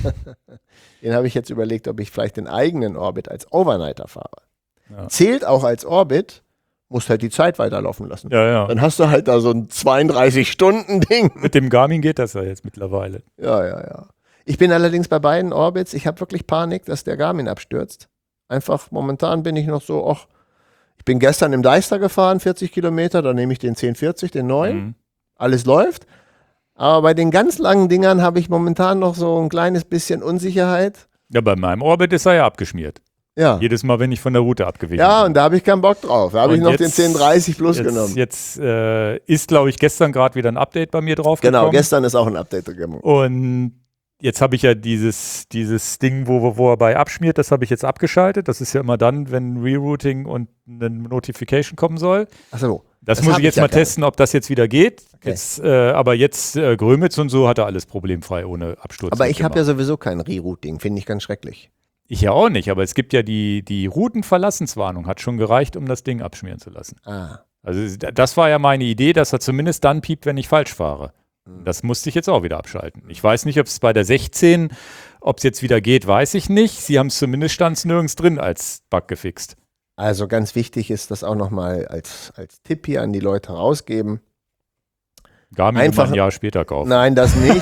den habe ich jetzt überlegt, ob ich vielleicht den eigenen Orbit als Overnighter fahre. Ja. Zählt auch als Orbit, musst halt die Zeit weiterlaufen lassen. Ja, ja. Dann hast du halt da so ein zweiunddreißig-Stunden-Ding. Mit dem Garmin geht das ja jetzt mittlerweile. Ja, ja, ja. Ich bin allerdings bei beiden Orbits, ich habe wirklich Panik, dass der Garmin abstürzt. Einfach momentan bin ich noch so, ach, ich bin gestern im Deister gefahren, vierzig Kilometer, dann nehme ich den zehn vierzig, den neuen. Mhm. Alles läuft. Aber bei den ganz langen Dingern habe ich momentan noch so ein kleines bisschen Unsicherheit. Ja, bei meinem Orbit ist er ja abgeschmiert. Ja. Jedes Mal, wenn ich von der Route abgewichen Ja, bin. und da habe ich keinen Bock drauf. Da habe ich Und noch jetzt- den zehn dreißig Plus jetzt, genommen. Jetzt äh, ist, glaube ich, gestern gerade wieder ein Update bei mir drauf Genau, gekommen. gestern ist auch ein Update gekommen. Und jetzt habe ich ja dieses, dieses Ding, wo, wo er bei abschmiert, das habe ich jetzt abgeschaltet. Das ist ja immer dann, wenn Rerouting und eine Notification kommen soll. Achso. Das, Das muss hab ich jetzt ich ja mal gar testen, ob das jetzt wieder geht. Okay. Jetzt, äh, aber jetzt äh, Grömitz und so hat er alles problemfrei ohne Absturz. Aber ich habe ja mitgemacht. sowieso kein Rerouting, finde ich ganz schrecklich. Ich ja auch nicht, aber es gibt ja die, die Routenverlassenswarnung, hat schon gereicht, um das Ding abschmieren zu lassen. Ah. Also das war ja meine Idee, dass er zumindest dann piept, wenn ich falsch fahre. Das musste ich jetzt auch wieder abschalten. Ich weiß nicht, ob es bei der sechzehn, ob es jetzt wieder geht, weiß ich nicht. Sie haben es zumindest, stand es nirgends drin als Bug gefixt. Also ganz wichtig ist das auch nochmal als, als Tipp hier an die Leute rausgeben. Garmin Einfach- immer ein Jahr später kaufen. Nein, das nicht.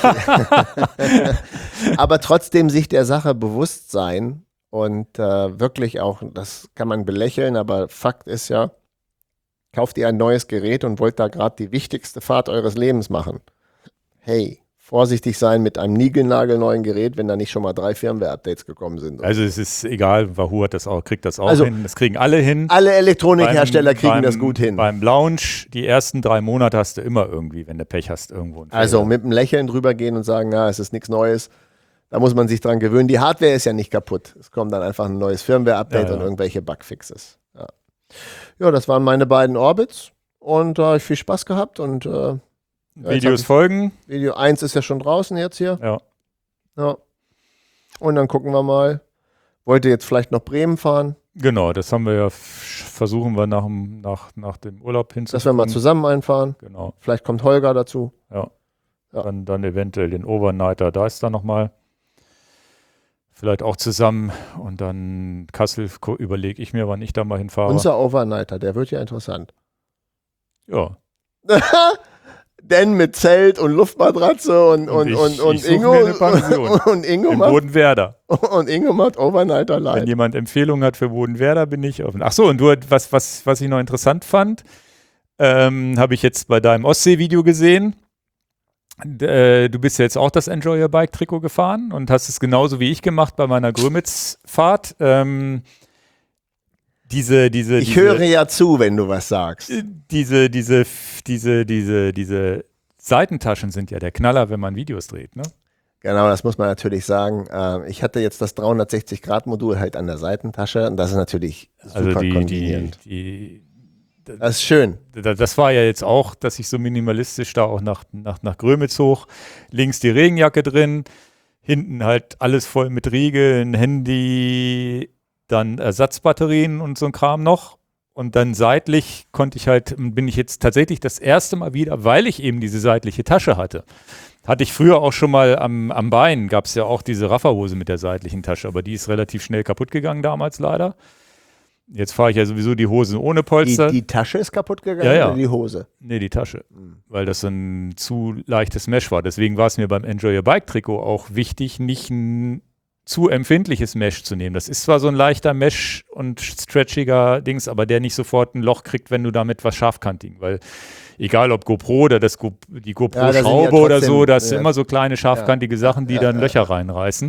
Aber trotzdem sich der Sache bewusst sein und äh, wirklich auch, das kann man belächeln, aber Fakt ist ja, kauft ihr ein neues Gerät und wollt da gerade die wichtigste Fahrt eures Lebens machen. Hey, vorsichtig sein mit einem niegelnagelneuen Gerät, wenn da nicht schon mal drei Firmware-Updates gekommen sind. Also es ist egal, Wahoo hat das auch, kriegt das auch Also- hin. Das kriegen alle hin. Alle Elektronikhersteller Beim- kriegen beim, das gut hin. Beim Launch, die ersten drei Monate hast du immer irgendwie, wenn du Pech hast, irgendwo einen Also Fehler. mit einem Lächeln drüber gehen und sagen, na, es ist nichts Neues. Da muss man sich dran gewöhnen. Die Hardware ist ja nicht kaputt. Es kommt dann einfach ein neues Firmware-Update Ja, ja. und irgendwelche Bugfixes. Ja. ja, das waren meine beiden Orbits und da habe ich viel Spaß gehabt und äh, ja, jetzt hab Videos ich- folgen. Video eins ist ja schon draußen jetzt hier. Ja. Ja. Und dann gucken wir mal. Wollte jetzt vielleicht noch Bremen fahren, Genau, das haben wir ja, f- versuchen wir nach dem, nach, nach dem Urlaub dass wir hinzubekommen. mal zusammen einfahren. Genau, Vielleicht kommt Holger dazu. ja. Ja. Dann, dann eventuell den Overnighter, da ist da nochmal. Vielleicht auch zusammen und dann Kassel überlege ich mir, wann ich da mal hinfahre. Unser Overnighter, der wird ja interessant. ja. Denn mit Zelt und Luftmatratze und, Und und, ich- und, und ich such Ingo, mir eine Pension. und, Ingo In macht, Bodenwerder. und Ingo macht Overnighter Wenn live. jemand Empfehlungen hat für Bodenwerder, bin ich offen. Ach so, und du, was, was, was ich noch interessant fand, ähm, habe ich jetzt bei deinem Ostsee-Video gesehen. D äh, du bist ja jetzt auch das Enjoy Your Bike Trikot gefahren und hast es genauso wie ich gemacht bei meiner Grömitz-Fahrt. Ähm, diese, diese, Ich diese, höre ja zu, wenn du was sagst. diese, diese, diese, diese, diese Seitentaschen sind ja der Knaller, wenn man Videos dreht, ne? Genau, das muss man natürlich sagen. Ähm, ich hatte jetzt das dreihundertsechzig Grad Modul halt an der Seitentasche und das ist natürlich super Also die, die, konvenient. die, Das ist schön. Da- Das war ja jetzt auch, dass ich so minimalistisch da auch nach, nach, nach Grömitz hoch, links die Regenjacke drin, hinten halt alles voll mit Riegeln, Handy, dann Ersatzbatterien und so ein Kram noch. Und dann seitlich konnte ich halt, bin ich jetzt tatsächlich das erste Mal wieder, weil ich eben diese seitliche Tasche hatte. Hatte ich früher auch schon mal am, am Bein, gab es ja auch diese Rafferhose mit der seitlichen Tasche, aber die ist relativ schnell kaputt gegangen damals leider. Jetzt fahre ich ja sowieso die Hosen ohne Die, Polster. die Tasche ist kaputt gegangen Ja, ja. oder die Hose? Nee, die Tasche, Mhm. weil das so ein zu leichtes Mesh war. Deswegen war es mir beim Enjoy Your Bike Trikot auch wichtig, nicht ein zu empfindliches Mesh zu nehmen. Das ist zwar so ein leichter Mesh und stretchiger Dings, aber der nicht sofort ein Loch kriegt, wenn du damit was scharfkantigen, weil egal ob GoPro oder das Go, die GoPro-Schraube ja, ja oder so, das ja. sind immer so kleine scharfkantige ja. Sachen, die ja, dann ja, Löcher ja. reinreißen.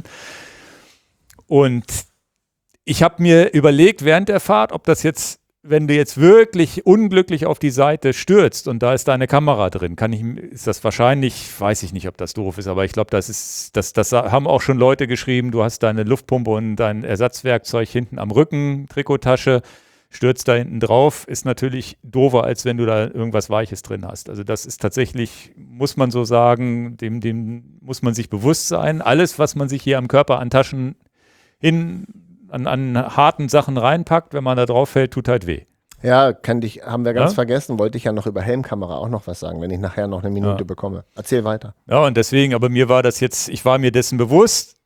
Und ich habe mir überlegt während der Fahrt, ob das jetzt, wenn du jetzt wirklich unglücklich auf die Seite stürzt und da ist deine Kamera drin, kann ich, ist das wahrscheinlich, weiß ich nicht, ob das doof ist, aber ich glaube, das ist, das, das haben auch schon Leute geschrieben, du hast deine Luftpumpe und dein Ersatzwerkzeug hinten am Rücken, Trikottasche, stürzt da hinten drauf, ist natürlich doofer, als wenn du da irgendwas Weiches drin hast. Also das ist tatsächlich, muss man so sagen, dem, dem muss man sich bewusst sein. Alles, was man sich hier am Körper an Taschen hin An, an harten Sachen reinpackt, wenn man da drauf fällt, tut halt weh. Ja, kann dich, haben wir ganz ja? vergessen, wollte ich ja noch über Helmkamera auch noch was sagen, wenn ich nachher noch eine Minute ja. bekomme. Erzähl weiter. Ja, und deswegen, aber mir war das jetzt, ich war mir dessen bewusst.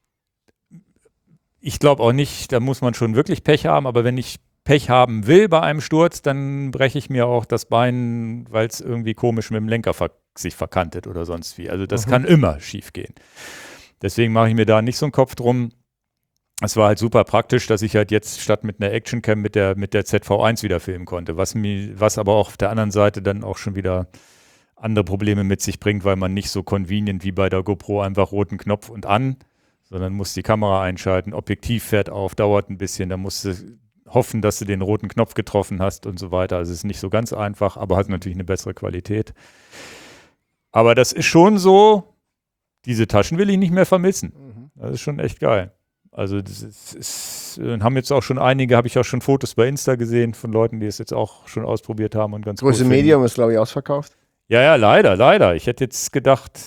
Ich glaube auch nicht, da muss man schon wirklich Pech haben, aber wenn ich Pech haben will bei einem Sturz, dann breche ich mir auch das Bein, weil es irgendwie komisch mit dem Lenker ver- sich verkantet oder sonst wie. Also das mhm. kann immer schief gehen. Deswegen mache ich mir da nicht so einen Kopf drum. Es war halt super praktisch, dass ich halt jetzt statt mit einer Actioncam mit der, mit der Z V eins wieder filmen konnte, was, mir, was aber auch auf der anderen Seite dann auch schon wieder andere Probleme mit sich bringt, weil man nicht so convenient wie bei der GoPro einfach roten Knopf und an, sondern muss die Kamera einschalten, Objektiv fährt auf, dauert ein bisschen, dann musst du hoffen, dass du den roten Knopf getroffen hast und so weiter. Also es ist nicht so ganz einfach, aber hat natürlich eine bessere Qualität. Aber das ist schon so, diese Taschen will ich nicht mehr vermissen. Das ist schon echt geil. Also das ist, ist, haben jetzt auch schon einige, habe ich auch schon Fotos bei Insta gesehen von Leuten, die es jetzt auch schon ausprobiert haben und ganz Große Medium ist, glaube ich, ausverkauft. Ja, ja, leider, leider. Ich hätte jetzt gedacht,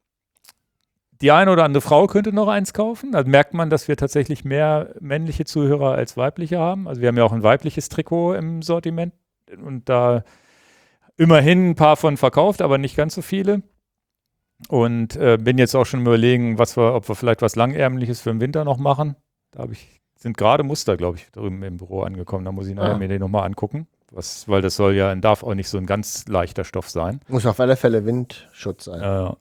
die eine oder andere Frau könnte noch eins kaufen. Da merkt man, dass wir tatsächlich mehr männliche Zuhörer als weibliche haben. Also wir haben ja auch ein weibliches Trikot im Sortiment und da immerhin ein paar von verkauft, aber nicht ganz so viele. Und äh, bin jetzt auch schon überlegen, was wir, ob wir vielleicht was Langärmliches für den Winter noch machen. Da hab ich, sind gerade Muster, glaube ich, drüben im Büro angekommen. Da muss ich nachher ah. mir den nochmal angucken. Was, weil das soll ja, darf auch nicht so ein ganz leichter Stoff sein. Muss auf alle Fälle Windschutz sein. Äh,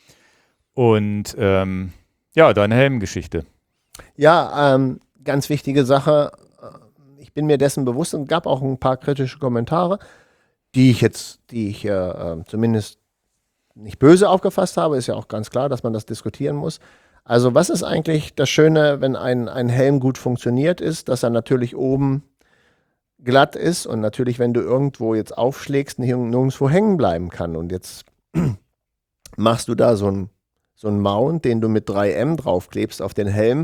und ähm, ja, deine Helmgeschichte. Ja, ähm, ganz wichtige Sache. Ich bin mir dessen bewusst und gab auch ein paar kritische Kommentare, die ich jetzt, die ich äh, zumindest nicht böse aufgefasst habe, ist ja auch ganz klar, dass man das diskutieren muss. Also was ist eigentlich das Schöne, wenn ein, ein Helm gut funktioniert ist, dass er natürlich oben glatt ist und natürlich, wenn du irgendwo jetzt aufschlägst, nirgendwo hängen bleiben kann. Und jetzt machst du da so ein so ein Mount, den du mit drei M draufklebst auf den Helm,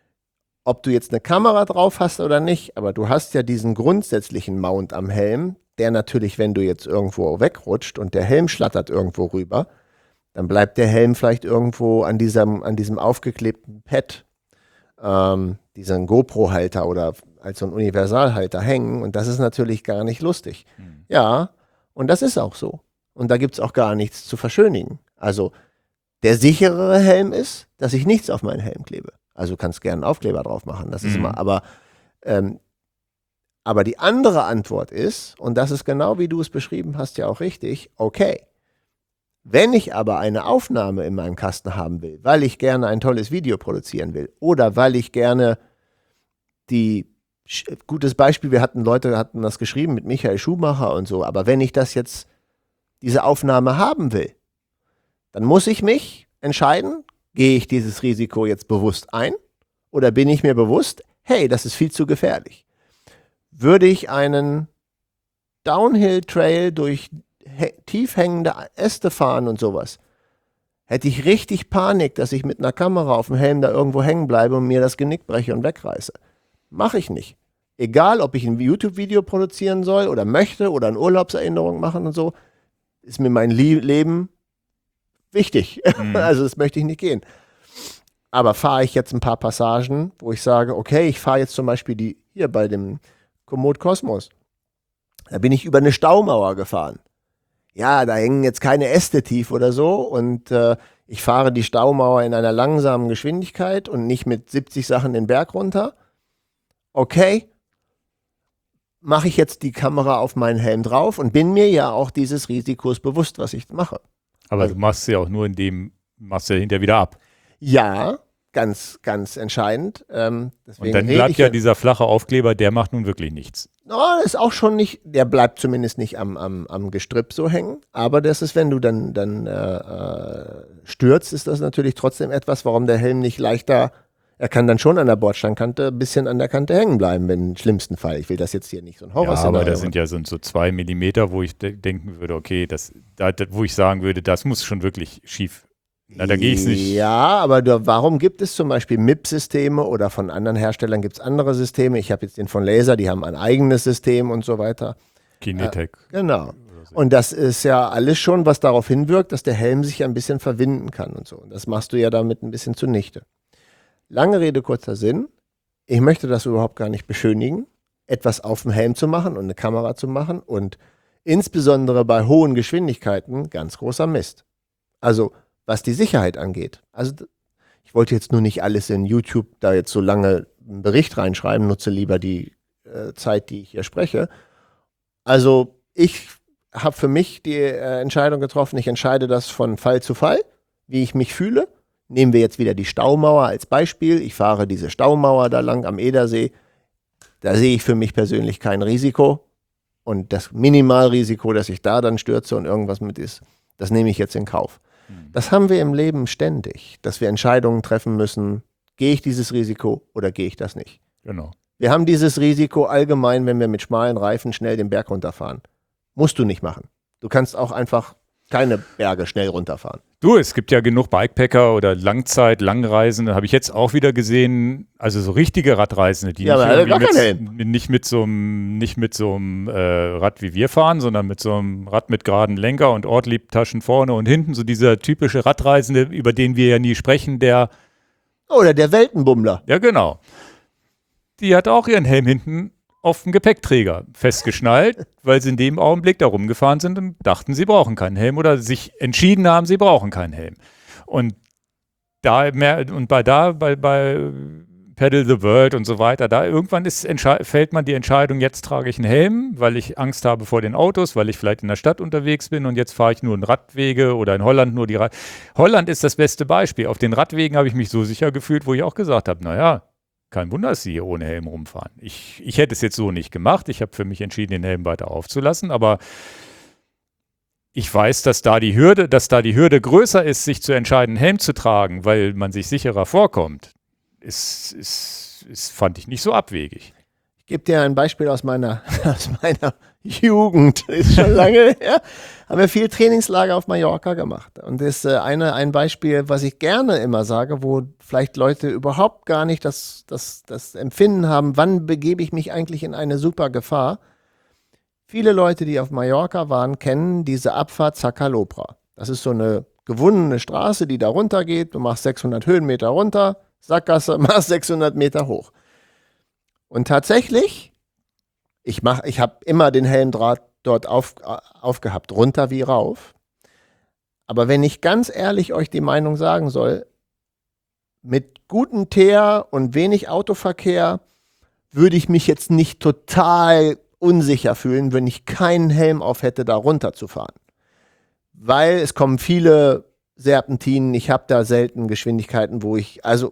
ob du jetzt eine Kamera drauf hast oder nicht, aber du hast ja diesen grundsätzlichen Mount am Helm, der natürlich, wenn du jetzt irgendwo wegrutscht und der Helm schlattert irgendwo rüber, dann bleibt der Helm vielleicht irgendwo an diesem, an diesem aufgeklebten Pad, ähm, diesen GoPro-Halter oder als so ein Universalhalter hängen und das ist natürlich gar nicht lustig. Mhm. Ja, und das ist auch so. Und da gibt es auch gar nichts zu verschönigen. Also der sicherere Helm ist, dass ich nichts auf meinen Helm klebe. Also du kannst gerne einen Aufkleber drauf machen, das ist mhm. immer, aber ähm, Aber die andere Antwort ist, und das ist genau wie du es beschrieben hast, ja auch richtig, okay, wenn ich aber eine Aufnahme in meinem Kasten haben will, weil ich gerne ein tolles Video produzieren will oder weil ich gerne die, gutes Beispiel, wir hatten Leute, hatten das geschrieben mit Michael Schumacher und so, aber wenn ich das jetzt, diese Aufnahme haben will, dann muss ich mich entscheiden, gehe ich dieses Risiko jetzt bewusst ein oder bin ich mir bewusst, hey, das ist viel zu gefährlich. Würde ich einen Downhill-Trail durch tief hängende Äste fahren und sowas, hätte ich richtig Panik, dass ich mit einer Kamera auf dem Helm da irgendwo hängen bleibe und mir das Genick breche und wegreiße. Mache ich nicht. Egal, ob ich ein YouTube-Video produzieren soll oder möchte oder eine Urlaubserinnerung machen und so, ist mir mein Lie- Leben wichtig. Mhm. Also das möchte ich nicht gehen. Aber fahre ich jetzt ein paar Passagen, wo ich sage, okay, ich fahre jetzt zum Beispiel die hier bei dem Komoot Kosmos. Da bin ich über eine Staumauer gefahren. Ja, da hängen jetzt keine Äste tief oder so und äh, ich fahre die Staumauer in einer langsamen Geschwindigkeit und nicht mit siebzig Sachen den Berg runter. Okay, mache ich jetzt die Kamera auf meinen Helm drauf und bin mir ja auch dieses Risikos bewusst, was ich mache. Aber also, du machst ja auch nur in dem, machst du ja hinterher wieder ab. Ja, ganz, ganz entscheidend. Ähm, Und dann bleibt ja dieser flache Aufkleber, der macht nun wirklich nichts. No, das ist auch schon nicht, der bleibt zumindest nicht am, am, am Gestrüpp so hängen. Aber das ist, wenn du dann, dann äh, äh, stürzt, ist das natürlich trotzdem etwas, warum der Helm nicht leichter, er kann dann schon an der Bordsteinkante ein bisschen an der Kante hängen bleiben, wenn im schlimmsten Fall. Ich will das jetzt hier nicht so ein Horror Ja, aber das sind ja so, so zwei Millimeter, wo ich de denken würde, okay, das, da, wo ich sagen würde, das muss schon wirklich schief. Na, da gehe ich nicht. Ja, aber du, warum gibt es zum Beispiel M I P-Systeme oder von anderen Herstellern gibt es andere Systeme? Ich habe jetzt den von Laser, die haben ein eigenes System und so weiter. Kinetec. Äh, genau. Und das ist ja alles schon, was darauf hinwirkt, dass der Helm sich ein bisschen verwinden kann und so. Und das machst du ja damit ein bisschen zunichte. Lange Rede, kurzer Sinn. Ich möchte das überhaupt gar nicht beschönigen, etwas auf dem Helm zu machen und eine Kamera zu machen und insbesondere bei hohen Geschwindigkeiten ganz großer Mist. Also was die Sicherheit angeht. Also ich wollte jetzt nur nicht alles in YouTube da jetzt so lange einen Bericht reinschreiben, nutze lieber die äh, Zeit, die ich hier spreche. Also ich habe für mich die äh, Entscheidung getroffen, ich entscheide das von Fall zu Fall, wie ich mich fühle. Nehmen wir jetzt wieder die Staumauer als Beispiel. Ich fahre diese Staumauer da lang am Edersee. Da sehe ich für mich persönlich kein Risiko. Und das Minimalrisiko, dass ich da dann stürze und irgendwas mit ist, das nehme ich jetzt in Kauf. Das haben wir im Leben ständig, dass wir Entscheidungen treffen müssen, gehe ich dieses Risiko oder gehe ich das nicht. Genau. Wir haben dieses Risiko allgemein, wenn wir mit schmalen Reifen schnell den Berg runterfahren. Musst du nicht machen. Du kannst auch einfach keine Berge schnell runterfahren. Du, es gibt ja genug Bikepacker oder Langzeit, Langreisende, habe ich jetzt auch wieder gesehen, also so richtige Radreisende, die ja, nicht, aber gar mit, nicht mit so einem, nicht mit so einem äh, Rad wie wir fahren, sondern mit so einem Rad mit geraden Lenker und Ortliebtaschen vorne und hinten, so dieser typische Radreisende, über den wir ja nie sprechen, der Oder der Weltenbummler. Ja, genau. Die hat auch ihren Helm hinten auf dem Gepäckträger festgeschnallt, weil sie in dem Augenblick da rumgefahren sind und dachten, sie brauchen keinen Helm oder sich entschieden haben, sie brauchen keinen Helm. Und da mehr, und bei da, bei, bei Pedal the World und so weiter, da irgendwann ist, fällt man die Entscheidung, jetzt trage ich einen Helm, weil ich Angst habe vor den Autos, weil ich vielleicht in der Stadt unterwegs bin und jetzt fahre ich nur in Radwege oder in Holland nur die Rad. Holland ist das beste Beispiel. Auf den Radwegen habe ich mich so sicher gefühlt, wo ich auch gesagt habe, naja, kein Wunder, dass sie hier ohne Helm rumfahren. Ich, ich hätte es jetzt so nicht gemacht. Ich habe für mich entschieden, den Helm weiter aufzulassen, aber ich weiß, dass da die Hürde, dass da die Hürde größer ist, sich zu entscheiden, einen Helm zu tragen, weil man sich sicherer vorkommt, ist, ist, ist, fand ich nicht so abwegig. Ich gebe dir ein Beispiel aus meiner, aus meiner Jugend. Ist schon lange her. Haben wir viel Trainingslager auf Mallorca gemacht. Und das ist äh, eine, ein Beispiel, was ich gerne immer sage, wo vielleicht Leute überhaupt gar nicht das, das, das Empfinden haben, wann begebe ich mich eigentlich in eine super Gefahr. Viele Leute, die auf Mallorca waren, kennen diese Abfahrt Zacalobra. Das ist so eine gewundene Straße, die da runter geht. Du machst sechshundert Höhenmeter runter, Sackgasse, machst sechshundert Meter hoch. Und tatsächlich, ich, mach, ich habe immer den Helmdraht dort auf, aufgehabt, runter wie rauf. Aber wenn ich ganz ehrlich euch die Meinung sagen soll, mit gutem Teer und wenig Autoverkehr würde ich mich jetzt nicht total unsicher fühlen, wenn ich keinen Helm auf hätte, da runterzufahren. Weil es kommen viele Serpentinen, ich habe da selten Geschwindigkeiten, wo ich, also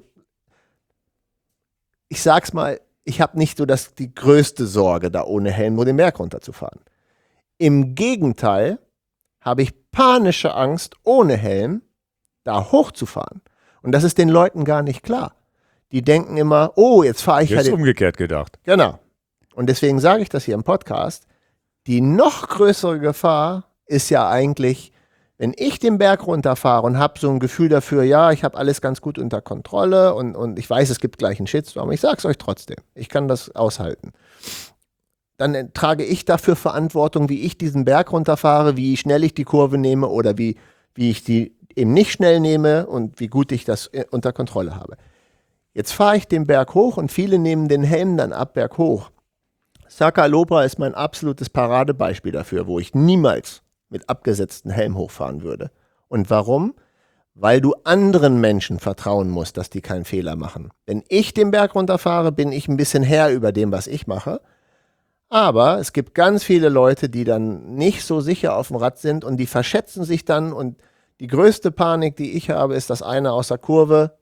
ich sag's mal, ich habe nicht so das, die größte Sorge, da ohne Helm nur den Berg runterzufahren. Im Gegenteil habe ich panische Angst, ohne Helm da hochzufahren. Und das ist den Leuten gar nicht klar. Die denken immer, oh, jetzt fahre ich Jetzt halt. umgekehrt gedacht. Genau. Und deswegen sage ich das hier im Podcast. Die noch größere Gefahr ist ja eigentlich, wenn ich den Berg runterfahre und habe so ein Gefühl dafür, ja, ich habe alles ganz gut unter Kontrolle und, und ich weiß, es gibt gleich einen Shitstorm, ich sage es euch trotzdem. Ich kann das aushalten. Dann trage ich dafür Verantwortung, wie ich diesen Berg runterfahre, wie schnell ich die Kurve nehme oder wie, wie ich die eben nicht schnell nehme und wie gut ich das unter Kontrolle habe. Jetzt fahre ich den Berg hoch und viele nehmen den Helm dann ab berghoch. Zacalobra ist mein absolutes Paradebeispiel dafür, wo ich niemals mit abgesetzten Helm hochfahren würde. Und warum? Weil du anderen Menschen vertrauen musst, dass die keinen Fehler machen. Wenn ich den Berg runterfahre, bin ich ein bisschen Herr über dem, was ich mache. Aber es gibt ganz viele Leute, die dann nicht so sicher auf dem Rad sind und die verschätzen sich dann. Und die größte Panik, die ich habe, ist, dass einer aus der Kurve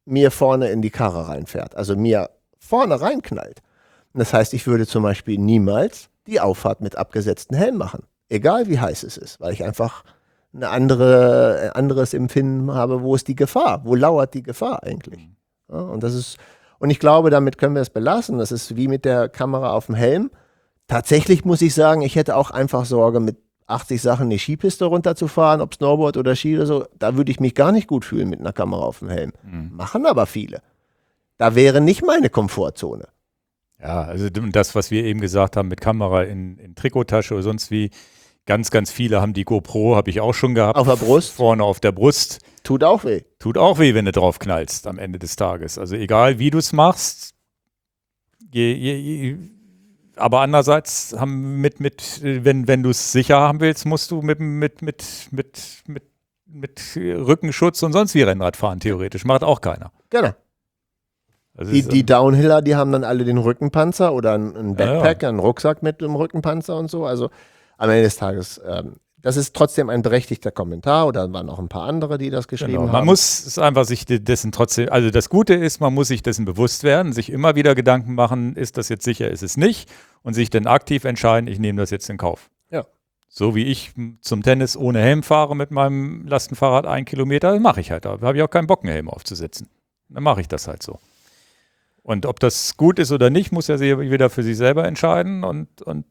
mir vorne in die Karre reinfährt, also mir vorne reinknallt. Und das heißt, ich würde zum Beispiel niemals die Auffahrt mit abgesetzten Helm machen, egal wie heiß es ist, weil ich einfach ein andere, anderes Empfinden habe, wo ist die Gefahr, wo lauert die Gefahr eigentlich. Ja, und das ist, und ich glaube, damit können wir es belassen. Das ist wie mit der Kamera auf dem Helm. Tatsächlich muss ich sagen, ich hätte auch einfach Sorge, mit achtzig Sachen die Skipiste runterzufahren, ob Snowboard oder Ski oder so. Da würde ich mich gar nicht gut fühlen mit einer Kamera auf dem Helm. Mhm. Machen aber viele. Da wäre nicht meine Komfortzone. Ja, also das, was wir eben gesagt haben mit Kamera in, in Trikottasche oder sonst wie, ganz, ganz viele haben die GoPro, habe ich auch schon gehabt. Auf der Brust? Vorne auf der Brust. Tut auch weh. Tut auch weh, wenn du drauf knallst am Ende des Tages. Also egal, wie du es machst, je, je, je, aber andererseits haben mit, mit, wenn, wenn du es sicher haben willst, musst du mit, mit, mit, mit, mit, mit Rückenschutz und sonst wie Rennrad fahren, theoretisch. Macht auch keiner. Genau. Also die, die Downhiller, die haben dann alle den Rückenpanzer oder einen Backpack, ja, ja. einen Rucksack mit dem Rückenpanzer und so. Also am Ende des Tages, ähm, das ist trotzdem ein berechtigter Kommentar, oder waren auch ein paar andere, die das geschrieben genau. haben. Man muss es einfach sich dessen trotzdem, also das Gute ist, man muss sich dessen bewusst werden, sich immer wieder Gedanken machen, ist das jetzt sicher, ist es nicht, und sich dann aktiv entscheiden, ich nehme das jetzt in Kauf. Ja. So wie ich zum Tennis ohne Helm fahre mit meinem Lastenfahrrad einen Kilometer, mache ich halt. Da habe ich auch keinen Bock, einen Helm aufzusetzen. Dann mache ich das halt so. Und ob das gut ist oder nicht, muss er sich wieder für sich selber entscheiden. Und, und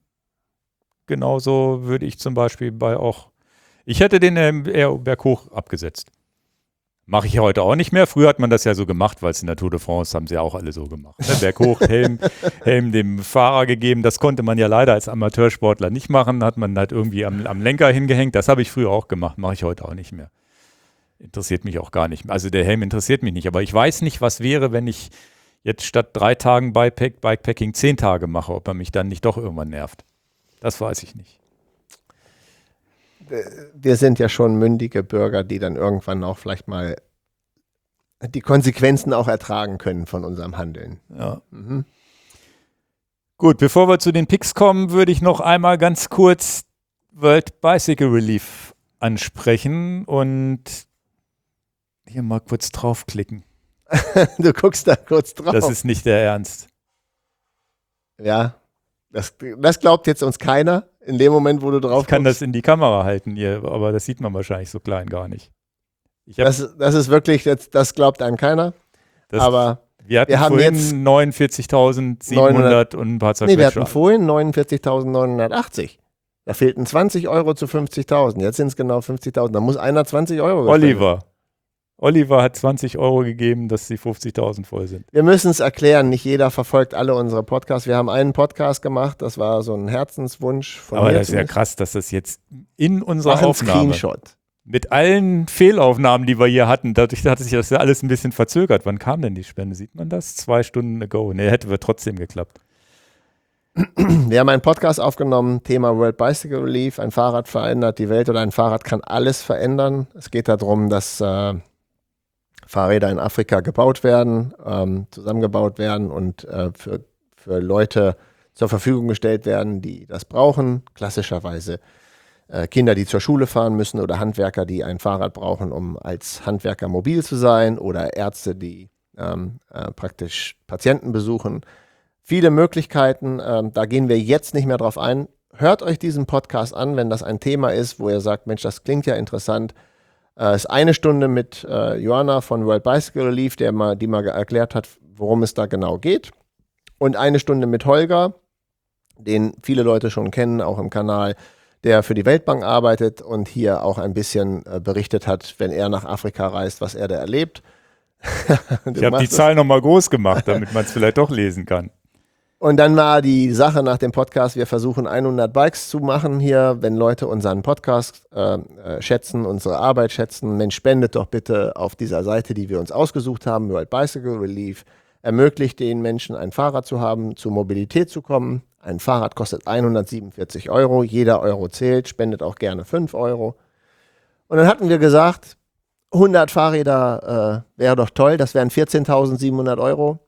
genauso würde ich zum Beispiel bei auch, ich hätte den eher berghoch abgesetzt. Mache ich heute auch nicht mehr. Früher hat man das ja so gemacht, weil es in der Tour de France haben sie ja auch alle so gemacht. Ne? Berghoch, Helm, Helm dem Fahrer gegeben. Das konnte man ja leider als Amateursportler nicht machen. Hat man halt irgendwie am, am Lenker hingehängt. Das habe ich früher auch gemacht. Mache ich heute auch nicht mehr. Interessiert mich auch gar nicht mehr. Also der Helm interessiert mich nicht. Aber ich weiß nicht, was wäre, wenn ich jetzt statt drei Tagen Bikepack, Bikepacking zehn Tage mache, ob er mich dann nicht doch irgendwann nervt. Das weiß ich nicht. Wir sind ja schon mündige Bürger, die dann irgendwann auch vielleicht mal die Konsequenzen auch ertragen können von unserem Handeln. Ja. Mhm. Gut, bevor wir zu den Picks kommen, würde ich noch einmal ganz kurz World Bicycle Relief ansprechen und hier mal kurz draufklicken. Du guckst da kurz drauf. Das ist nicht der Ernst. Ja, das, das glaubt jetzt uns keiner. In dem Moment, wo du drauf Ich kann guckst. das in die Kamera halten hier, aber das sieht man wahrscheinlich so klein gar nicht. Ich das, das ist wirklich, das, das glaubt einem keiner. Das, aber wir hatten wir haben vorhin jetzt neunundvierzigtausendsiebenhundert und ein paar Nee, wir Zerquetscher. hatten vorhin neunundvierzigtausendneunhundertachtzig. Da fehlten zwanzig Euro zu fünfzigtausend. Jetzt sind es genau fünfzigtausend. Da muss einer zwanzig Euro geben. Oliver. Oliver hat zwanzig Euro gegeben, dass die fünfzigtausend voll sind. Wir müssen es erklären, nicht jeder verfolgt alle unsere Podcasts. Wir haben einen Podcast gemacht, das war so ein Herzenswunsch von Aber mir. das ist ja krass, dass das jetzt in unserer Mach einen Aufnahme, Screenshot. mit allen Fehlaufnahmen, die wir hier hatten, dadurch hat sich das ja alles ein bisschen verzögert. Wann kam denn die Spende? Sieht man das? Zwei Stunden ago. Ne, hätte wir trotzdem geklappt. Wir haben einen Podcast aufgenommen, Thema World Bicycle Relief. Ein Fahrrad verändert die Welt oder ein Fahrrad kann alles verändern. Es geht darum, dass äh, Fahrräder in Afrika gebaut werden, ähm, zusammengebaut werden und äh, für, für Leute zur Verfügung gestellt werden, die das brauchen. Klassischerweise äh, Kinder, die zur Schule fahren müssen oder Handwerker, die ein Fahrrad brauchen, um als Handwerker mobil zu sein, oder Ärzte, die ähm, äh, praktisch Patienten besuchen. Viele Möglichkeiten, ähm, da gehen wir jetzt nicht mehr drauf ein. Hört euch diesen Podcast an, wenn das ein Thema ist, wo ihr sagt, Mensch, das klingt ja interessant. Es ist eine Stunde mit äh, Joanna von World Bicycle Relief, der mal, die mal erklärt hat, worum es da genau geht. Und eine Stunde mit Holger, den viele Leute schon kennen, auch im Kanal, der für die Weltbank arbeitet und hier auch ein bisschen äh, berichtet hat, wenn er nach Afrika reist, was er da erlebt. Ich habe die Zahl nochmal groß gemacht, damit man es vielleicht doch lesen kann. Und dann war die Sache nach dem Podcast, wir versuchen hundert Bikes zu machen hier, wenn Leute unseren Podcast äh, äh, schätzen, unsere Arbeit schätzen. Mensch, spendet doch bitte auf dieser Seite, die wir uns ausgesucht haben, World Bicycle Relief. Ermöglicht den Menschen, ein Fahrrad zu haben, zur Mobilität zu kommen. Ein Fahrrad kostet hundertsiebenundvierzig Euro, jeder Euro zählt, spendet auch gerne fünf Euro. Und dann hatten wir gesagt, hundert Fahrräder äh, wäre doch toll, das wären vierzehntausendsiebenhundert Euro.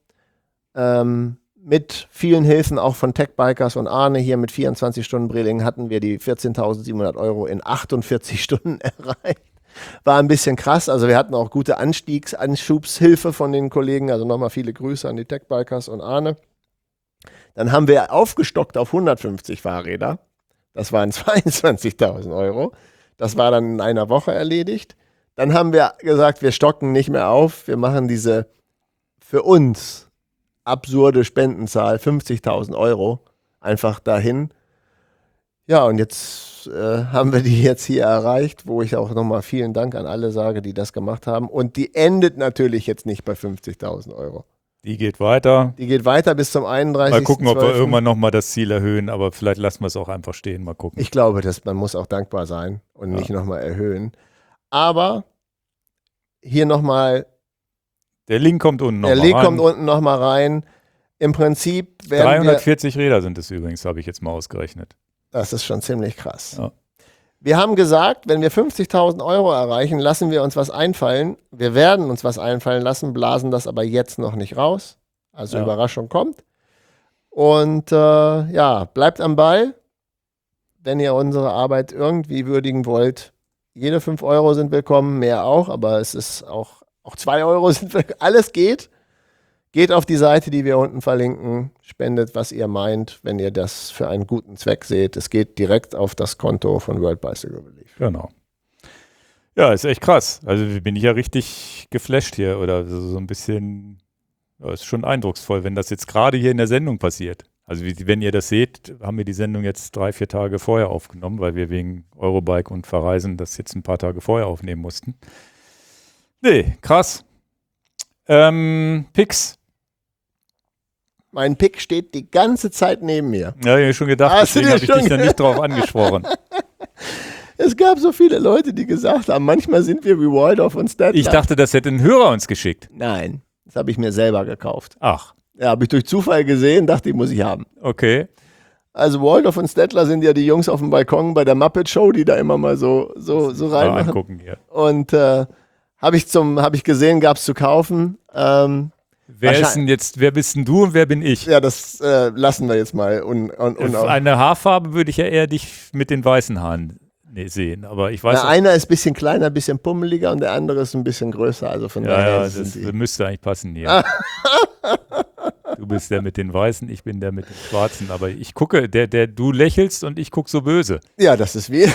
Ähm, Mit vielen Hilfen auch von Tech-Bikers und Arne hier mit vierundzwanzig Stunden Brelingen hatten wir die vierzehntausendsiebenhundert Euro in achtundvierzig Stunden erreicht. War ein bisschen krass. Also wir hatten auch gute Anstiegs-, Anschubshilfe von den Kollegen. Also nochmal viele Grüße an die Tech-Bikers und Arne. Dann haben wir aufgestockt auf hundertfünfzig Fahrräder. Das waren zweiundzwanzigtausend Euro. Das war dann in einer Woche erledigt. Dann haben wir gesagt, wir stocken nicht mehr auf. Wir machen diese für uns absurde Spendenzahl, fünfzigtausend Euro, einfach dahin. Ja, und jetzt äh, haben wir die jetzt hier erreicht, wo ich auch nochmal vielen Dank an alle sage, die das gemacht haben. Und die endet natürlich jetzt nicht bei fünfzigtausend Euro. Die geht weiter. Die geht weiter bis zum einunddreißigsten Mal gucken, ob wir irgendwann nochmal das Ziel erhöhen, aber vielleicht lassen wir es auch einfach stehen. Mal gucken. Ich glaube, dass man muss auch dankbar sein und Ja. nicht nochmal erhöhen. Aber hier nochmal, Der Link kommt unten der nochmal Link rein. kommt unten nochmal rein. Im Prinzip werden wir, dreihundertvierzig Räder sind es übrigens, habe ich jetzt mal ausgerechnet. das ist schon ziemlich krass. Ja. Wir haben gesagt, wenn wir fünfzigtausend Euro erreichen, lassen wir uns was einfallen. Wir werden uns was einfallen lassen, blasen das aber jetzt noch nicht raus. Also Ja. Überraschung kommt. Und äh, ja, bleibt am Ball, wenn ihr unsere Arbeit irgendwie würdigen wollt. Jede fünf Euro sind willkommen, mehr auch, aber es ist auch, auch zwei Euro sind willkommen. Alles geht. Geht auf die Seite, die wir unten verlinken, spendet, was ihr meint, wenn ihr das für einen guten Zweck seht. Es geht direkt auf das Konto von World Bicycle Relief. Genau. Ja, ist echt krass. Also bin ich ja richtig geflasht hier oder so, so ein bisschen, ja, ist schon eindrucksvoll, wenn das jetzt gerade hier in der Sendung passiert. Also wie, wenn ihr das seht, haben wir die Sendung jetzt drei, vier Tage vorher aufgenommen, weil wir wegen Eurobike und Verreisen das jetzt ein paar Tage vorher aufnehmen mussten. Nee, krass. Ähm, Pix. Mein Pick steht die ganze Zeit neben mir. Ja, ich habe schon gedacht, Hast du deswegen dir habe ich schon dich dann nicht drauf angesprochen. Es gab so viele Leute, die gesagt haben, manchmal sind wir wie Waldorf und Statler. Ich dachte, das hätte ein Hörer uns geschickt. Nein, das habe ich mir selber gekauft. Ach, Ja, habe ich durch Zufall gesehen, dachte ich, muss ich haben. okay. Also Waldorf und Statler sind ja die Jungs auf dem Balkon bei der Muppet Show, die da immer mal so, so, so Mal reinmachen. angucken hier. Und äh, habe ich, zum- hab ich gesehen, gab es zu kaufen. Ähm, Wer ist Wahrscheinlich- denn jetzt, wer bist denn du und wer bin ich? ja, das äh, lassen wir jetzt mal. Un, un, un, Auf eine Haarfarbe würde ich ja eher dich mit den weißen Haaren nee, sehen, aber ich weiß Na, einer ist ein bisschen kleiner, ein bisschen pummeliger und der andere ist ein bisschen größer. Also von ja, daher ja, sind das die. müsste eigentlich passen hier. Du bist der mit den Weißen, ich bin der mit den Schwarzen, aber ich gucke, der, der, du lächelst und ich gucke so böse. Ja, das ist wie.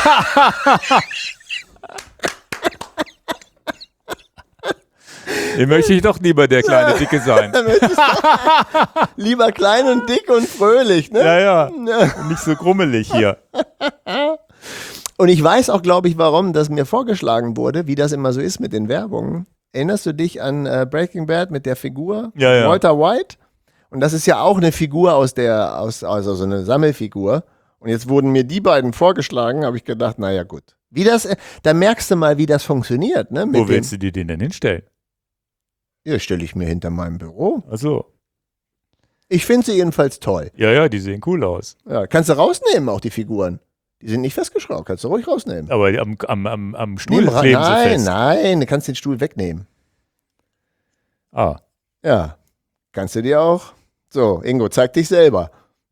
Den möchte ich doch lieber der kleine Dicke sein. Lieber klein und dick und fröhlich, ne? Ja, ja, und nicht so grummelig hier. Und ich weiß auch, glaube ich, warum das mir vorgeschlagen wurde, wie das immer so ist mit den Werbungen. Erinnerst du dich an äh, Breaking Bad mit der Figur? Ja, ja. Walter White? Und das ist ja auch eine Figur aus der, aus, also so eine Sammelfigur. Und jetzt wurden mir die beiden vorgeschlagen, habe ich gedacht, naja, gut. Wie das, äh, da merkst du mal, wie das funktioniert, ne? Mit Wo den, willst du dir den denn hinstellen? ja, stelle ich mir hinter meinem Büro. Achso. Ich finde sie jedenfalls toll. Ja, ja, die sehen cool aus. Ja, kannst du rausnehmen, auch die Figuren. Die sind nicht festgeschraubt, kannst du ruhig rausnehmen. Aber am, am, am, am Stuhl Nehmen ra- kleben sie nein, fest. nein, du kannst den Stuhl wegnehmen. Ah, Ja, kannst du dir auch. So, Ingo, zeig dich selber.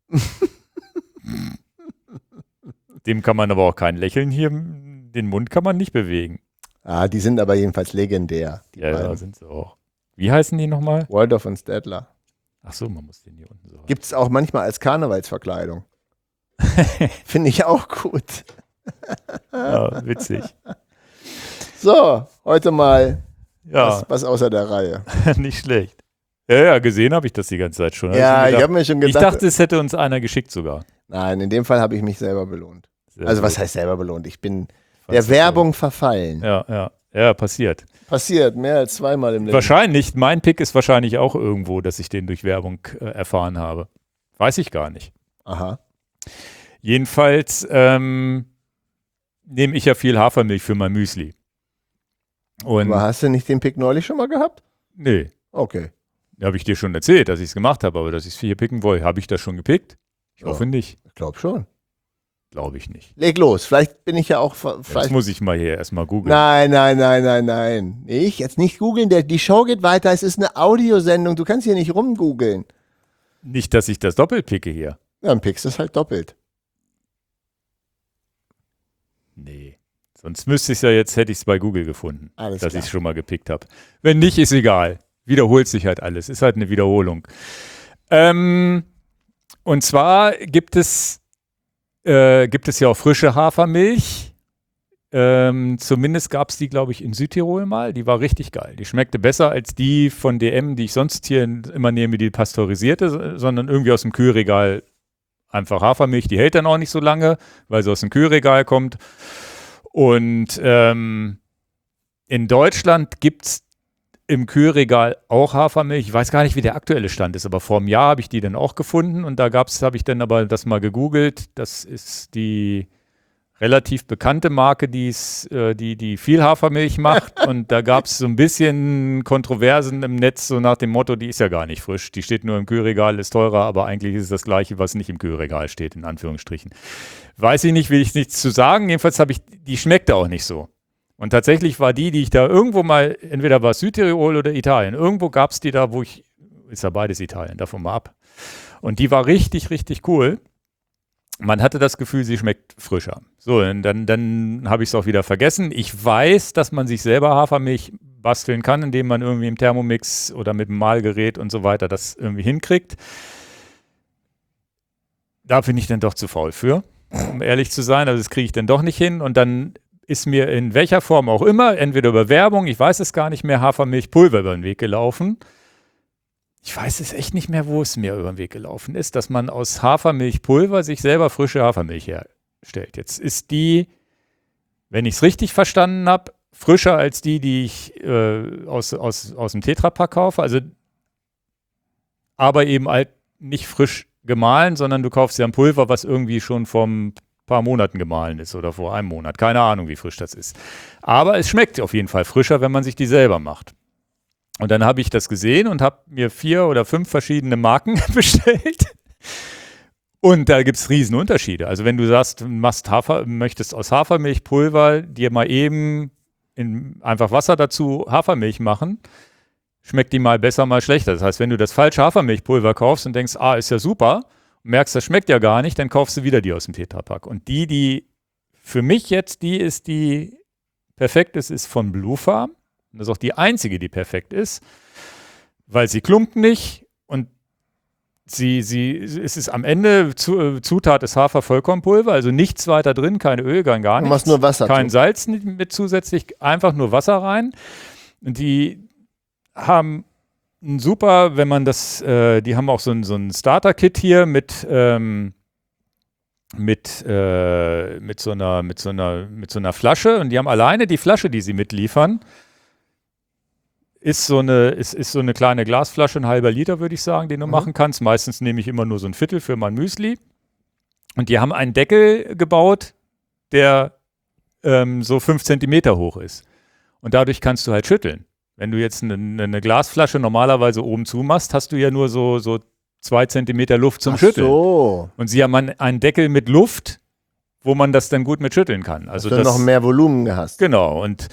dem kann man aber auch kein Lächeln hier, den Mund kann man nicht bewegen. Ah, die sind aber jedenfalls legendär. Die Ja, beiden. ja, sind sie auch. Wie heißen die nochmal? Waldorf und Statler. Ach so, man muss den hier unten so. Gibt es auch manchmal als Karnevalsverkleidung. Finde ich auch gut. Ja, witzig. So, heute mal Ja, was, was außer der Reihe. nicht schlecht. Ja, ja, gesehen habe ich das die ganze Zeit schon. Hab Ja, mir ich gedacht- habe mir schon ich gedacht. dachte, es hätte uns einer geschickt sogar. Nein, in dem Fall habe ich mich selber belohnt. Sehr Also was gut. heißt selber belohnt? Ich bin Fand's der das Werbung verfallen. Ja, ja, ja, passiert. Passiert mehr als zweimal im Leben. Wahrscheinlich, mein Pick ist wahrscheinlich auch irgendwo, dass ich den durch Werbung äh, erfahren habe. Weiß ich gar nicht. Aha. Jedenfalls ähm, nehme ich ja viel Hafermilch für mein Müsli. Und Aber hast du nicht den Pick neulich schon mal gehabt? nee, Okay. habe ich dir schon erzählt, dass ich es gemacht habe, aber dass ich es hier picken wollte. Habe ich das schon gepickt? Ich Ja. hoffe nicht. Ich glaube schon. Glaube ich nicht. Leg los. Vielleicht bin ich ja auch. ver- Jetzt Vielleicht muss ich mal hier erstmal googeln. Nein, nein, nein, nein, nein. Nicht, jetzt nicht googeln. Der- Die Show geht weiter. Es ist eine Audiosendung. Du kannst hier nicht rumgoogeln. Nicht, dass ich das doppelt picke hier. Ja, dann pickst du es halt doppelt. Nee. Sonst müsste ich es ja jetzt, hätte ich es bei Google gefunden, Alles dass klar. ich es schon mal gepickt habe. Wenn nicht, ist egal. Wiederholt sich halt alles. Ist halt eine Wiederholung. Ähm, und zwar gibt es, äh, gibt es ja auch frische Hafermilch. Ähm, zumindest gab es die, glaube ich, in Südtirol mal. Die war richtig geil. Die schmeckte besser als die von D M, die ich sonst hier immer nehme, die pasteurisierte, sondern irgendwie aus dem Kühlregal einfach Hafermilch. Die hält dann auch nicht so lange, weil sie aus dem Kühlregal kommt. Und ähm, in Deutschland gibt es im Kühlregal auch Hafermilch. Ich weiß gar nicht, wie der aktuelle Stand ist, aber vor einem Jahr habe ich die dann auch gefunden. Und da gab es, habe ich dann aber das mal gegoogelt. Das ist die relativ bekannte Marke, die's, äh, die, die viel Hafermilch macht. Und da gab es so ein bisschen Kontroversen im Netz, so nach dem Motto, die ist ja gar nicht frisch. Die steht nur im Kühlregal, ist teurer, aber eigentlich ist es das Gleiche, was nicht im Kühlregal steht, in Anführungsstrichen. Weiß ich nicht, will ich nichts zu sagen. Jedenfalls habe ich, die schmeckte auch nicht so. Und tatsächlich war die, die ich da irgendwo mal, entweder war es Südtirol oder Italien, irgendwo gab es die da, wo ich, ist ja beides Italien, davon mal ab. Und die war richtig, richtig cool. Man hatte das Gefühl, sie schmeckt frischer. So, und dann, dann habe ich es auch wieder vergessen. Ich weiß, dass man sich selber Hafermilch basteln kann, indem man irgendwie im Thermomix oder mit dem Mahlgerät und so weiter das irgendwie hinkriegt. Da bin ich dann doch zu faul für, um ehrlich zu sein. Also das kriege ich dann doch nicht hin. Und dann ist mir in welcher Form auch immer, entweder über Werbung, ich weiß es gar nicht mehr, Hafermilchpulver über den Weg gelaufen. Ich weiß es echt nicht mehr, wo es mir über den Weg gelaufen ist, dass man aus Hafermilchpulver sich selber frische Hafermilch herstellt. Jetzt ist die, wenn ich es richtig verstanden habe, frischer als die, die ich äh, aus, aus, aus dem Tetrapack kaufe. Also, aber eben halt nicht frisch gemahlen, sondern du kaufst ja ein Pulver, was irgendwie schon vor ein paar Monaten gemahlen ist oder vor einem Monat. Keine Ahnung, wie frisch das ist. Aber es schmeckt auf jeden Fall frischer, wenn man sich die selber macht. Und dann habe ich das gesehen und habe mir vier oder fünf verschiedene Marken bestellt. Und da gibt es riesen Unterschiede. Also wenn du sagst, du machst Hafer, möchtest aus Hafermilchpulver dir mal eben in einfach Wasser dazu Hafermilch machen, schmeckt die mal besser, mal schlechter. Das heißt, wenn du das falsche Hafermilchpulver kaufst und denkst, ah, ist ja super, und merkst, das schmeckt ja gar nicht, dann kaufst du wieder die aus dem Tetrapack. Und die, die für mich jetzt die ist, die perfekt ist, ist von Blue Farm. Das ist auch die einzige, die perfekt ist, weil sie klumpt nicht und sie, sie, es ist am Ende, zu, Zutat ist Hafer-Vollkornpulver, also nichts weiter drin, kein Öl, gar nichts. Du machst nur Wasser. Kein zu. Salz mit zusätzlich, einfach nur Wasser rein. Und die haben ein super, wenn man das, äh, die haben auch so ein, so ein Starter-Kit hier mit, ähm, mit, äh, mit, so einer, mit, so einer, mit so einer Flasche und die haben alleine die Flasche, die sie mitliefern, Ist so, eine, ist, ist so eine kleine Glasflasche, ein halber Liter, würde ich sagen, den du mhm. machen kannst. Meistens nehme ich immer nur so ein Viertel für mein Müsli. Und die haben einen Deckel gebaut, der ähm, so fünf Zentimeter hoch ist. Und dadurch kannst du halt schütteln. Wenn du jetzt eine, eine Glasflasche normalerweise oben zumachst, hast du ja nur so, so zwei Zentimeter Luft zum Ach Schütteln. So. Und sie haben einen Deckel mit Luft, wo man das dann gut mit schütteln kann. Also dass du das, noch mehr Volumen hast. Genau. Und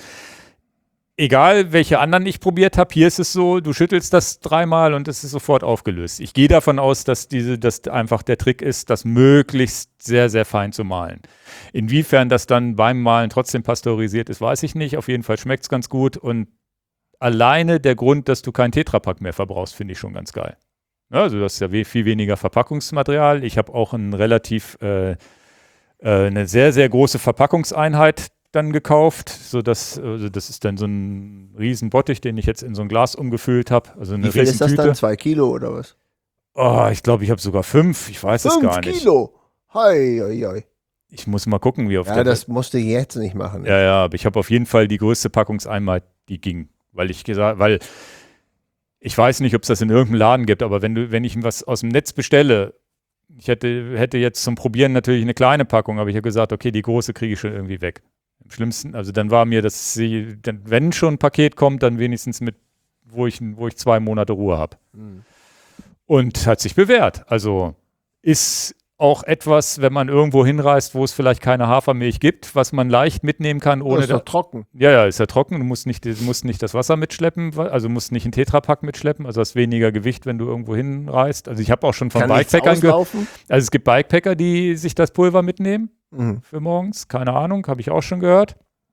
egal, welche anderen ich probiert habe, hier ist es so, du schüttelst das dreimal und es ist sofort aufgelöst. Ich gehe davon aus, dass diese, dass einfach der Trick ist, das möglichst sehr, sehr fein zu mahlen. Inwiefern das dann beim Mahlen trotzdem pasteurisiert ist, weiß ich nicht. Auf jeden Fall schmeckt es ganz gut und alleine der Grund, dass du keinen Tetrapack mehr verbrauchst, finde ich schon ganz geil. Ja, also das ist ja viel weniger Verpackungsmaterial. Ich habe auch ein relativ, äh, äh, eine sehr, sehr große Verpackungseinheit dann gekauft, sodass, also das ist dann so ein riesen Bottich, den ich jetzt in so ein Glas umgefüllt habe. Also eine Wie viel ist das Riesentüte. dann? Zwei Kilo oder was? Oh, ich glaube, ich habe sogar fünf. Ich weiß es gar Fünf nicht. Kilo? Hei, hei, hei. Ich muss mal gucken, wie auf Ja, der das musst du jetzt nicht machen. Ja, ja, aber ich habe auf jeden Fall die größte Packungseinheit, die ging. Weil ich gesagt, weil ich weiß nicht, ob es das in irgendeinem Laden gibt, aber wenn du, wenn ich was aus dem Netz bestelle, ich hätte, hätte jetzt zum Probieren natürlich eine kleine Packung, aber ich habe gesagt, okay, die große kriege ich schon irgendwie weg. Im schlimmsten, also dann war mir, dass sie, wenn schon ein Paket kommt, dann wenigstens mit, wo ich, wo ich zwei Monate Ruhe habe. Mhm. Und hat sich bewährt. Also ist auch etwas, wenn man irgendwo hinreist, wo es vielleicht keine Hafermilch gibt, was man leicht mitnehmen kann, ohne. Oh, ist doch trocken. Ja, ja, ist ja trocken. Du musst nicht, du musst nicht das Wasser mitschleppen, also musst nicht einen Tetrapack mitschleppen, also hast weniger Gewicht, wenn du irgendwo hinreist. Also ich habe auch schon von Kann Bikepackern nichts gehört. auslaufen? Also es gibt Bikepacker, die sich das Pulver mitnehmen Mhm. für morgens. Keine Ahnung, habe ich auch schon gehört.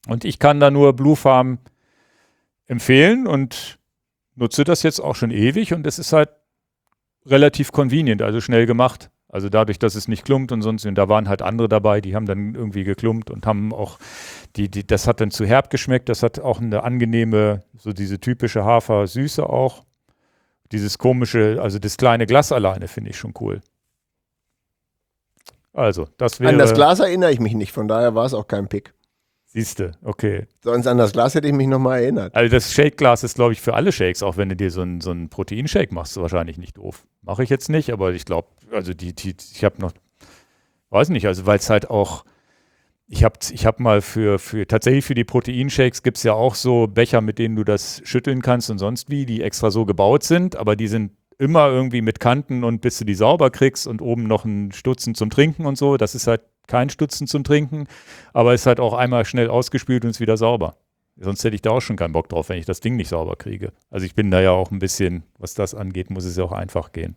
Und ich kann da nur Blue Farm empfehlen und nutze das jetzt auch schon ewig und es ist halt relativ convenient, also schnell gemacht. Also dadurch, dass es nicht klumpt und sonst, und da waren halt andere dabei, die haben dann irgendwie geklumpt und haben auch, die, die, das hat dann zu herb geschmeckt, das hat auch eine angenehme, so diese typische Hafer-Süße auch. Dieses komische, also das kleine Glas alleine finde ich schon cool. Also, das wäre... An das Glas erinnere ich mich nicht, von daher war es auch kein Pick. Siehste, okay. Sonst an das Glas hätte ich mich nochmal erinnert. Also das Shake-Glas ist, glaube ich, für alle Shakes, auch wenn du dir so einen so einen Proteinshake machst, wahrscheinlich nicht doof. Mache ich jetzt nicht, aber ich glaube, also die, die, ich habe noch, weiß nicht, also weil es halt auch, ich habe ich hab mal für, für, tatsächlich für die Proteinshakes gibt es ja auch so Becher, mit denen du das schütteln kannst und sonst wie, die extra so gebaut sind, aber die sind immer irgendwie mit Kanten und bis du die sauber kriegst und oben noch ein Stutzen zum Trinken und so, das ist halt kein Stutzen zum Trinken, aber ist halt auch einmal schnell ausgespült und ist wieder sauber. Sonst hätte ich da auch schon keinen Bock drauf, wenn ich das Ding nicht sauber kriege. Also ich bin da ja auch ein bisschen, was das angeht, muss es ja auch einfach gehen.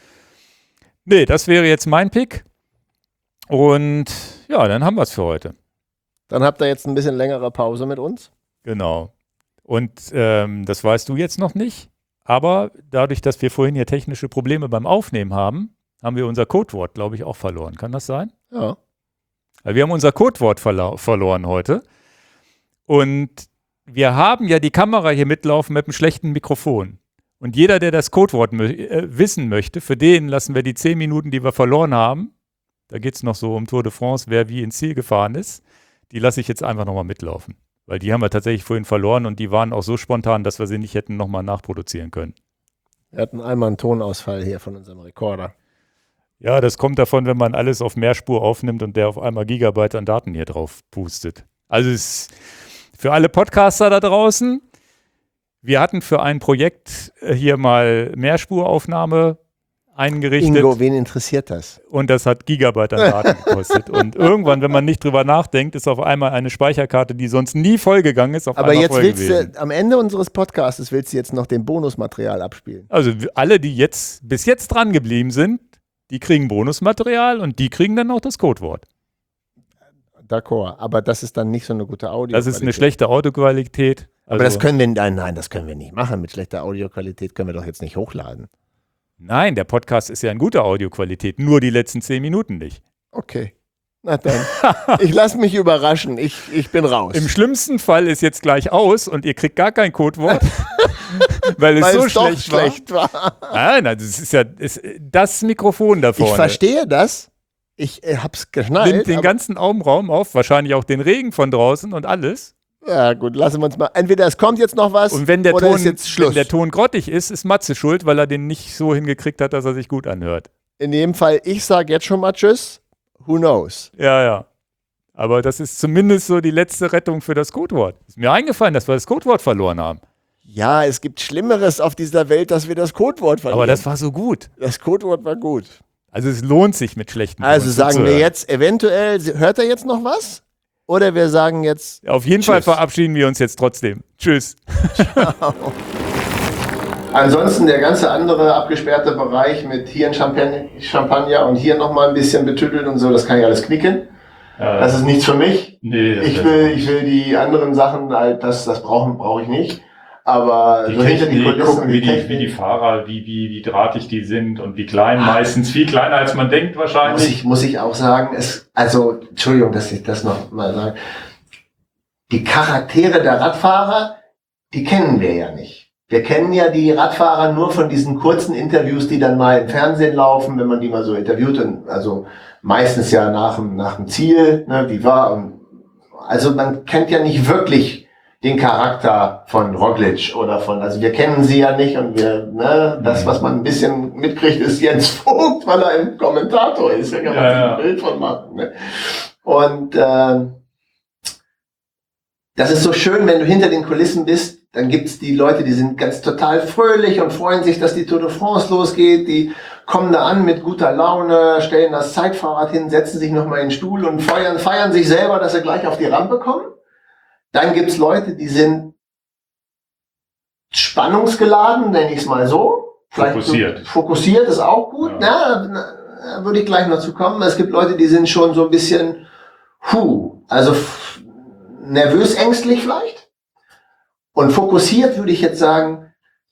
Nee, das wäre jetzt mein Pick. Und ja, dann haben wir es für heute. Dann habt ihr jetzt ein bisschen längere Pause mit uns. Genau. Und ähm, das weißt du jetzt noch nicht, aber dadurch, dass wir vorhin hier technische Probleme beim Aufnehmen haben, haben wir unser Codewort, glaube ich, auch verloren. Kann das sein? Ja. Wir haben unser Codewort verlo- verloren heute und wir haben ja die Kamera hier mitlaufen mit einem schlechten Mikrofon. Und jeder, der das Codewort mö- äh, wissen möchte, für den lassen wir die zehn Minuten, die wir verloren haben, da geht es noch so um Tour de France, wer wie ins Ziel gefahren ist, die lasse ich jetzt einfach nochmal mitlaufen. Weil die haben wir tatsächlich vorhin verloren und die waren auch so spontan, dass wir sie nicht hätten nochmal nachproduzieren können. Wir hatten einmal einen Tonausfall hier von unserem Rekorder. Ja, das kommt davon, wenn man alles auf Mehrspur aufnimmt und der auf einmal Gigabyte an Daten hier drauf pustet. Also es ist für alle Podcaster da draußen, wir hatten für ein Projekt hier mal Mehrspuraufnahme eingerichtet. Ingo, wen interessiert das? Und das hat Gigabyte an Daten gekostet. Und irgendwann, wenn man nicht drüber nachdenkt, ist auf einmal eine Speicherkarte, die sonst nie vollgegangen ist, auf Aber einmal jetzt voll willst gewesen. du, am Ende unseres Podcasts willst du jetzt noch den Bonusmaterial abspielen. Also alle, die jetzt bis jetzt dran geblieben sind, die kriegen Bonusmaterial und die kriegen dann auch das Codewort. D'accord, aber das ist dann nicht so eine gute Audio. Das ist eine schlechte Audioqualität. Aber Also, das können wir, nein, nein, das können wir nicht machen. Mit schlechter Audioqualität können wir doch jetzt nicht hochladen. nein, der Podcast ist ja in guter Audioqualität, nur die letzten zehn Minuten nicht. Okay. Na dann. Ich lasse mich überraschen. Ich, ich bin raus. Im schlimmsten Fall ist jetzt gleich aus und ihr kriegt gar kein Codewort, weil es Weil so es doch schlecht, war. schlecht war. Nein, nein, das ist ja ist das Mikrofon da vorne. Ich verstehe das. Ich äh, hab's geschnallt. Nimmt den aber- ganzen Raum auf, wahrscheinlich auch den Regen von draußen und alles. Ja, gut, lassen wir uns mal. Entweder es kommt jetzt noch was Und wenn der, oder Ton, ist jetzt Schluss. wenn der Ton grottig ist, ist Matze schuld, weil er den nicht so hingekriegt hat, dass er sich gut anhört. In dem Fall, ich sage jetzt schon mal Tschüss. Who knows? Ja, ja. Aber das ist zumindest so die letzte Rettung für das Codewort. Ist mir eingefallen, dass wir das Codewort verloren haben. Ja, es gibt Schlimmeres auf dieser Welt, dass wir das Codewort verlieren. Aber das war so gut. das Codewort war gut. Also es lohnt sich mit schlechten Also Tonen sagen wir zuzuhören. jetzt eventuell, hört er jetzt noch was? Oder wir sagen jetzt, Auf jeden Fall Tschüss. verabschieden wir uns jetzt trotzdem. Tschüss. ansonsten der ganze andere abgesperrte Bereich mit hier ein Champagner, Champagner und hier nochmal ein bisschen betüttelt und so, das kann ich alles knicken. Ja, Das ist nichts für mich. nee, das Ich ist- will, ich will die anderen Sachen halt, das, das brauchen, brauche ich nicht. Aber Die so hinter die Technik, Kulissen, gucken, wie die, Technik, wie die Fahrer, wie, wie, wie drahtig die sind und wie klein, meistens viel kleiner als man denkt muss wahrscheinlich. ich, muss ich auch sagen, es, also, Entschuldigung, dass ich das noch mal sage. Die Charaktere der Radfahrer, die kennen wir ja nicht. Wir kennen ja die Radfahrer nur von diesen kurzen Interviews, die dann mal im Fernsehen laufen, wenn man die mal so interviewt, und also meistens ja nach dem, nach dem Ziel, ne, wie war, und also man kennt ja nicht wirklich den Charakter von Roglic oder von, also wir kennen sie ja nicht und wir, ne, das, was man ein bisschen mitkriegt, ist Jens Vogt, weil er im Kommentator ist, da kann man Ja, sich ja. ein Bild von machen, ne? Und äh, das ist so schön, wenn du hinter den Kulissen bist, dann gibt's die Leute, die sind ganz total fröhlich und freuen sich, dass die Tour de France losgeht, die kommen da an mit guter Laune, stellen das Zeitfahrrad hin, setzen sich nochmal in den Stuhl und feiern, feiern sich selber, dass sie gleich auf die Rampe kommen. Dann gibt's Leute, die sind spannungsgeladen, nenne ich es mal so. Vielleicht Fokussiert. So, fokussiert ist auch gut. Ja. Na, da würde ich gleich noch zu kommen. Es gibt Leute, die sind schon so ein bisschen, huh, also f- nervös, ängstlich vielleicht. Und fokussiert würde ich jetzt sagen,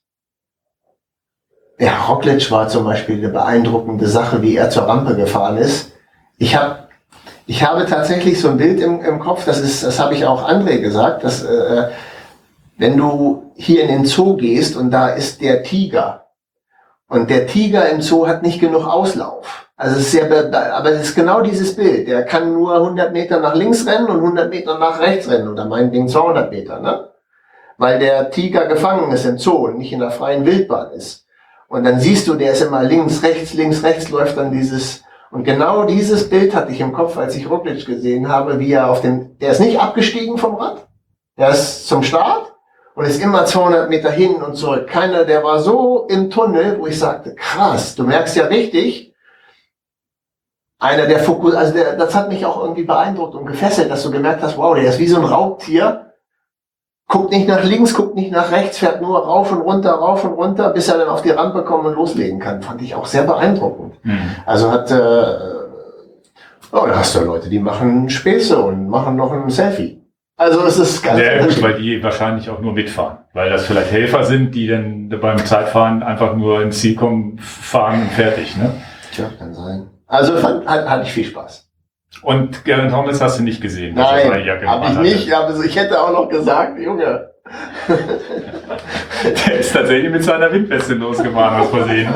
ja, Roglic war zum Beispiel eine beeindruckende Sache, wie er zur Rampe gefahren ist. Ich habe ich habe tatsächlich so ein Bild im, im Kopf, das ist, das habe ich auch André gesagt, dass äh, wenn du hier in den Zoo gehst und da ist der Tiger und der Tiger im Zoo hat nicht genug Auslauf. Also es ist sehr, aber es ist genau dieses Bild. Der kann nur hundert Meter nach links rennen und hundert Meter nach rechts rennen oder meinetwegen zweihundert Meter, ne? Weil der Tiger gefangen ist im Zoo und nicht in der freien Wildbahn ist. Und dann siehst du, der ist immer links, rechts, links, rechts läuft dann dieses, und genau dieses Bild hatte ich im Kopf, als ich Roglic gesehen habe, wie er auf den, der ist nicht abgestiegen vom Rad, der ist zum Start und ist immer zweihundert Meter hin und zurück. Keiner, der war so im Tunnel, wo ich sagte, krass, du merkst ja richtig, einer der Fokus, also der, das hat mich auch irgendwie beeindruckt und gefesselt, dass du gemerkt hast, wow, der ist wie so ein Raubtier, guckt nicht nach links, guckt nicht nach rechts, fährt nur rauf und runter, rauf und runter, bis er dann auf die Rampe kommt und loslegen kann. Fand ich auch sehr beeindruckend. Mhm. Also hat, äh, oh, da hast du Leute, die machen Späße und machen noch ein Selfie. Also es ist ganz sehr gut, weil die wahrscheinlich auch nur mitfahren. Weil das vielleicht Helfer sind, die dann beim Zeitfahren einfach nur ins Ziel kommen, fahren und fertig, ne? Tja, kann sein. Also fand, hat, hatte ich viel Spaß. Und Geraint Thomas hast du nicht gesehen? Nein, habe ich nicht. Aber ich hätte auch noch gesagt, Junge. Der ist tatsächlich mit seiner Windweste losgefahren aus Versehen.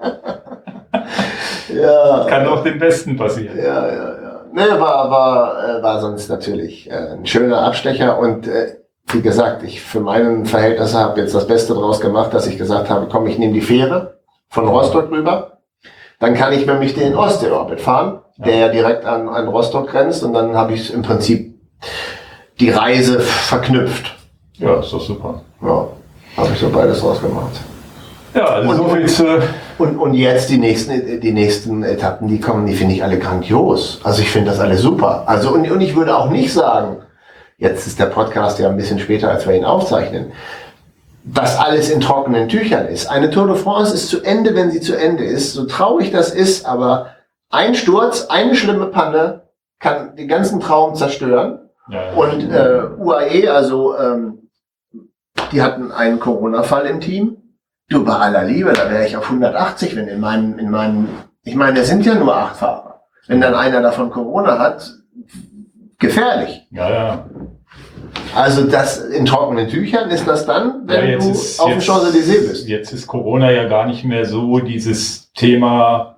Ja. Kann auch dem Besten passieren. Ja, ja, ja. Ne, war, war, war sonst natürlich äh, ein schöner Abstecher. Und äh, wie gesagt, ich für meinen Verhältnisse habe jetzt das Beste draus gemacht, dass ich gesagt habe, komm, ich nehme die Fähre von Rostock rüber. Dann kann ich nämlich den Ostsee-Orbit fahren, der ja direkt an, an Rostock grenzt. Und dann habe ich im Prinzip die Reise verknüpft. Ja, ist doch super. Ja, habe ich so beides rausgemacht. Ja, also und, so viel zu... Und, und jetzt die nächsten, die nächsten Etappen, die kommen, die finde ich alle grandios. Also ich finde das alle super. Also und, und ich würde auch nicht sagen, jetzt ist der Podcast ja ein bisschen später, als wir ihn aufzeichnen, dass alles in trockenen Tüchern ist. Eine Tour de France ist zu Ende, wenn sie zu Ende ist. So traurig das ist, aber ein Sturz, eine schlimme Panne kann den ganzen Traum zerstören. Ja, ja. Und äh, U A E, also ähm, die hatten einen Corona-Fall im Team. Du, bei aller Liebe, da wäre ich auf hundertachtzig, wenn in meinen, in meinen, ich meine, es sind ja nur acht Fahrer. Wenn dann einer davon Corona hat, gefährlich. Ja, ja. Also das in trockenen Tüchern ist das dann, wenn ja, du ist, auf dem Champs-Élysées bist. Jetzt ist Corona ja gar nicht mehr so dieses Thema,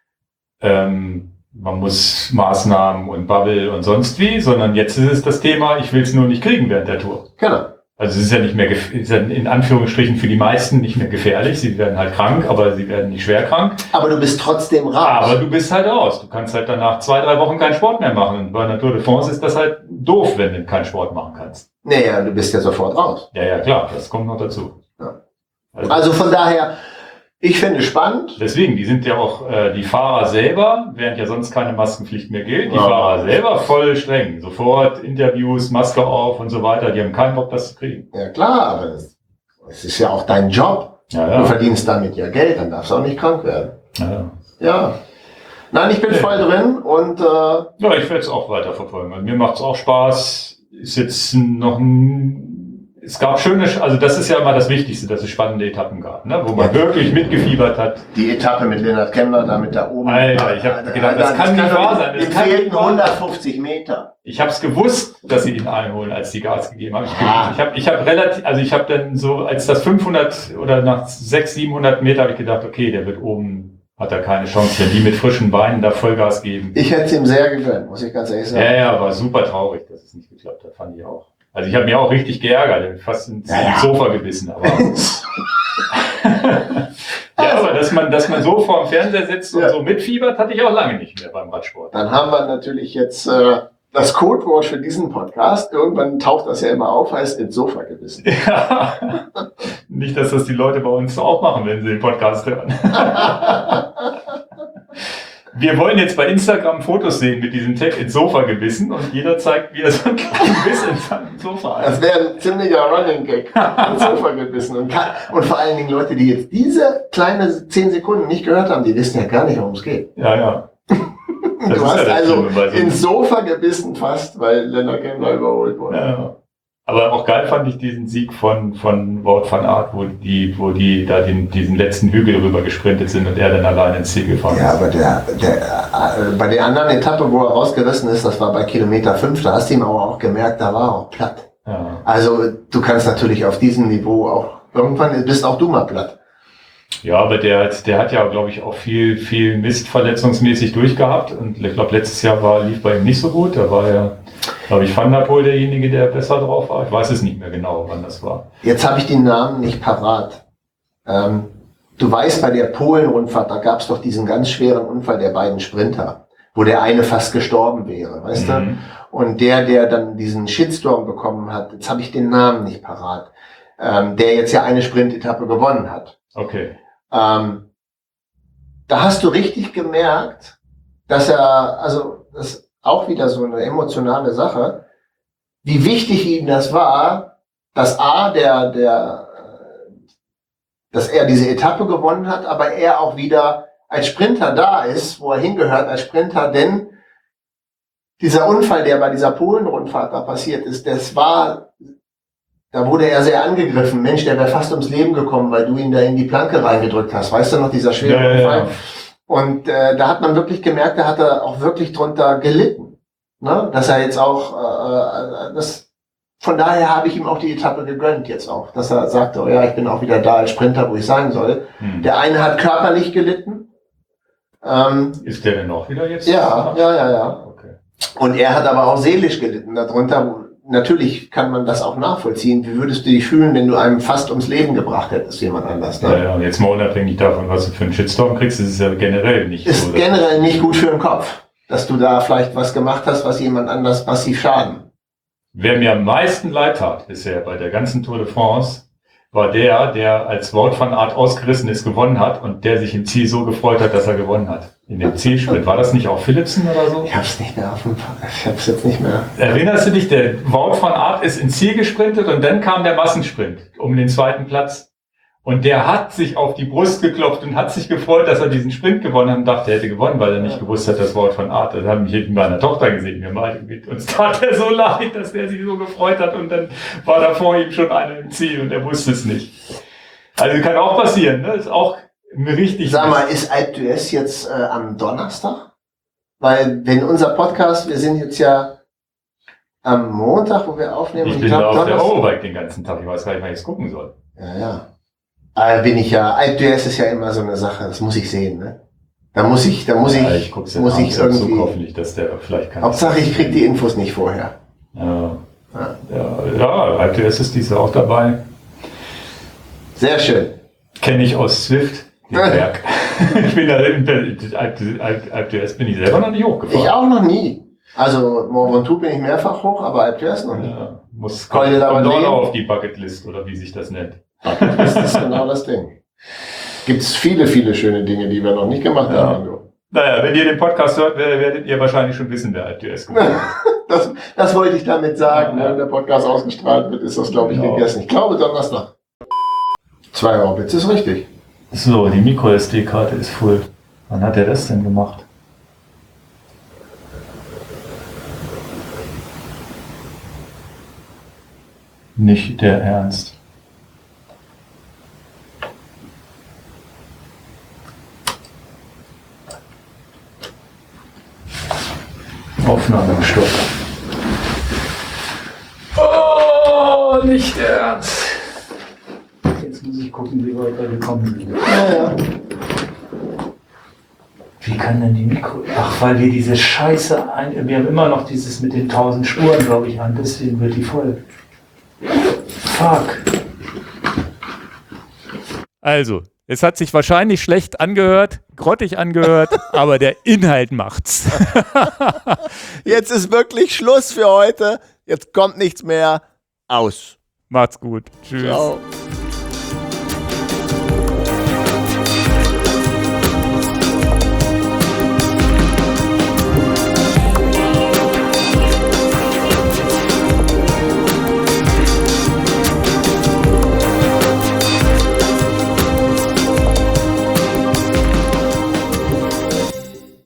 ähm, man muss Maßnahmen und Bubble und sonst wie, sondern jetzt ist es das Thema, ich will es nur nicht kriegen während der Tour. Genau. Also es ist ja nicht mehr, ist ja in Anführungsstrichen für die meisten nicht mehr gefährlich. Sie werden halt krank, aber sie werden nicht schwer krank. Aber du bist trotzdem raus. Aber du bist halt raus. Du kannst halt danach zwei, drei Wochen keinen Sport mehr machen. Und bei einer Tour de France ist das halt doof, wenn du keinen Sport machen kannst. Naja, du bist ja sofort raus. Ja, ja, klar. Das kommt noch dazu. Ja. Also, also von daher, ich finde es spannend. Deswegen, die sind ja auch, äh, die Fahrer selber, während ja sonst keine Maskenpflicht mehr gilt, die ja. Fahrer selber voll streng. Sofort Interviews, Maske auf und so weiter. Die haben keinen Bock, das zu kriegen. Ja klar, aber es, es ist ja auch dein Job. Ja, ja. Du verdienst damit ja Geld, dann darfst du auch nicht krank werden. Ja, ja. ja. Nein, ich bin ja. voll drin und... Äh, ja, ich werde es auch weiter verfolgen. Also mir macht es auch Spaß. Ist jetzt noch ein... Es gab schöne, also das ist ja immer das Wichtigste, dass es spannende Etappen gab, ne? Wo man ja. wirklich mitgefiebert hat. Die Etappe mit Lennart Kemmler, da mit da oben. Alter, ich habe gedacht, das, das kann nicht wahr sein. Es fehlten hundertfünfzig Meter. Ich habe es gewusst, dass sie ihn einholen, als die Gas gegeben haben. Ich, ah. ich habe ich hab relativ, also ich habe dann so, als das fünfhundert oder nach sechshundert, siebenhundert Meter habe ich gedacht, okay, der wird oben, hat er keine Chance, wenn die mit frischen Beinen da Vollgas geben. Ich hätte es ihm sehr gegönnt, muss ich ganz ehrlich sagen. Ja, ja, war super traurig, dass es nicht geklappt hat, fand ich auch. Also ich habe mich auch richtig geärgert, ich habe fast ins ja, ja. Sofa gebissen. Aber ja, aber dass man, dass man so vor dem Fernseher sitzt und ja. so mitfiebert, hatte ich auch lange nicht mehr beim Radsport. Dann haben wir natürlich jetzt äh, das Codewort für diesen Podcast. Irgendwann taucht das ja immer auf, heißt ins Sofa gebissen. Ja. Nicht, dass das die Leute bei uns auch machen, wenn sie den Podcast hören. Wir wollen jetzt bei Instagram Fotos sehen mit diesem Tag ins Sofa gebissen und jeder zeigt, wie er so ein kleines Biss ins Sofa hat. Das wäre ein ziemlicher Running Gag, ins Sofa gebissen. Und, kann, und vor allen Dingen Leute, die jetzt diese kleine zehn Sekunden nicht gehört haben, die wissen ja gar nicht, worum es geht. Ja, ja. Du hast ja also so ins Sofa gebissen fast, weil Lennart Kemna überholt wurde. Ja. Aber auch geil fand ich diesen Sieg von, von Wout van Aert, wo die, wo die da den, diesen letzten Hügel rüber gesprintet sind und er dann alleine ins Ziel gefahren ist. Ja, aber der, der, äh, bei der anderen Etappe, wo er rausgerissen ist, das war bei Kilometer fünf, da hast du ihm aber auch gemerkt, da war er auch platt. Ja. Also du kannst natürlich auf diesem Niveau auch, irgendwann bist auch du mal platt. Ja, aber der hat, der hat ja, glaube ich, auch viel, viel Mist verletzungsmäßig durchgehabt. Und ich glaube, letztes Jahr war, lief bei ihm nicht so gut. Da war ja, glaube ich, Van der Poel derjenige, der besser drauf war. Ich weiß es nicht mehr genau, wann das war. Jetzt habe ich den Namen nicht parat. Ähm, du weißt, bei der Polen-Rundfahrt, da gab es doch diesen ganz schweren Unfall der beiden Sprinter, wo der eine fast gestorben wäre, weißt mhm. du? Und der, der dann diesen Shitstorm bekommen hat, jetzt habe ich den Namen nicht parat, ähm, der jetzt ja eine Sprintetappe gewonnen hat. Okay. Ähm, da hast du richtig gemerkt, dass er, also das ist auch wieder so eine emotionale Sache, wie wichtig ihm das war, dass A, der, der, dass er diese Etappe gewonnen hat, aber er auch wieder als Sprinter da ist, wo er hingehört als Sprinter, denn dieser Unfall, der bei dieser Polen-Rundfahrt da passiert ist, das war, da wurde er sehr angegriffen. Mensch, der wäre fast ums Leben gekommen, weil du ihn da in die Planke reingedrückt hast. Weißt du noch, dieser schwere ja, Unfall? Ja, ja. Und äh, da hat man wirklich gemerkt, da hat er auch wirklich drunter gelitten. Ne? Dass er jetzt auch, äh, das, von daher habe ich ihm auch die Etappe gegönnt jetzt auch. Dass er sagte, oh ja, ich bin auch wieder da als Sprinter, wo ich sein soll. Hm. Der eine hat körperlich gelitten. Ähm, Ist der denn auch wieder jetzt? Ja, ja, ja, ja. Okay. Und er hat aber auch seelisch gelitten darunter, wo, natürlich kann man das auch nachvollziehen. Wie würdest du dich fühlen, wenn du einem fast ums Leben gebracht hättest, jemand anders? Ne? Ja, ja, jetzt mal unabhängig davon, was du für einen Shitstorm kriegst, ist es ja generell nicht ist so. Ist generell nicht gut für den Kopf, dass du da vielleicht was gemacht hast, was jemand anders massiv schaden. Wer mir am meisten leid tat bisher bei der ganzen Tour de France, war der, der als Wout van Aert ausgerissen ist, gewonnen hat und der sich im Ziel so gefreut hat, dass er gewonnen hat. In dem Zielsprint. War das nicht auch Philipsen oder so? Ich hab's nicht mehr auf dem Fall. Ich hab's jetzt nicht mehr. Erinnerst du dich, der Wout van Aert ist ins Ziel gesprintet und dann kam der Massensprint um den zweiten Platz. Und der hat sich auf die Brust geklopft und hat sich gefreut, dass er diesen Sprint gewonnen hat und dachte, er hätte gewonnen, weil er nicht gewusst hat, dass Wout van Aert, das haben wir mit meiner Tochter gesehen, mir mal, uns tat er so leid, dass der sich so gefreut hat und dann war da vor ihm schon einer im Ziel und er wusste es nicht. Also kann auch passieren, ne? Ist auch richtig. Sag mal, ist Alpe d'Huez jetzt äh, am Donnerstag? Weil, wenn unser Podcast, wir sind jetzt ja am Montag, wo wir aufnehmen. Ich und bin ich glaub, da auf Donnerstag, der Eurobike den ganzen Tag, ich weiß gar nicht, wann ich es gucken soll. Ja, ja. Aber bin ich ja, Alpe d'Huez ist ja immer so eine Sache, das muss ich sehen, ne? Da muss ich, da muss ja, ich, ich guck's muss ich irgendwie, so hoffentlich, dass der vielleicht kann. Hauptsache ich krieg die Infos nicht vorher. Ja, ja, ja, ja Alpe d'Huez ist diese auch dabei. Sehr schön. Kenne ich aus Zwift, den Berg. Ich bin da, Alpe d'Huez bin ich selber noch nicht hochgefahren. Ich auch noch nie. Also, Mont Ventoux bin ich mehrfach hoch, aber Alpe d'Huez noch nie. Ja, muss kommt doch noch auf die Bucketlist, oder wie sich das nennt. Das ist genau das Ding. Gibt's viele, viele schöne Dinge, die wir noch nicht gemacht ja. haben. Naja, wenn ihr den Podcast hört, werdet ihr wahrscheinlich schon wissen, wer Alpe d'Huez gemacht hat. das, das wollte ich damit sagen. Ja. Wenn der Podcast ausgestrahlt wird, ist das, glaube ich, genau. gegessen. Ich glaube, Donnerstag. Zwei Euro, jetzt ist richtig. So, die Micro-S D-Karte ist voll. Wann hat er das denn gemacht? Nicht der Ernst. Aufnahme gestoppt. Oh, nicht der Ernst. Jetzt muss ich gucken, wie weit wir gekommen sind. Ja, ja. Wie kann denn die Mikro... Ach, weil wir diese Scheiße... Ein... Wir haben immer noch dieses mit den tausend Spuren, glaube ich, an. Deswegen wird die voll. Fuck. Also, es hat sich wahrscheinlich schlecht angehört, grottig angehört, aber der Inhalt macht's. Jetzt ist wirklich Schluss für heute. Jetzt kommt nichts mehr. Aus. Macht's gut. Tschüss. Ciao.